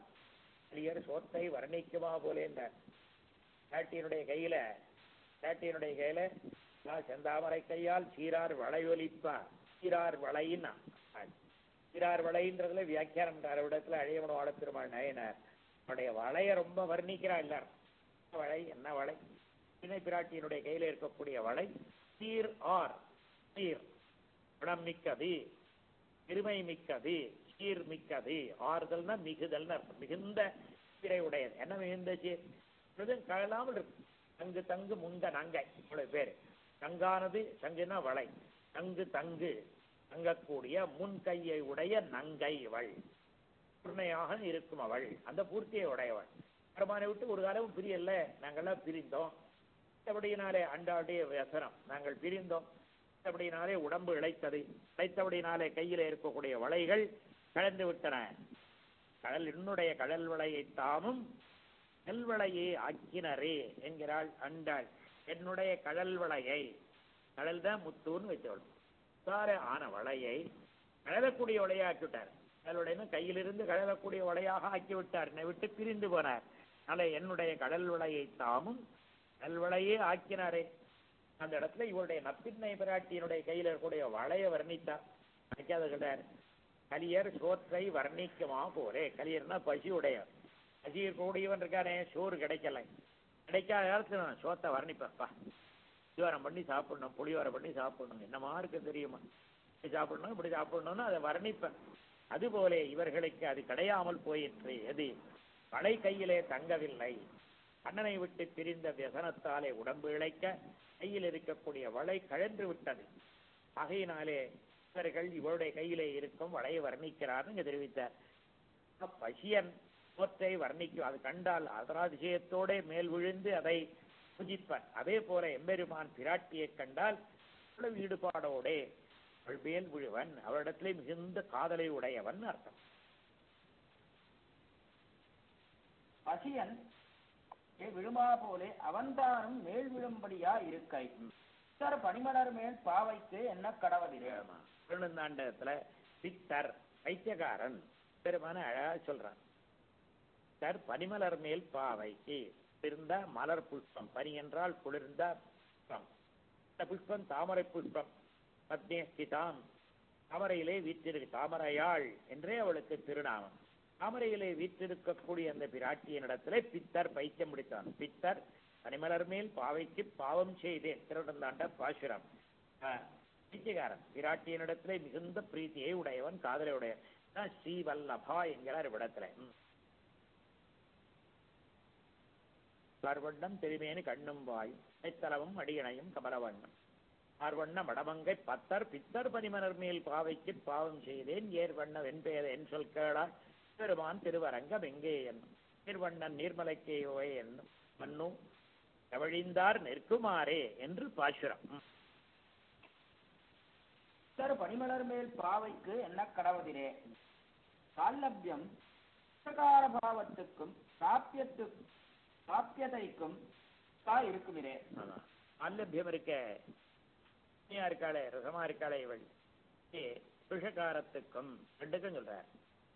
சோத்தை வர்ணிக்குமா போலே பிராட்டியினுடைய கையில பிராட்டியினுடைய கையில செந்தாமரை கையால் சீரார் வளையொலிப்பா. சீரார் வளையின்னா சீரார் வளைன்றதுல வியாக்கியானம் இடத்துல அழியமன வாழ பெருமாள் நயனார் அவனுடைய வளைய ரொம்ப வர்ணிக்கிறா. எல்லாரும் வளை என்ன வளை? இணை பிராட்டியினுடைய கையில இருக்கக்கூடிய வளை சீர் ஆர், சீர் குணம் மிக்கது, பெருமை மிக்கது, சீர் மிக்கது. ஆறுதல்னா மிகுதல், மிகுந்த சீரை உடையது. என்ன மிகுந்த சீர்? கழலாமல் இருக்கு. தங்கு தங்கு முந்த நங்கை, இவ்வளவு பேரு. தங்கானது, சங்குனா வளை, தங்கு தங்கு தங்கக்கூடிய முன் கையை உடைய நங்கை இவள். பூர்ணையாக இருக்கும் அவள், அந்த பூர்த்தியை உடையவள். பெருமானை விட்டு ஒரு காலமும் பிரியல்ல, நாங்கள்லாம் பிரிந்தோம். அப்படினாலே அண்டாடைய வசனம், நாங்கள் பிரிந்தோம். அப்படினாலே உடம்பு இழைத்தது. இழைத்தபடினாலே கையில இருக்கக்கூடிய வளைகள் கலந்து விட்டன. கடல் என்னுடைய கடல் வளையை தாமும் நெல்வளையே ஆக்கினரே என்கிறாள் அண்டாள். என்னுடைய கடல் வளையை, கடல் தான் முத்துன்னு வச்சவள், சார ஆன வளையை கழலக்கூடிய வளையாக்கிவிட்டார். கடலுடைய கையிலிருந்து கழலக்கூடிய வளையாக ஆக்கிவிட்டார். என்னை விட்டு பிரிந்து போனார். அதனால என்னுடைய கடல் வளையை தாமும் நல்வளையே ஆக்கினாரே. அந்த இடத்துல இவருடைய நப்பின்னை பிராட்டியினுடைய கையில் இருக்கக்கூடிய வளைய வர்ணித்தார். நினைக்காத கிடையாது. கலியர் சோற்றை வர்ணிக்குமா போரே. கலியர்னா பசியுடைய, பசி இருக்கக்கூடியவன் இருக்கானே, சோறு கிடைக்கல, கிடைக்காத காலத்துல நான் சோத்தை வர்ணிப்பேன்ப்பா. புளியோரம் பண்ணி சாப்பிடணும், புளியோரம் பண்ணி சாப்பிடணும், என்னமா இருக்கு தெரியுமா, இப்படி சாப்பிடணும் இப்படி சாப்பிடணும்னு அதை வர்ணிப்பேன். அதுபோல இவர்களுக்கு அது கிடையாமல் போயிற்று. எது? வளை கையிலே தங்கவில்லை. அண்ணனை விட்டு பிரிந்த வியசனத்தாலே உடம்பு இழைக்க கையில் இருக்கக்கூடிய வளை கழன்று விட்டது. ஆகையினாலே இவர்கள் இவருடைய கையிலே இருக்கும் வளையை வர்ணிக்கிறார் இங்க தெரிவித்தார். பசியன் சோற்றை வர்ணிக்கும், அது கண்டால் அதராதிசயத்தோட மேல் விழுந்து அதை பூஜிப்பன். அதே போல எம்பெருமான் பிராட்டியை கண்டால் அவ்வளவு ஈடுபாடோடே அவள் மேல் விழுவன், அவரிடத்திலே மிகுந்த காதலை உடையவன் அர்த்தம். பசியன் விழுமா போலே அவன்தானும் மேல் விழும்படியா இருக்கை. பனிமலர் மேல் பாவைக்கு என்ன கடவதிரேமா. திருநந்தாண்டத்துல பித்தர் வைத்தியகாரன் பெருமான அழகா சொல்றான். பித்தர் பனிமலர் மேல் பாவைக்கு, குளிர்ந்த மலர் புஷ்பம், பனி என்றால் குளிர்ந்த புஷ்பம். இந்த புஷ்பம் தாமரை புஷ்பம். பத்மேஸ்திதாம், தாமரையிலே வீற்றிருக்கு, தாமரையாள் என்றே அவளுக்கு திருநாமம். தாமரையிலே வீற்றிருக்கக்கூடிய அந்த பிராட்டியினிடத்திலே பித்தர் பைத்தியம் முடித்தான். பித்தர் பனிமலர் மேல் பாவைக்கு பாவம் செய்தேன். திருநந்தாண்ட பாசுரம். பைத்தியகாரன் பிராட்டியினிடத்திலே மிகுந்த பிரீத்தியை உடையவன், காதலை உடையவன். ஸ்ரீ வல்லபா என்கிறார் இவ்விடத்துல. பார்வண்ணம் பெருமேனு கண்ணும் வாய் மைத்தலமும் அடியணையும் கமலவண்ணம் ஆர்வண்ண மடமங்கை பத்தர் பித்தர் பனிமலர் மேல் பாவைக்கு பாவம் செய்தேன். ஏர்வண்ண வெண்பேத என் சொல் கேளா பெருமான் திருவரங்கம் எங்கே என்னும் நீர்வண்ணன் நீர்மலைக்கே என்னும் மண்ணும் கவழிந்தார் நிற்குமாறே என்று பாசுரம். பனிமலர் மேல் பாவைக்கு என்ன கடவதிரே. சால்லபியம் புருஷகார பாவத்துக்கும் பிராபியத்து பிராபியதைக்கும் இருக்குமிரே. ஆலபியம் இருக்க இருக்காளே ரசமா இருக்காளே இவள் புருஷகாரத்துக்கும் ரெண்டுக்கும் சொல்றார்.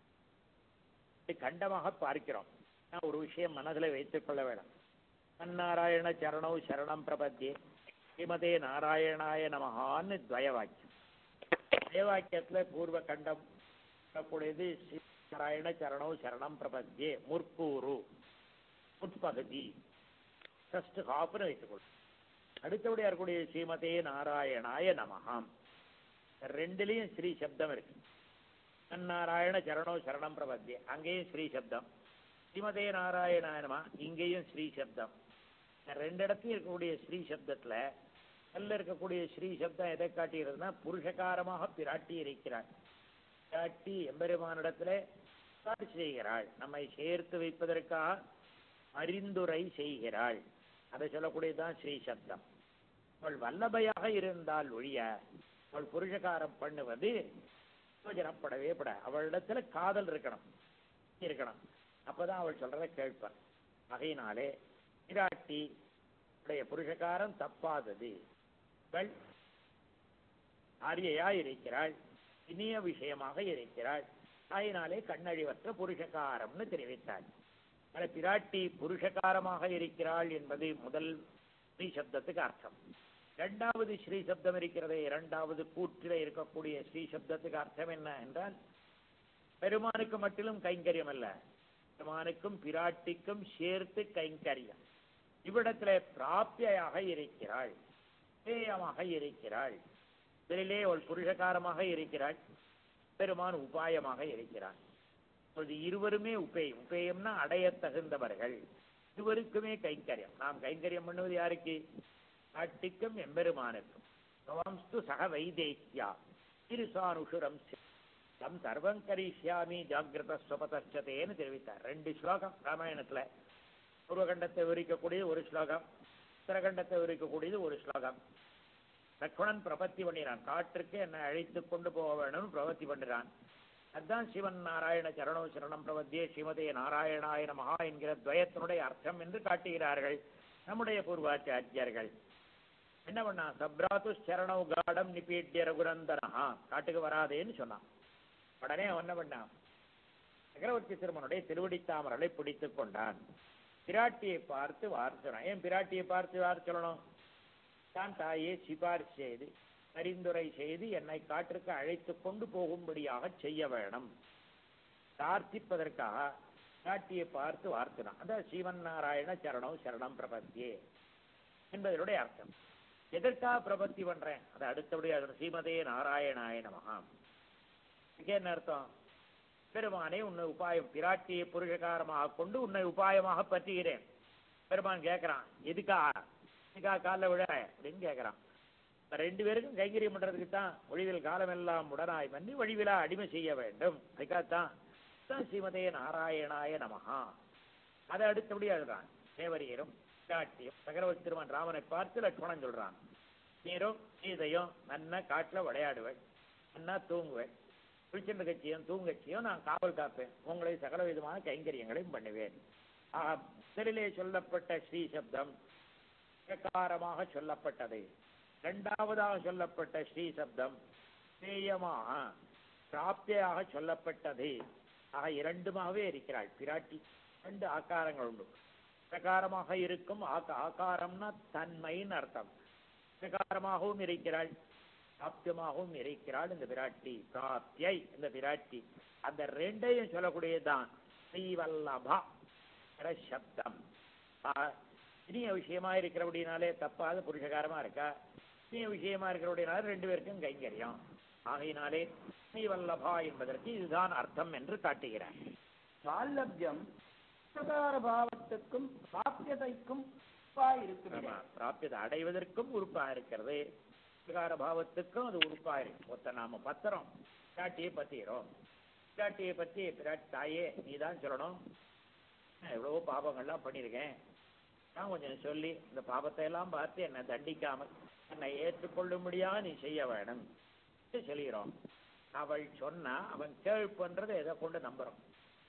கண்டமாக பார்க்கிறோம். ஒரு விஷயம் மனதில் வைத்துக் கொள்ள வேணும். நாராயண சரணௌ சரணம் பிரபத்தியே ஸ்ரீமதே நாராயணாய நமஹான்னு துவயவாக்கியம். துவயவாக்கியத்துல பூர்வ கண்டம் கூடியது ஸ்ரீ நாராயண சரணௌ சரணம் பிரபத்தியே முற்பூரு முற்பகுதி ஃபர்ஸ்ட் ஹாப்னு வைத்துக்கொள்ளும். அடுத்தபடி இருக்கக்கூடிய ஸ்ரீமதே நாராயணாய நமஹாம் ரெண்டுலையும் ஸ்ரீ சப்தம் இருக்கு. நாராயண சரணோ சரணம் பிரபத்தியே அங்கேயும் ஸ்ரீ சப்தம். ஸ்ரீமதே நாராயணாய நமஹ இங்கேயும் ஸ்ரீ சப்தம். ரெண்டு இடத்தையும் இருக்கக்கூடிய ஸ்ரீ சப்தத்துல நல்ல இருக்கக்கூடிய ஸ்ரீ சப்தம் எதை காட்டுகிறதுனா புருஷகாரமாக பிராட்டி இருக்கிறாள். பிராட்டி எம்பெருமானிடத்துல செய்கிறாள், நம்மை சேர்த்து வைப்பதற்காக அறிந்துரை செய்கிறாள். அதை சொல்லக்கூடியதுதான் ஸ்ரீ சப்தம். அவள் வல்லபையாக இருந்தால் ஒழிய அவள் புருஷகாரம் பண்ணுவது பிரயோஜனப்படவே பட. அவளிடத்துல காதல் இருக்கணும் இருக்கணும் அப்பதான் அவள் சொல்றதை கேட்பார். ஆகையினாலே பிராட்டி உடைய புருஷகாரம் தப்பாதது. அவள் ஆரியையா இருக்கிறாள், இனிய விஷயமாக இருக்கிறாள். ஆயினாலே கண்ணழிவற்ற புருஷகாரம்னு தெரிவித்தாள். பிராட்டி புருஷகாரமாக இருக்கிறாள் என்பது முதல் ஸ்ரீ சப்தத்துக்கு அர்த்தம். இரண்டாவது ஸ்ரீ சப்தம் இருக்கிறதே, இரண்டாவது கூற்றில இருக்கக்கூடிய ஸ்ரீ சப்தத்துக்கு அர்த்தம் என்ன என்றால் பெருமானுக்கு மட்டிலும் கைங்கரியம் அல்ல, பெருமானுக்கும் பிராட்டிக்கும் சேர்த்து கைங்கரியம். இவ்விடத்துல பிராப்தியாக இருக்கிறாள், உபேயமாக இருக்கிறாள். இதிலே ஒரு புருஷகாரமாக இருக்கிறாள், பெருமான் உபாயமாக இருக்கிறாள். இருவருமே உபேயம். உபேயம்னா அடைய தகுந்தவர்கள். இருவருக்குமே கைங்கரியம். நாம் கைங்கரியம் பண்ணுவது யாருக்கு? பிராட்டிக்கும் எம்பெருமானுக்கும். சக வைதேசியா திருசானுஷுரம் தம் சர்வம் கரிஷ்யாமி ஜாகிரத ஸ்வபதச்சதேன்னு தெரிவித்தார். ரெண்டு ஸ்லோகம் ராமாயணத்துல. பூர்வகண்டத்தை விவரிக்கக்கூடியது ஒரு ஸ்லோகம், உத்தரகண்டத்தை விவரிக்கக்கூடியது ஒரு ஸ்லோகம். லக்ஷ்மணன் பிரபத்தி பண்ணினான், காற்றுக்கு என்னை அழைத்து கொண்டு போக வேணும்னு பிரபத்தி பண்ணினான். அதுதான் சிவன் நாராயண சரணோ சரணம் பிரபத்தியே ஸ்ரீமதே நாராயணாய நமஹா என்கிற துவயத்தினுடைய அர்த்தம் என்று காட்டுகிறார்கள் நம்முடைய பூர்வாச்சாரியர்கள். என்ன பண்ணா? சப்ராத்து சரணௌ காடம் நிபீட்ய ரகுநந்தனஹா, காட்டுக்கு வராதேன்னு சொன்னான். உடனே என்ன பண்ணான்? சக்கரவர்த்தி திருமனுடைய திருவடித்தாமரலை பிடித்துக் கொண்டான். பிராட்டியை பார்த்து வார் சொன்னான். ஏன் பிராட்டியை பார்த்து வார் சொல்லணும்? தான் தாயே சிபாரிசு செய்து பரிந்துரை செய்து என்னை காற்றுக்கு அழைத்து கொண்டு போகும்படியாக செய்ய வேணும் பிரார்த்திப்பதற்காக பிராட்டியை பார்த்து வார்த்தினான். அதான் ஸ்ரீமன் நாராயண சரணோ சரணம் பிரபத்தியே என்பதனுடைய அர்த்தம். எதற்காக பிரபத்தி பண்றேன்? அதை அடுத்தபடியாக ஸ்ரீமதே நாராயணாய நமஹா. என்ன அர்த்தம்? பெருமானே உன்னை உபாயம், பிராட்டியை புருஷகாரமாக கொண்டு உன்னை உபாயமாக பற்றுகிறேன். பெருமான் கேட்கிறான், எதுக்கா எதுக்கா காலில் விழ அப்படின்னு கேட்கிறான். ரெண்டு பேருக்கும் கைங்கரியம் பண்றதுக்கு தான். ஒழிவில் காலம் எல்லாம் உடனாய் மன்னி வழிவிழா அடிமை செய்ய வேண்டும். அதுக்காகத்தான் ஸ்ரீமதே நாராயணாய நமஹா. அதை அடுத்தபடி அதுதான் தேவரியரும் பிராட்டியும் சக்கரவர்த்தி திருமன் ராமனை பார்த்து லட்சுமணன் சொல்றான், நீரும் சீதையும் நன்ன காட்டுல விளையாடுவேன், நன்னா தூங்குவேன், குளிச்சென்ற கட்சியும் தூங்கட்சியும் நான் காவல் காப்பேன், உங்களை சகல விதமான கைங்கரியங்களையும் பண்ணுவேன். ஆஹா, முதலிலே சொல்லப்பட்ட ஸ்ரீ சப்தம் பிரகாரமாக சொல்லப்பட்டது. இரண்டாவதாக சொல்லப்பட்ட ஸ்ரீ சப்தம் சேயமாக பிராப்தியாக சொல்லப்பட்டது. ஆக இரண்டுமாகவே இருக்கிறாள் பிராட்டி. ரெண்டு ஆக்காரங்கள் உண்டு. பிரகாரமாக இருக்கும் ஆக்காரம்னா தன்மைன்னு அர்த்தம். பிரகாரமாகவும் இருக்கிறாள், பிராப்தியமாகவும் இருக்கிறாள் இந்த பிராட்டி. பிராப்தியை இந்த பிராட்டி அந்த ரெண்டையும் சொல்லக்கூடியதுதான் ஸ்ரீவல்லபா சப்தம். இனிய விஷயமா இருக்கிறபடினாலே தப்பாத புருஷகாரமா இருக்கா, இனிய விஷயமா இருக்கிறபடினாலே ரெண்டு பேருக்கும் கைங்கரியம். ஆகையினாலே ஸ்ரீவல்லபா என்பதற்கு இதுதான் அர்த்தம் என்று காட்டுகிறார். சால்லப்யம் பாவத்துக்கும் பிராப்தியதைக்கும் இருக்கிறது. பிராப்தியதை அடைவதற்கும் உறுப்பா இருக்கிறது, பிரகார பாவத்துக்கும் அது உறுப்பா இருக்கு. ஒத்த நாம பத்திரம் பிராட்டியை பத்திக்கிறோம். பிராட்டியை பத்தி பிராட்டி தாயே நீதான் சொல்லணும், எவ்வளவோ பாபங்கள்லாம் பண்ணியிருக்கேன், நான் கொஞ்சம் சொல்லி இந்த பாபத்தை எல்லாம் பார்த்து என்னை தண்டிக்காமல் என்னை ஏற்றுக்கொள்ளும்படியாக நீ செய்ய வேணும் சொல்லிக்கிறோம். அவள் சொன்னா அவன் கேள்வி பண்றதை எதை கொண்டு நம்புறோம்?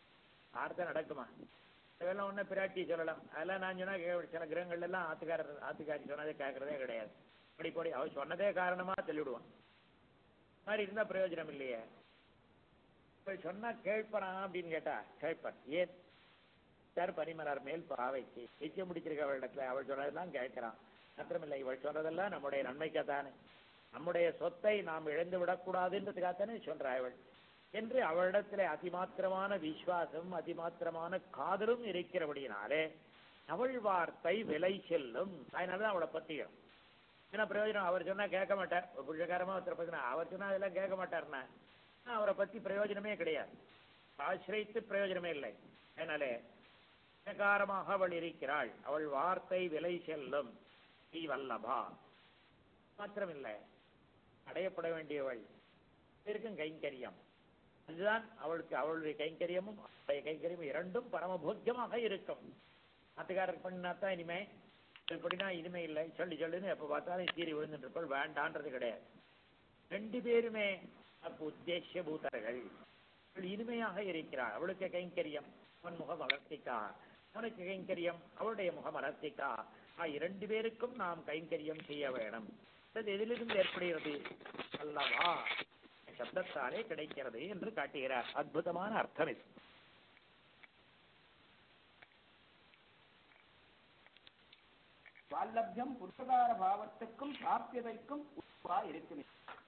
வார்த்தை நடக்குமா? இதெல்லாம் ஒன்றும் பிராட்டி சொல்லலாம். அதெல்லாம் நான் சொன்னா சில கிரகங்கள் எல்லாம் ஆத்துக்காரர் ஆத்துக்காரி சொன்னதே கேட்கறதே கிடையாது. அப்படி போடி அவர் சொன்னதே காரணமா சொல்லிவிடுவான். மாதிரி இருந்தா பிரயோஜனம் இல்லையே. இப்ப சொன்னா கேட்பனா அப்படின்னு கேட்டா கேட்பன். ஏன் சார் பரிமலர் மேல் பாவைக்கு நிச்சயம் முடிச்சிருக்க அவளிடத்துல அவள் சொன்னதெல்லாம் கேட்கிறான். மாத்திரமில்லை, இவள் சொல்றதெல்லாம் நம்முடைய நன்மைக்காத்தானே, நம்முடைய சொத்தை நாம் இழந்து விடக்கூடாதுன்றதுக்காகத்தானே சொல்றா இவள் என்று அவளிடத்துல அதிமாத்திரமான விசுவாசம் அதிமாத்திரமான காதலும் இருக்கிறபடினாலே அவள் வார்த்தை விலை செல்லும். அதனாலதான் அவளை பத்திக்கிறோம். என்ன பிரயோஜனம்? அவர் சொன்னா கேட்க மாட்டார். ஒரு புருஷகாரமா ஒருத்தர் பத்தினா அவர் சொன்னா அதெல்லாம் கேட்க மாட்டார்னா அவரை பத்தி பிரயோஜனமே கிடையாது. ஆசிரியத்து பிரயோஜனமே இல்லை. அதனாலே பிரகாரமாக அவள் இருக்கிறாள். அவள் வார்த்தை விலை செல்லும். ஸ்ரீ வல்லபா மாத்திரமில்லை, அடையப்பட வேண்டியவள் இருக்கும் கைங்கரியம். அதுதான் அவளுக்கு அவளுடைய கைங்கரியமும் அவளுடைய கைங்கரியமும் இரண்டும் பரமபோக்கியமாக இருக்கும். நாட்டுக்காரருக்கு பண்ணினாத்தான் இனிமே, இப்படின்னா இனிமே இல்லை சொல்லி சொல்லுன்னு எப்ப பார்த்தாலும் சீறி விழுந்துட்டு இருப்பாள். வேண்டான்றது கிடையாது. ரெண்டு பேருமே அப்ப உத்தேசிய பூதர்கள். அவள் இனிமையாக இருக்கிறாள். அவளுக்கு கைங்கரியம் அவன் முக வளர்த்திக்கா, அவனுக்கு கைங்கரியம் அவளுடைய முக வளர்த்திக்கா. இரண்டு பேருக்கும் நாம் கைங்கரியம் செய்ய வேணும். எதிலிருந்து ஏற்படுகிறது? அல்லவா சப்தத்தாலே கிடைக்கிறது என்று காட்டுகிறார். அற்புதமான அர்த்தம் இது. வால்லப்யம் புருஷகார பாவத்துக்கும் பிராப்தியதைக்கும் இருக்கும்.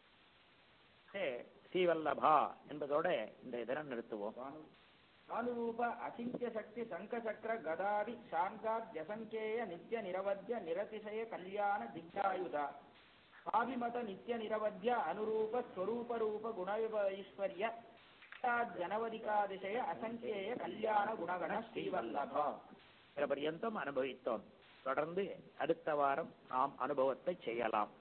ஸ்ரீவல்லபா என்பதோட இந்த தினம் நிறுத்துவோம். அனுரூப அசிந்திய சக்தி சங்க சக்கர கதாதி சாங்காத் யசங்கேய நித்திய நிரவத்ய நிரதிசய கல்யாண திக்ஷாயுதா சாபிமத நித்திய நிரவத்ய அனுரூப ஸ்வரூப ரூப குணைஸ்வர்ய ஜனவதிகாதிசய அசங்கேய கல்யாண குணகண ஸ்ரீவல்லபா பர்யந்தம் அனுபவித்தோம். தொடர்ந்து அடுத்த வாரம் நாம் அனுபவத்தை செய்யலாம்.